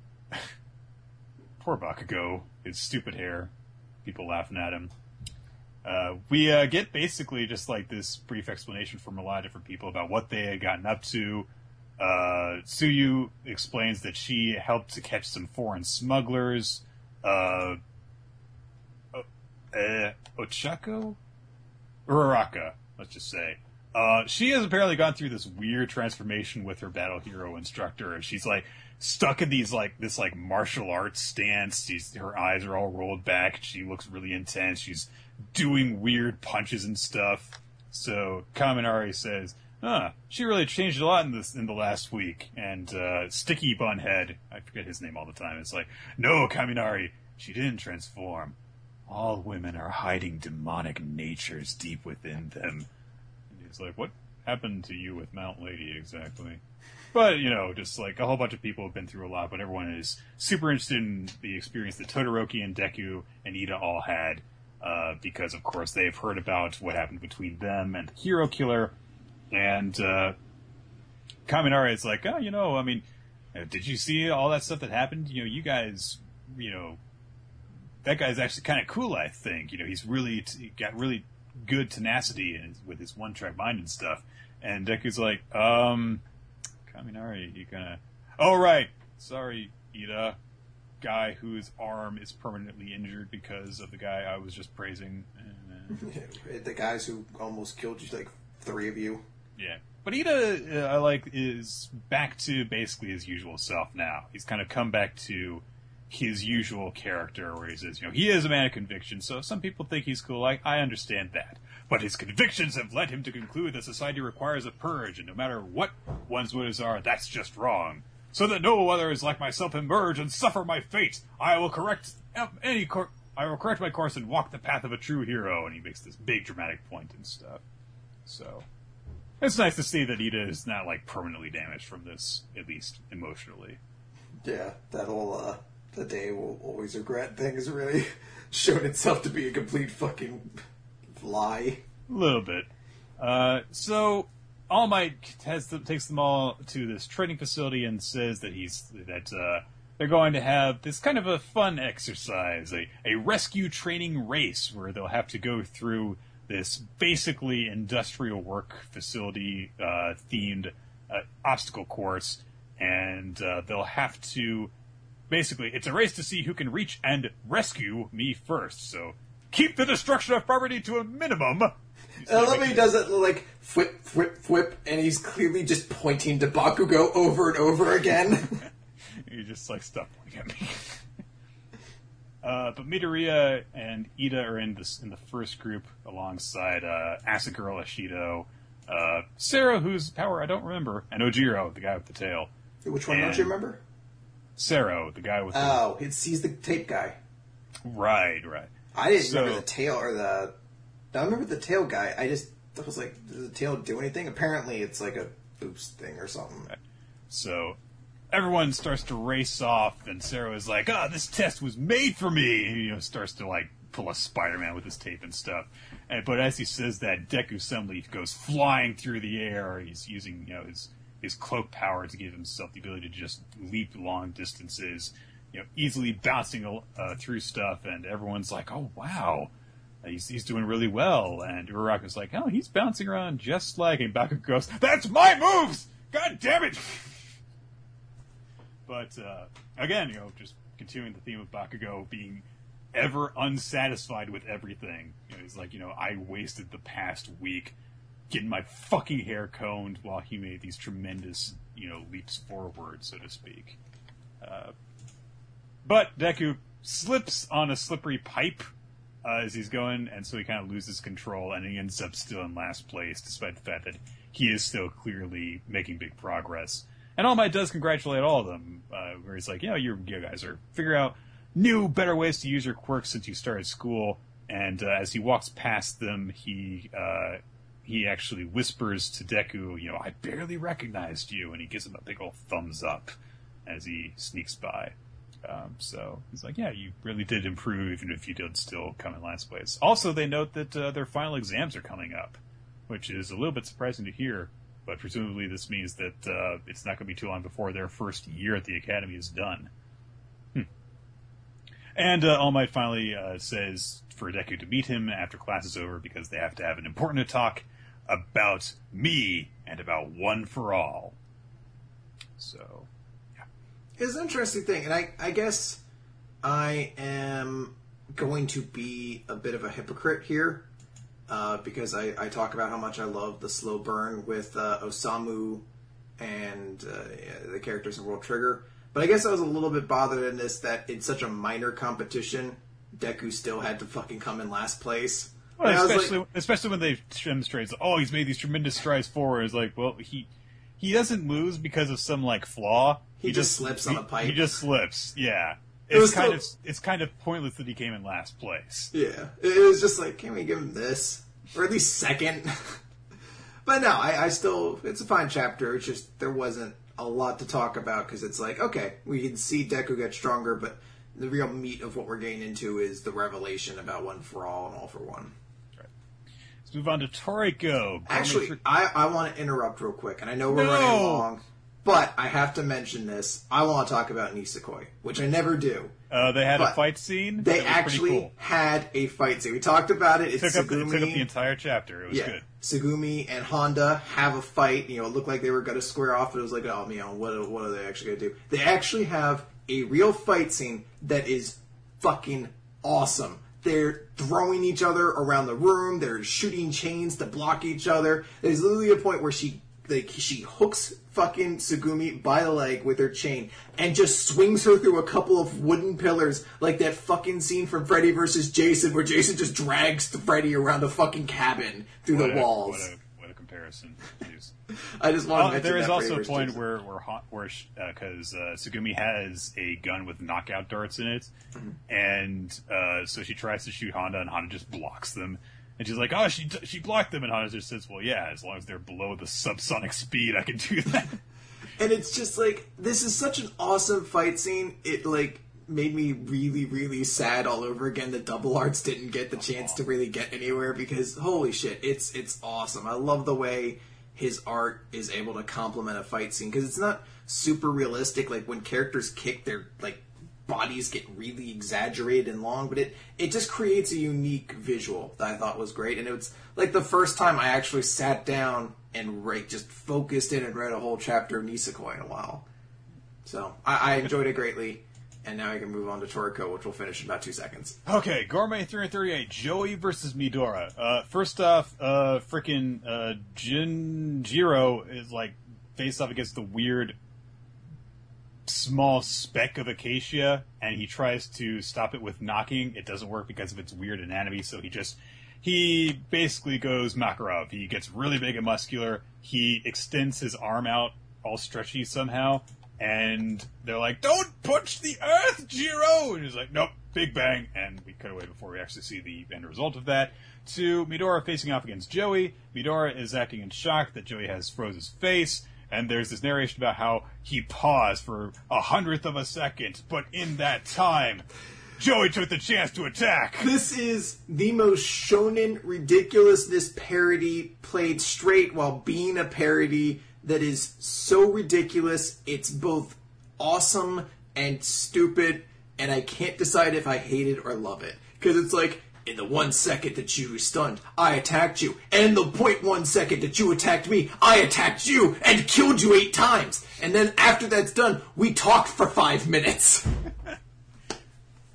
poor Bakugo, his stupid hair, people laughing at him. Uh, we uh, get basically just like this brief explanation from a lot of different people about what they had gotten up to. Uh, Tsuyu explains that she helped to catch some foreign smugglers. Uh, uh, Ochako? Uraraka, let's just say. Uh, she has apparently gone through this weird transformation with her battle hero instructor. She's like stuck in these like this like martial arts stance. She's, her eyes are all rolled back. She looks really intense. She's doing weird punches and stuff. So Kaminari says, "Huh, she really changed a lot in this in the last week." And uh, Sticky Bunhead, I forget his name all the time, it's like, "No, Kaminari, she didn't transform. All women are hiding demonic natures deep within them." And he's like, "What happened to you with Mount Lady exactly?" But, you know, just like a whole bunch of people have been through a lot, but everyone is super interested in the experience that Todoroki and Deku and Ida all had, uh, because, of course, they've heard about what happened between them and the Hero Killer. And uh, Kaminari is like, "Oh, you know, I mean, did you see all that stuff that happened? You know, you guys, you know, that guy's actually kind of cool, I think. You know, he's really t- got really good tenacity in his, with his one-track mind and stuff." And Deku's like, um... Kaminari, you gonna... "Oh, right. Sorry, Ida. Guy whose arm is permanently injured because of the guy I was just praising." The guys who almost killed you, like three of you. Yeah. But Ida, uh, I like, is back to basically his usual self now. He's kind of come back to his usual character where he says, you know, he is a man of conviction, so some people think he's cool. I, I understand that. But his convictions have led him to conclude that society requires a purge, and no matter what one's motives are, that's just wrong. So that no others like myself emerge and suffer my fate, I will correct any cor- I will correct my course and walk the path of a true hero. And he makes this big dramatic point and stuff. So it's nice to see that Ida is not like permanently damaged from this, at least emotionally. Yeah, that whole uh, the day will always regret thing has really shown itself to be a complete fucking lie. A little bit. Uh, so All Might has to, takes them all to this training facility and says that he's that uh, they're going to have this kind of a fun exercise, a, a rescue training race where they'll have to go through this basically industrial work facility uh, themed uh, obstacle course, and uh, they'll have to basically it's a race to see who can reach and rescue me first. So keep the destruction of property to a minimum. I love how he does it like flip, flip, flip, and he's clearly just pointing to Bakugo over and over again. You just like stop pointing at me. uh, but Midoriya and Ida are in this in the first group alongside uh, Acid Girl Ashido, uh, Sarah, whose power I don't remember, and Ojiro, the guy with the tail. Which one and don't you remember? Sarah, the guy with the... Oh, it's, he's the tape guy. Right, right. I didn't so, remember the tail or the... I remember the tail guy. I just I was like, does the tail do anything? Apparently it's like a boost thing or something. Right. So everyone starts to race off, and Sarah is like, "Ah, oh, this test was made for me." And, you know, starts to like pull a Spider-Man with his tape and stuff. And but as he says that, Deku Sunleaf goes flying through the air. He's using, you know, his his cloak power to give himself the ability to just leap long distances, you know, easily bouncing uh, through stuff. And everyone's like, "Oh wow, he's he's doing really well." And Uraraku's like, "Oh, he's bouncing around just like." And Bakugo goes, "That's my moves! God damn it!" But, uh, again, you know, just continuing the theme of Bakugo being ever unsatisfied with everything. You know, he's like, you know, I wasted the past week getting my fucking hair combed while he made these tremendous, you know, leaps forward, so to speak. Uh, but Deku slips on a slippery pipe uh, as he's going, and so he kind of loses control, and he ends up still in last place, despite the fact that he is still clearly making big progress. And All Might does congratulate all of them, uh, where he's like, you know, you guys are figuring out new, better ways to use your quirks since you started school. And uh, as he walks past them, he uh, he actually whispers to Deku, you know, I barely recognized you, and he gives him a big old thumbs up as he sneaks by. Um, so he's like, yeah, you really did improve, even if you did still come in last place. Also, they note that uh, their final exams are coming up, which is a little bit surprising to hear, but presumably this means that uh, it's not going to be too long before their first year at the academy is done. Hmm. And uh, All Might finally uh, says for Deku to meet him after class is over because they have to have an important talk about me and about One for All. So, yeah. It's an interesting thing, and I, I guess I am going to be a bit of a hypocrite here. Uh, because I, I talk about how much I love the slow burn with uh, Osamu and uh, yeah, the characters in World Trigger. But I guess I was a little bit bothered in this that in such a minor competition, Deku still had to fucking come in last place. Well, especially like, especially when they demonstrate, oh, he's made these tremendous strides forward. It's like, well, he he doesn't lose because of some like flaw. He, he just, just slips he, on a pipe. He just slips. Yeah. It's it kind still, of it's kind of pointless that he came in last place. Yeah, it was just like, can we give him this, or at least second? But no, I, I still, it's a fine chapter. It's just there wasn't a lot to talk about because it's like, okay, we can see Deku get stronger, but the real meat of what we're getting into is the revelation about One for All and All for One. Right. Let's move on to Toriko. Actually, for- I, I want to interrupt real quick, and I know we're no! running long. But I have to mention this. I want to talk about Nisekoi, which I never do. Uh, they had but a fight scene? They actually cool. had a fight scene. We talked about it. It's it took, Tsugumi. Up, it took up the entire chapter. It was yeah, good. Tsugumi and Honda have a fight. You know, it looked like they were going to square off, but it was like, oh, you know, what, what are they actually going to do? They actually have a real fight scene that is fucking awesome. They're throwing each other around the room. They're shooting chains to block each other. There's literally a point where she like she hooks fucking Tsugumi by the leg with her chain and just swings her through a couple of wooden pillars like that fucking scene from Freddy versus Jason where Jason just drags Freddy around a fucking cabin through what the a, walls. What a, what a comparison. I just want to uh, mention there is that also a Freddy point Jason. where where where because uh, uh, Tsugumi has a gun with knockout darts in it, mm-hmm. and uh, so she tries to shoot Honda, and Honda just blocks them. And she's like, oh, she she blocked them. And Honda just says, well, yeah, as long as they're below the subsonic speed, I can do that. And it's just like, this is such an awesome fight scene. It, like, made me really, really sad all over again that Double Arts didn't get the chance to really get anywhere because, holy shit, it's it's awesome. I love the way his art is able to complement a fight scene because it's not super realistic. Like, when characters kick, they're, like, bodies get really exaggerated and long, but it, it just creates a unique visual that I thought was great. And it was like the first time I actually sat down and right, just focused in and read a whole chapter of Nisekoi in a while. So I, I enjoyed it greatly. And now I can move on to Toriko, which will finish in about two seconds. Okay, Gourmet three thirty-eight, Joey versus Midora. Uh, first off, uh, frickin' uh, Jinjiro is like faced off against the weird small speck of acacia, and he tries to stop it with knocking. It doesn't work because of its weird anatomy, so he just he basically goes Makarov. He gets really big and muscular. He extends his arm out all stretchy somehow, and they're like, don't punch the earth, Jiro! And he's like, nope, big bang, and we cut away before we actually see the end result of that to Midora facing off against Joey. Midora is acting in shock that Joey has froze his face. And there's this narration about how he paused for a hundredth of a second, but in that time, Joey took the chance to attack. This is the most shonen ridiculousness parody played straight while being a parody that is so ridiculous. It's both awesome and stupid, and I can't decide if I hate it or love it. Because it's like, in the one second that you were stunned, I attacked you. And in the point one second that you attacked me, I attacked you and killed you eight times. And then after that's done, we talked for five minutes. uh,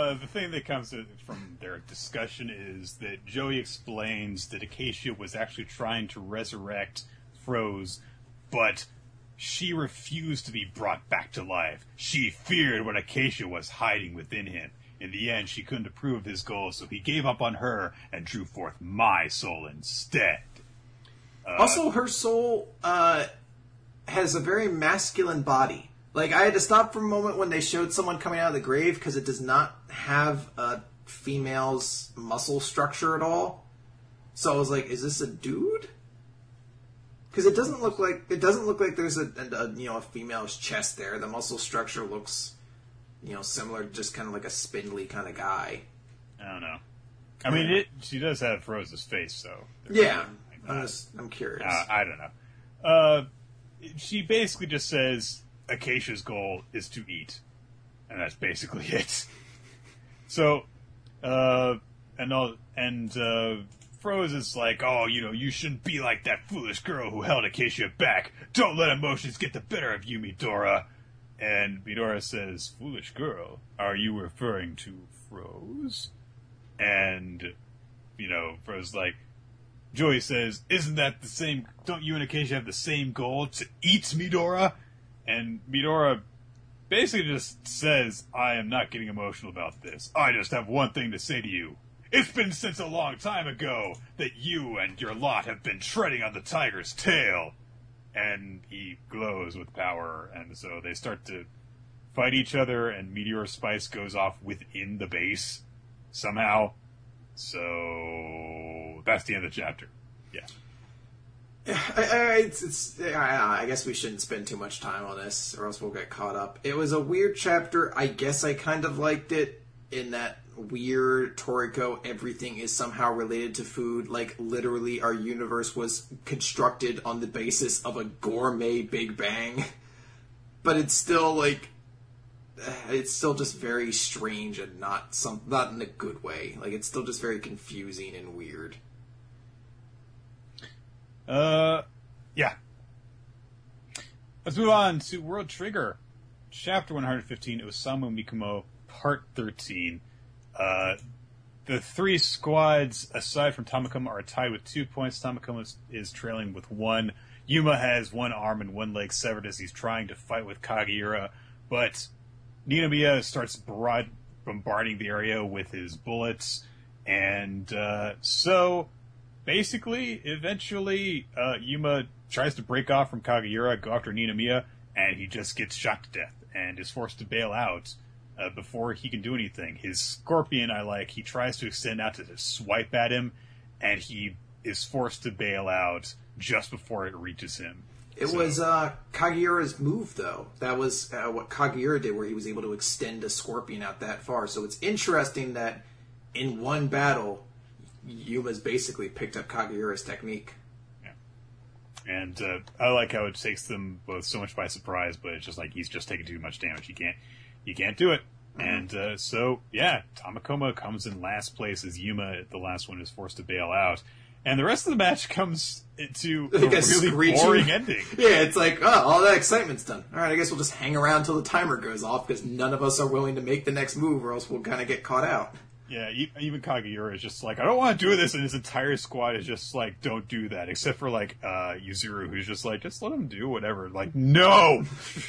uh, the thing that comes from their discussion is that Joey explains that Acacia was actually trying to resurrect Froze, but she refused to be brought back to life. She feared what Acacia was hiding within him. In the end, she couldn't approve of his goal, so he gave up on her and drew forth my soul instead. Uh, also, her soul uh, has a very masculine body. Like, I had to stop for a moment when they showed someone coming out of the grave because it does not have a female's muscle structure at all. So I was like, is this a dude? Because it doesn't look like it doesn't look like there's a, a, a you know a female's chest there. The muscle structure looks you know similar, just kind of like a spindly kind of guy. I don't know. I mean, it, she does have Froze's face, so yeah. I'm, just, I'm curious. Uh, I don't know. Uh, she basically just says Acacia's goal is to eat, and that's basically it. So, uh, and all, and uh, Froze is like, oh, you know, you shouldn't be like that foolish girl who held Acacia back. Don't let emotions get the better of you, Midora. And Midora says, foolish girl, are you referring to Froze? And, you know, Froze like, Joey says, isn't that the same, don't you and Acacia have the same goal, to eat Midora? And Midora basically just says, I am not getting emotional about this. I just have one thing to say to you. It's been since a long time ago that you and your lot have been treading on the tiger's tail. And he glows with power, and so they start to fight each other, and Meteor Spice goes off within the base somehow. So that's the end of the chapter. Yeah. I, I, it's, it's, I, I guess we shouldn't spend too much time on this, or else we'll get caught up. It was a weird chapter. I guess I kind of liked it in that weird Toriko, everything is somehow related to food. Like, literally, our universe was constructed on the basis of a gourmet Big Bang. But it's still, like, it's still just very strange and not some, not in a good way. Like, it's still just very confusing and weird. Uh, yeah. Let's move on to World Trigger, Chapter one hundred fifteen, Osamu Mikumo, Part thirteen. Uh, the three squads, aside from Tamakoma, are tied with two points. Tamakoma is, is trailing with one. Yuma has one arm and one leg severed as he's trying to fight with Kageura, but Ninomiya starts broad bombarding the area with his bullets, and uh, so basically, eventually, uh, Yuma tries to break off from Kageura, go after Ninomiya, and he just gets shot to death and is forced to bail out uh, before he can do anything. His scorpion, I like, he tries to extend out to swipe at him, and he is forced to bail out just before it reaches him. It so. was uh, Kageura's move, though. That was uh, what Kageura did, where he was able to extend a scorpion out that far. So it's interesting that in one battle, Yuma's basically picked up Kageura's technique. Yeah. And uh, I like how it takes them both so much by surprise, but it's just like he's just taking too much damage. He can't, he can't do it. Mm-hmm. And uh, so, yeah, Tamakoma comes in last place as Yuma, the last one, is forced to bail out. And the rest of the match comes into like a, a really screeching boring ending. Yeah, it's like, oh, all that excitement's done. All right, I guess we'll just hang around till the timer goes off because none of us are willing to make the next move or else we'll kind of get caught out. Yeah, even Kageura is just like, I don't want to do this, and his entire squad is just like, don't do that, except for, like, uh, Yuzuru, who's just like, just let him do whatever. Like, no!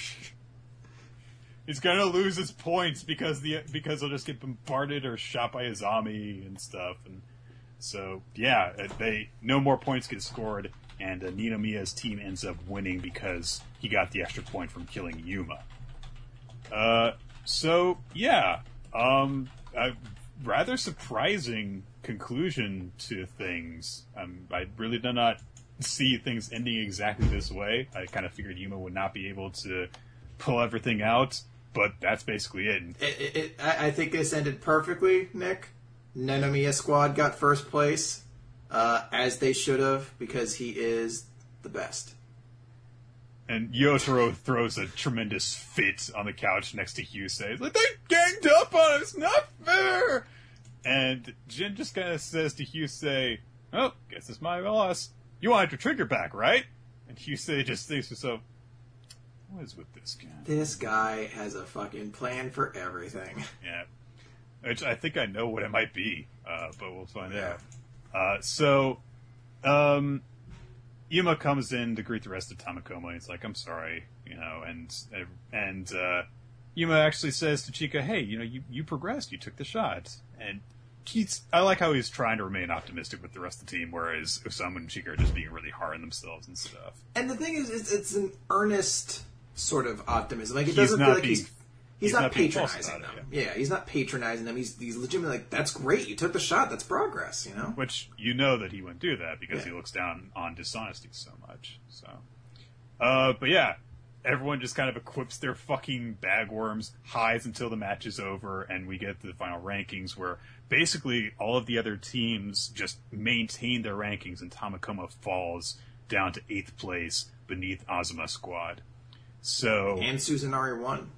He's gonna lose his points because the because he'll just get bombarded or shot by Izami and stuff, and so, yeah, they no more points get scored, and uh, Ninomiya's team ends up winning because he got the extra point from killing Yuma. Uh, so, yeah, um, I... rather surprising conclusion to things. Um, I really did not see things ending exactly this way. I kind of figured Yuma would not be able to pull everything out, but that's basically it. it, it, it I think this ended perfectly, Nick. Ninomiya squad got first place, uh, as they should have, because he is the best. And Yotaro throws a tremendous fit on the couch next to Hyusei. Like, they ganged up on us! Not fair! And Jin just kind of says to Hyusei, oh, guess it's my loss. You wanted your trigger back, right? And Hyusei just thinks to himself, what is with this guy? This guy has a fucking plan for everything. Yeah. which I think I know what it might be, uh, but we'll find Yeah. out. Uh, so, um, Yuma comes in to greet the rest of Tamakoma, and he's like, I'm sorry, you know, and, and, uh, Yuma actually says to Chika, hey, you know, you, you progressed, you took the shot, and he's, I like how he's trying to remain optimistic with the rest of the team, whereas Osamu and Chika are just being really hard on themselves and stuff. And the thing is, it's, it's an earnest sort of optimism. Like, it He's doesn't not feel like being- he's... he's He's, not, not being false patronizing about them. it, Yeah. he's not patronizing them. He's he's legitimately like, that's great. You took the shot. That's progress, you know? Which, you know that he wouldn't do that because Yeah. he looks down on dishonesty so much. So, uh, but yeah, everyone just kind of equips their fucking bagworms, hides until the match is over, and we get to the final rankings where basically all of the other teams just maintain their rankings, and Tamakoma falls down to eighth place beneath Azuma Squad. So, And Suzunari won.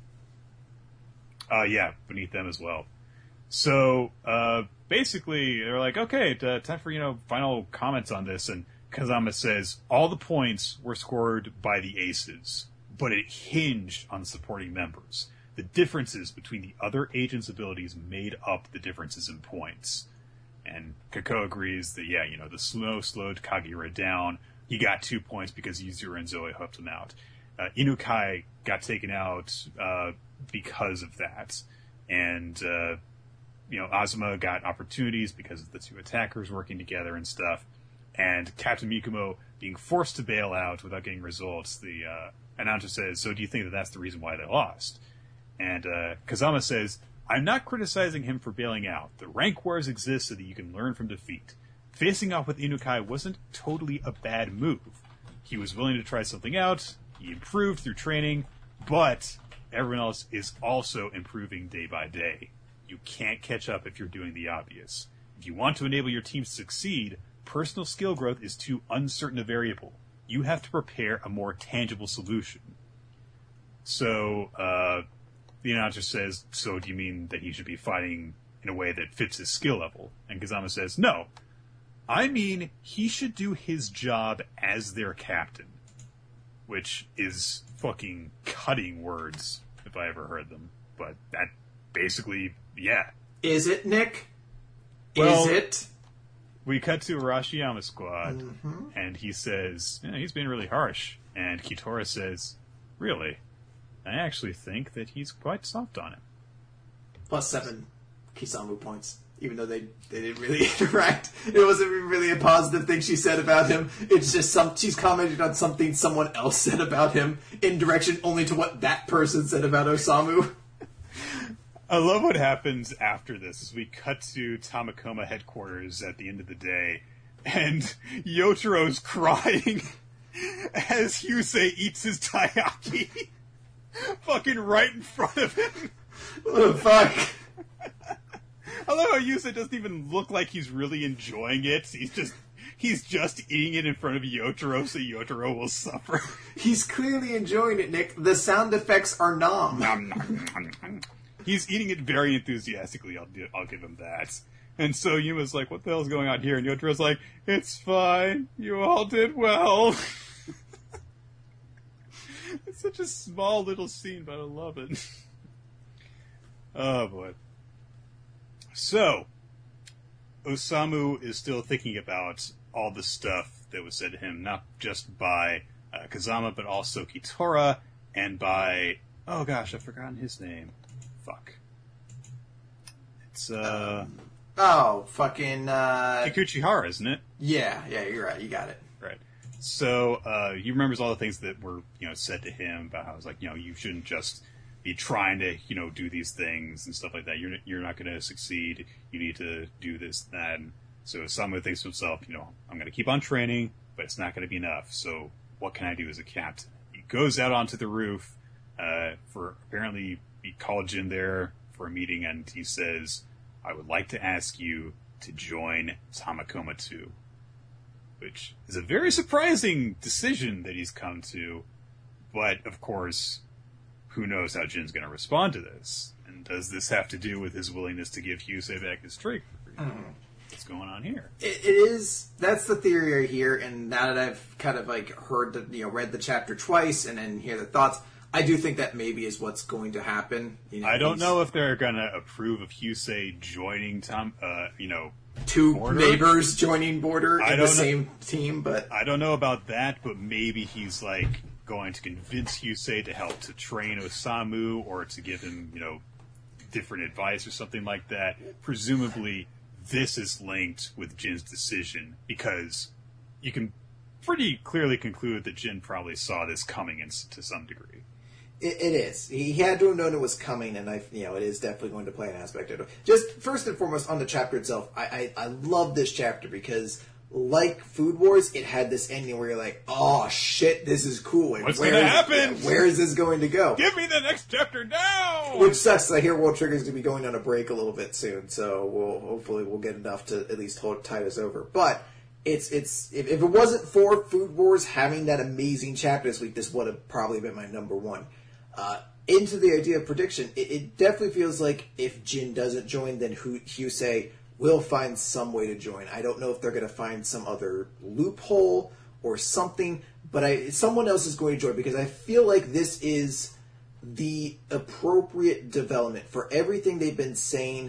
Uh, yeah, beneath them as well. So, uh, basically, they're like, okay, t- time for, you know, final comments on this. And Kazama says, all the points were scored by the aces, but it hinged on the supporting members. The differences between the other agents' abilities made up the differences in points. And Kako agrees that, yeah, you know, the snow slowed Kagira down. He got two points because Yuzuru and Zoe helped him out. Uh, Inukai got taken out, uh, because of that. And, uh, you know, Azuma got opportunities because of the two attackers working together and stuff. And Captain Mikumo being forced to bail out without getting results. The, uh, announcer says, so do you think that that's the reason why they lost? And, uh, Kazama says, I'm not criticizing him for bailing out. The rank wars exist so that you can learn from defeat. Facing off with Inukai wasn't totally a bad move. He was willing to try something out. He improved through training, but everyone else is also improving day by day. You can't catch up if you're doing the obvious. If you want to enable your team to succeed, personal skill growth is too uncertain a variable. You have to prepare a more tangible solution. So, uh, the announcer says, so do you mean that he should be fighting in a way that fits his skill level? And Kazama says, no. I mean, he should do his job as their captain. Which is fucking cutting words, if I ever heard them. But that basically, yeah. Is it, Nick? Well, is it? We cut to Arashiyama Squad, Mm-hmm. and he says, yeah, he's being really harsh. And Kitora says, really? I actually think that he's quite soft on him. Plus seven Kisamu points. Even though they, they didn't really interact. It wasn't really a positive thing she said about him. It's just some she's commented on something someone else said about him in direction only to what that person said about Osamu. I love what happens after this. As we cut to Tamakoma headquarters at the end of the day, and Yotaro's crying as Hyusei eats his taiyaki. Fucking right in front of him. What the fuck? I love how Yusa doesn't even look like he's really enjoying it. He's just he's just eating it in front of Yotaro, so Yotaro will suffer. He's clearly enjoying it, Nick. The sound effects are nom. Nom, nom, nom, nom. He's eating it very enthusiastically. I'll do, I'll give him that. And so Yuma's like, "What the hell's going on here?" And Yotaro's like, "It's fine. You all did well." It's such a small little scene, but I love it. Oh boy. So, Osamu is still thinking about all the stuff that was said to him, not just by uh, Kazama, but also Kitora, and by, oh gosh, I've forgotten his name. Fuck. It's, uh... Oh, fucking, uh... Kikuchihara, isn't it? Yeah, yeah, you're right. You got it. Right. So, uh, he remembers all the things that were, you know, said to him about how it was like, you know, you shouldn't just be trying to, you know, do these things and stuff like that. You're you're not going to succeed. You need to do this, that. And so Osamu thinks to himself, you know, I'm going to keep on training, but it's not going to be enough. So what can I do as a captain? He goes out onto the roof uh, for apparently he called Jin there for a meeting, and he says, I would like to ask you to join Tamakoma two. Which is a very surprising decision that he's come to, but of course, who knows how Jin's going to respond to this? And does this have to do with his willingness to give Hyusei back his streak? Mm. What's going on here? It, it is. That's the theory right here, and now that I've kind of like heard the, you know, read the chapter twice and then hear the thoughts, I do think that maybe is what's going to happen. You know, I don't know if they're going to approve of Hyusei joining Tom, uh, you know, two Border. neighbors joining Border I in the don't know- same team, but I don't know about that, but maybe he's like going to convince Hyusei to help to train Osamu or to give him, you know, different advice or something like that. Presumably, this is linked with Jin's decision because you can pretty clearly conclude that Jin probably saw this coming in, to some degree. It, it is. He had to have known it was coming, and I, you know, it is definitely going to play an aspect of it. Just first and foremost on the chapter itself, I, I, I love this chapter because, like Food Wars, it had this ending where you're like, "Oh shit, this is cool." And What's where gonna is- happen? yeah, where is this going to go? Give me the next chapter now! Which sucks. I hear World Trigger's going to be going on a break a little bit soon, so we'll hopefully we'll get enough to at least hold tide us over. But it's it's if, if it wasn't for Food Wars having that amazing chapter this week, this would have probably been my number one. Uh, into the idea of prediction, it, it definitely feels like if Jin doesn't join, then Hu- Hyusei will find some way to join. I don't know if they're going to find some other loophole or something, but I, someone else is going to join because I feel like this is the appropriate development for everything they've been saying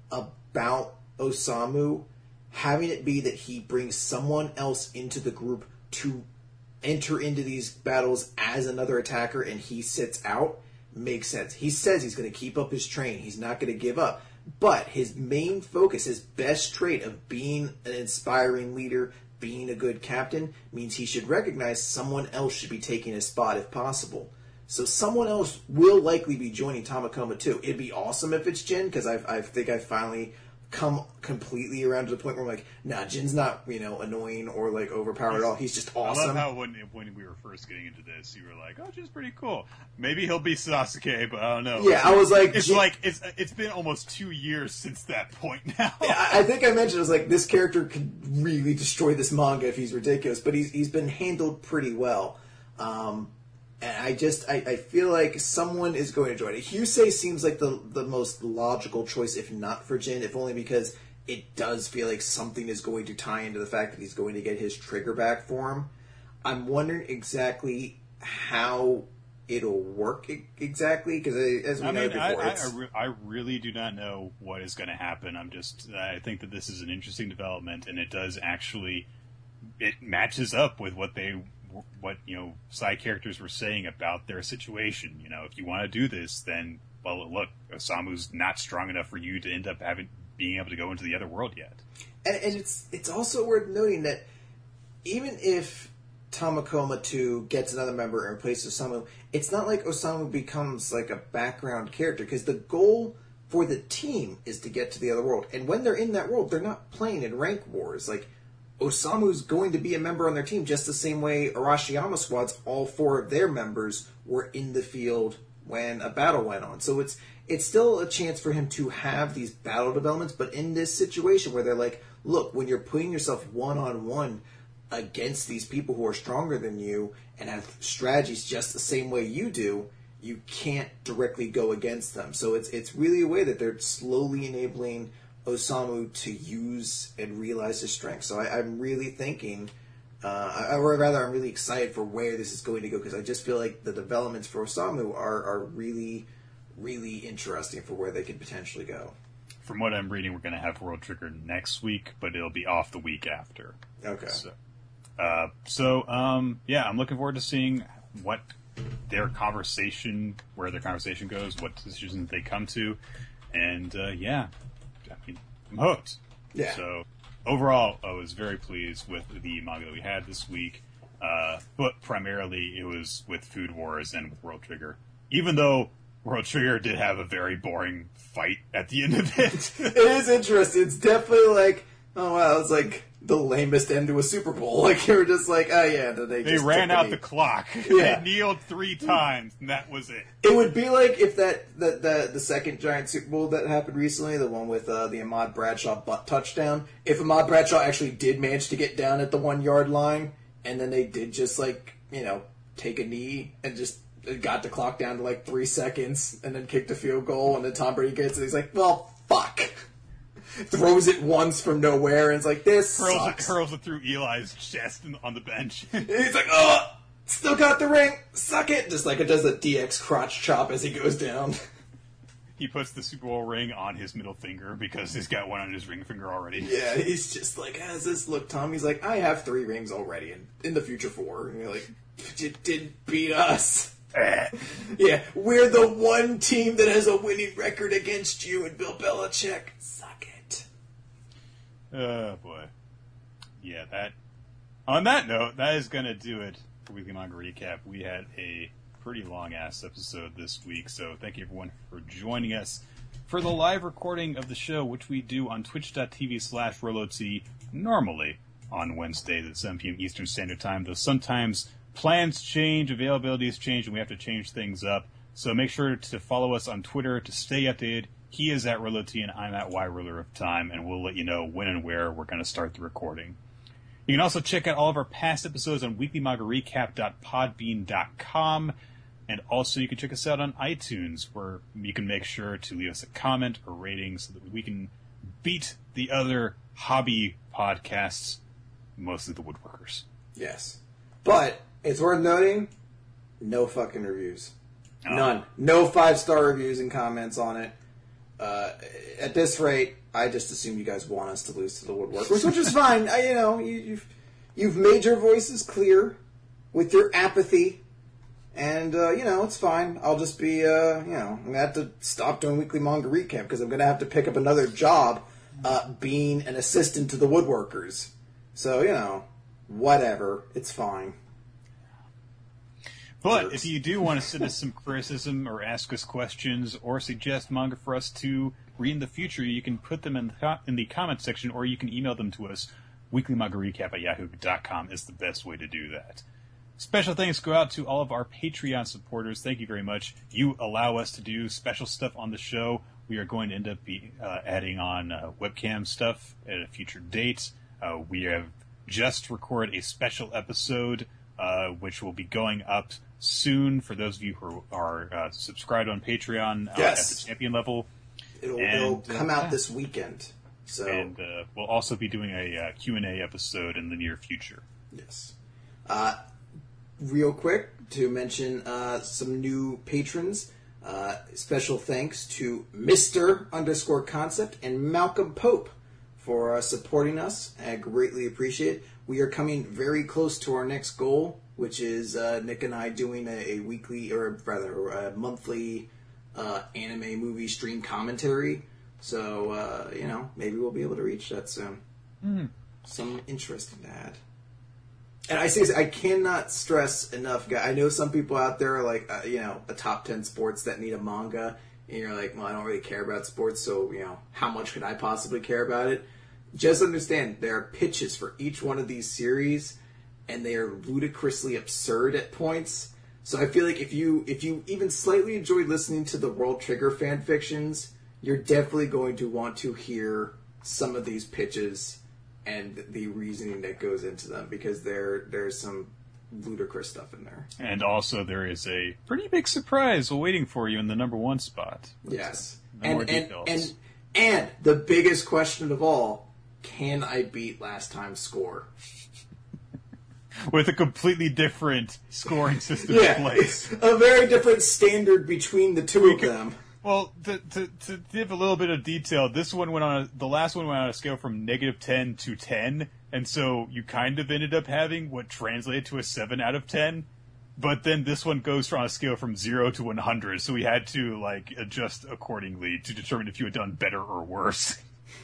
about Osamu, having it be that he brings someone else into the group to enter into these battles as another attacker and he sits out makes sense. He says he's going to keep up his train. He's not going to give up. But his main focus, his best trait of being an inspiring leader, being a good captain, means he should recognize someone else should be taking his spot if possible. So someone else will likely be joining Tamakoma too. It'd be awesome if it's Jin, because I I think I finally come completely around to the point where I'm like, nah, Jin's not, you know, annoying or like overpowered at all. He's just awesome. I love how when when we were first getting into this, you were like, "Oh, Jin's pretty cool. Maybe he'll be Sasuke," but I don't know. Yeah, I was like, it's Jin- like it's it's been almost two years since that point now. I I think I mentioned, I was like, this character could really destroy this manga if he's ridiculous, but he's he's been handled pretty well. Um, and I just, I, I feel like someone is going to join it. Hyusei seems like the the most logical choice, if not for Jin, if only because it does feel like something is going to tie into the fact that he's going to get his trigger back for him. I'm wondering exactly how it'll work e- exactly, because as we I know mean, before, I, I, it's... I, re- I really do not know what is going to happen. I'm just, I think that this is an interesting development, and it does actually, it matches up with what they, what, you know, side characters were saying about their situation. You know, if you want to do this, then, well, look, Osamu's not strong enough for you to end up having, being able to go into the other world yet. And, and it's it's also worth noting that even if Tamakoma two gets another member and replaces Osamu, it's not like Osamu becomes like a background character, because the goal for the team is to get to the other world. And when they're in that world, they're not playing in rank wars. Like, Osamu's going to be a member on their team just the same way Arashiyama squads, all four of their members were in the field when a battle went on. So it's it's still a chance for him to have these battle developments, but in this situation where they're like, look, when you're putting yourself one-on-one against these people who are stronger than you and have strategies just the same way you do, you can't directly go against them. So it's it's really a way that they're slowly enabling Osamu to use and realize his strength. So I, I'm really thinking, uh, I, or rather I'm really excited for where this is going to go, because I just feel like the developments for Osamu are, are really, really interesting for where they could potentially go. From what I'm reading, we're going to have World Trigger next week, but it'll be off the week after. Okay. So, uh, so um, yeah, I'm looking forward to seeing what their conversation, where their conversation goes, what decisions they come to, and uh, yeah, I mean, I'm hooked. Yeah. So overall, I was very pleased with the manga that we had this week, uh, but primarily it was with Food Wars and with World Trigger. Even though World Trigger did have a very boring fight at the end of it. It is interesting. It's definitely like, oh wow, it's like the lamest end to a Super Bowl. Like, you were just like, oh yeah, and then they, They just ran took out knee. the clock. Yeah. They kneeled three times, and that was it. It would be like if that the, the the second giant Super Bowl that happened recently, the one with uh, the Ahmad Bradshaw butt touchdown. If Ahmad Bradshaw actually did manage to get down at the one yard line, and then they did just like, you know, take a knee and just got the clock down to like three seconds, and then kicked a field goal, and then Tom Brady gets it. He's like, well, fuck. Throws it once from nowhere, and it's like, this Hurls it, sucks. hurls it through Eli's chest in, on the bench. And he's like, oh. Still got the ring. Suck it. Just like it does a D X crotch chop as he goes down. He puts the Super Bowl ring on his middle finger because he's got one on his ring finger already. Yeah, he's just like, how does this look, Tom? He's like, I have three rings already, and in the future four. And you're like, you didn't beat us. Yeah, we're the one team that has a winning record against you and Bill Belichick. Suck it. Oh, boy. Yeah, that... On that note, that is going to do it for Weekly Manga Recap. We had a pretty long-ass episode this week, so thank you everyone for joining us for the live recording of the show, which we do on twitch.tv slash RoloT, normally on Wednesdays at seven p.m. Eastern Standard Time, though sometimes plans change, availabilities change, and we have to change things up. So make sure to follow us on Twitter to stay updated. He is at RoloT, and I'm at YRuler of Time, and we'll let you know when and where we're going to start the recording. You can also check out all of our past episodes on weekly manga recap dot podbean dot com. And also, you can check us out on iTunes, where you can make sure to leave us a comment or rating so that we can beat the other hobby podcasts, mostly the woodworkers. Yes. But it's worth noting, no fucking reviews. Oh. None. No five-star reviews and comments on it. Uh, at this rate, I just assume you guys want us to lose to the woodworkers, which is fine. I, you know, you, you've, you've made your voices clear with your apathy. And, uh, you know, it's fine. I'll just be, uh, you know, I'm going to have to stop doing Weekly Manga Recap because I'm going to have to pick up another job uh, being an assistant to the woodworkers. So, you know, whatever. It's fine. But Jerks. if you do want to send us some criticism or ask us questions or suggest manga for us to read in the future, you can put them in the, co- in the comment section or you can email them to us. weekly manga recap at yahoo dot com is the best way to do that. Special thanks go out to all of our Patreon supporters. Thank you very much. You allow us to do special stuff on the show. We are going to end up be, uh, adding on uh, webcam stuff at a future date. Uh, we have just recorded a special episode, uh, which will be going up soon for those of you who are uh, subscribed on Patreon uh, Yes. at the champion level. It'll, And, it'll come uh, out this weekend. So And uh, we'll also be doing a uh, Q and A episode in the near future. yes. Uh, real quick to mention uh, some new patrons. Uh, special thanks to Mister underscore Concept and Malcolm Pope for uh, supporting us. I greatly appreciate it. We are coming very close to our next goal, which is uh, Nick and I doing a, a weekly, or rather a monthly uh, anime movie stream commentary. So, uh, you know, maybe we'll be able to reach that soon. Mm. Some interesting to add. And I say, I cannot stress enough, guys. I know some people out there are like, uh, you know, a top ten sports that need a manga, and you're like, well, I don't really care about sports, so, you know, how much could I possibly care about it? Just understand, there are pitches for each one of these series, and they are ludicrously absurd at points. So I feel like if you if you even slightly enjoyed listening to the World Trigger fan fictions, you're definitely going to want to hear some of these pitches and the reasoning that goes into them, because there there's some ludicrous stuff in there. And also, there is a pretty big surprise waiting for you in the number one spot. Yes. No and, more and, details. and and the biggest question of all, can I beat last time's score? With a completely different scoring system in Yeah, place. a very different standard between the two of could- them. Well, to, to, to give a little bit of detail, this one went on a, the last one went on a scale from negative ten to ten, and so you kind of ended up having what translated to a seven out of ten, but then this one goes from a scale from zero to one hundred, so we had to, like, adjust accordingly to determine if you had done better or worse.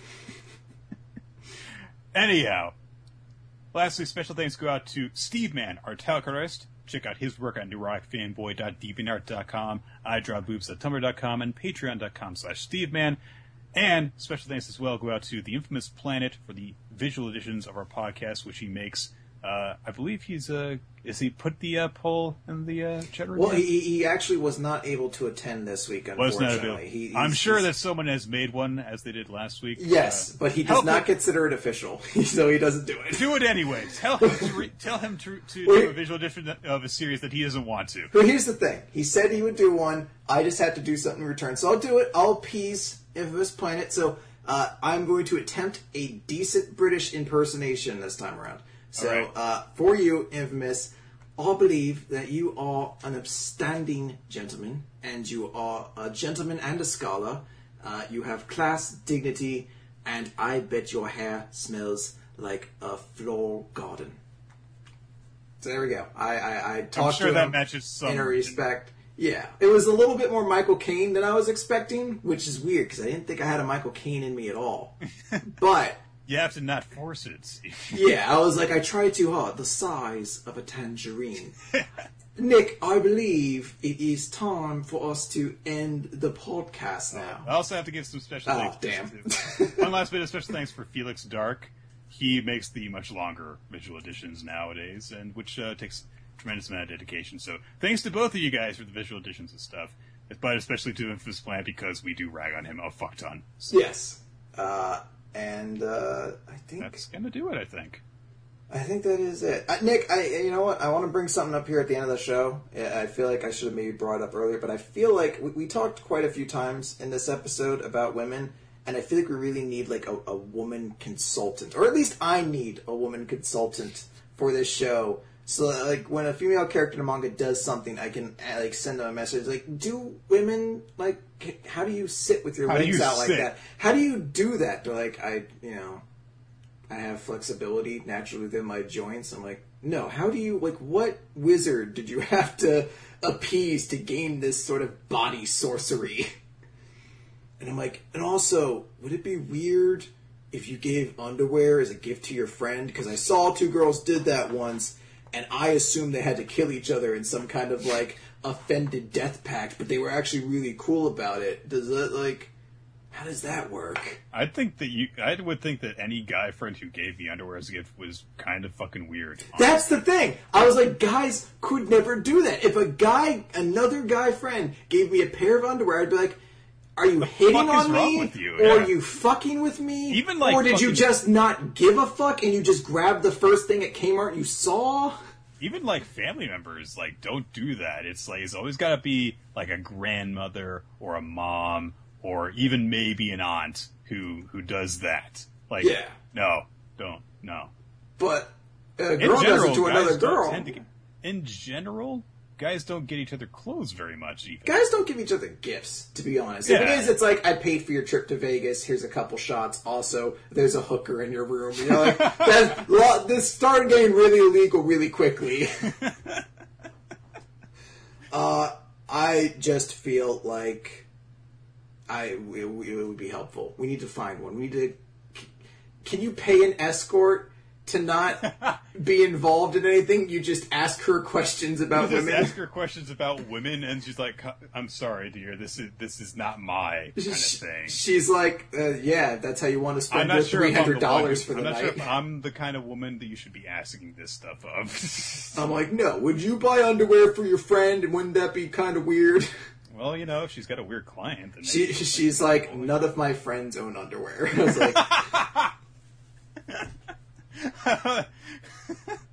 Anyhow, lastly, special thanks go out to Steve Man, our talc artist. Check out his work at new rock fanboy dot deviantart dot com, i draw boobs dot tumblr dot com, and patreon dot com slash steveman. And special thanks as well go out to The Infamous Planet for the visual editions of our podcast, which he makes. Uh, I believe he's, uh, is he put the uh, poll in the uh, chat room? Well, he, he actually was not able to attend this week, Was not unfortunately. available. He, I'm he's- sure he's- that someone has made one, as they did last week. Yes, Uh, but he does help not him- consider it official, so he doesn't do it. Do it anyway. Tell him to, re- tell him to, to Wait. do a visual edition of a series that he doesn't want to. But here's the thing. He said he would do one. I just have to do something in return. So I'll do it. I'll appease Infamous Planet. So uh, I'm going to attempt a decent British impersonation this time around. So All right. uh, for you, Infamous, I believe that you are an upstanding gentleman, and you are a gentleman and a scholar. Uh, you have class, dignity, and I bet your hair smells like a floral garden. So there we go. I, I, I talked I'm sure to that him matches some. in a respect. Yeah, it was a little bit more Michael Caine than I was expecting, which is weird because I didn't think I had a Michael Caine in me at all. But You have to not force it, Steve. yeah, I was like, I tried too hard. The size of a tangerine. Nick, I believe it is time for us to end the podcast now. I also have to give some special Oh, thanks. damn. to- One last bit of special thanks for Felix Dark. He makes the much longer visual editions nowadays, and which uh, takes a tremendous amount of dedication. So thanks to both of you guys for the visual editions and stuff, but especially to Infamous Plant because we do rag on him a fuck ton. So Yes. Uh, and uh, I think that's gonna do it, I think. I think that is it. Uh, Nick, I you know what? I want to bring something up here at the end of the show. I feel like I should have maybe brought it up earlier, but I feel like we, we talked quite a few times in this episode about women, and I feel like we really need like a, a woman consultant, or at least I need a woman consultant for this show. So like when a female character in a manga does something, I can uh, like send them a message like, "Do women like? c- How do you sit with your How do legs you out like sit? that? How do you do that?" They're like, "I you know." I have flexibility naturally within my joints. I'm like, no, how do you, like, what wizard did you have to appease to gain this sort of body sorcery? And I'm like, and also, would it be weird if you gave underwear as a gift to your friend? Because I saw two girls did that once, and I assumed they had to kill each other in some kind of, like, offended death pact, but they were actually really cool about it. Does that, like... How does that work? I think that you. I would think that any guy friend who gave me underwear as a gift was kind of fucking weird. That's the thing. I was like, guys could never do that. If a guy, another guy friend, gave me a pair of underwear, I'd be like, are you hitting fuck is on wrong me? with you? Or Yeah. are you fucking with me? Even, like, or did you fucking- just not give a fuck and you just grabbed the first thing at Kmart you saw? Even like family members, like don't do that. It's like it's always got to be like a grandmother or a mom or even maybe an aunt who who does that. Like, Yeah. no, don't, no. But a In girl does general, it to guys another don't girl. tend to get- in general, guys don't get each other clothes very much. Even Guys don't give each other gifts, to be honest. If it Yeah. is, it's like, I paid for your trip to Vegas, here's a couple shots, also, there's a hooker in your room. You know, like, that's, lo- this started getting really illegal really quickly. uh, I just feel like I, it, it would be helpful. We need to find one. We need to... Can you pay an escort to not be involved in anything? You just ask her questions about You just women. ask her questions about women, and she's like, "I'm sorry, dear. This is this is not my kind of thing." She's like, uh, yeah, that's how you want to I'm spend not your sure three if I'm hundred the one dollars who- for the I'm not night. sure if I'm the kind of woman that you should be asking this stuff of. I'm like, no, would you buy underwear for your friend? And wouldn't that be kind of weird? Well, you know, if she's got a weird client, then She, she's like, none of my friends own underwear. I was like,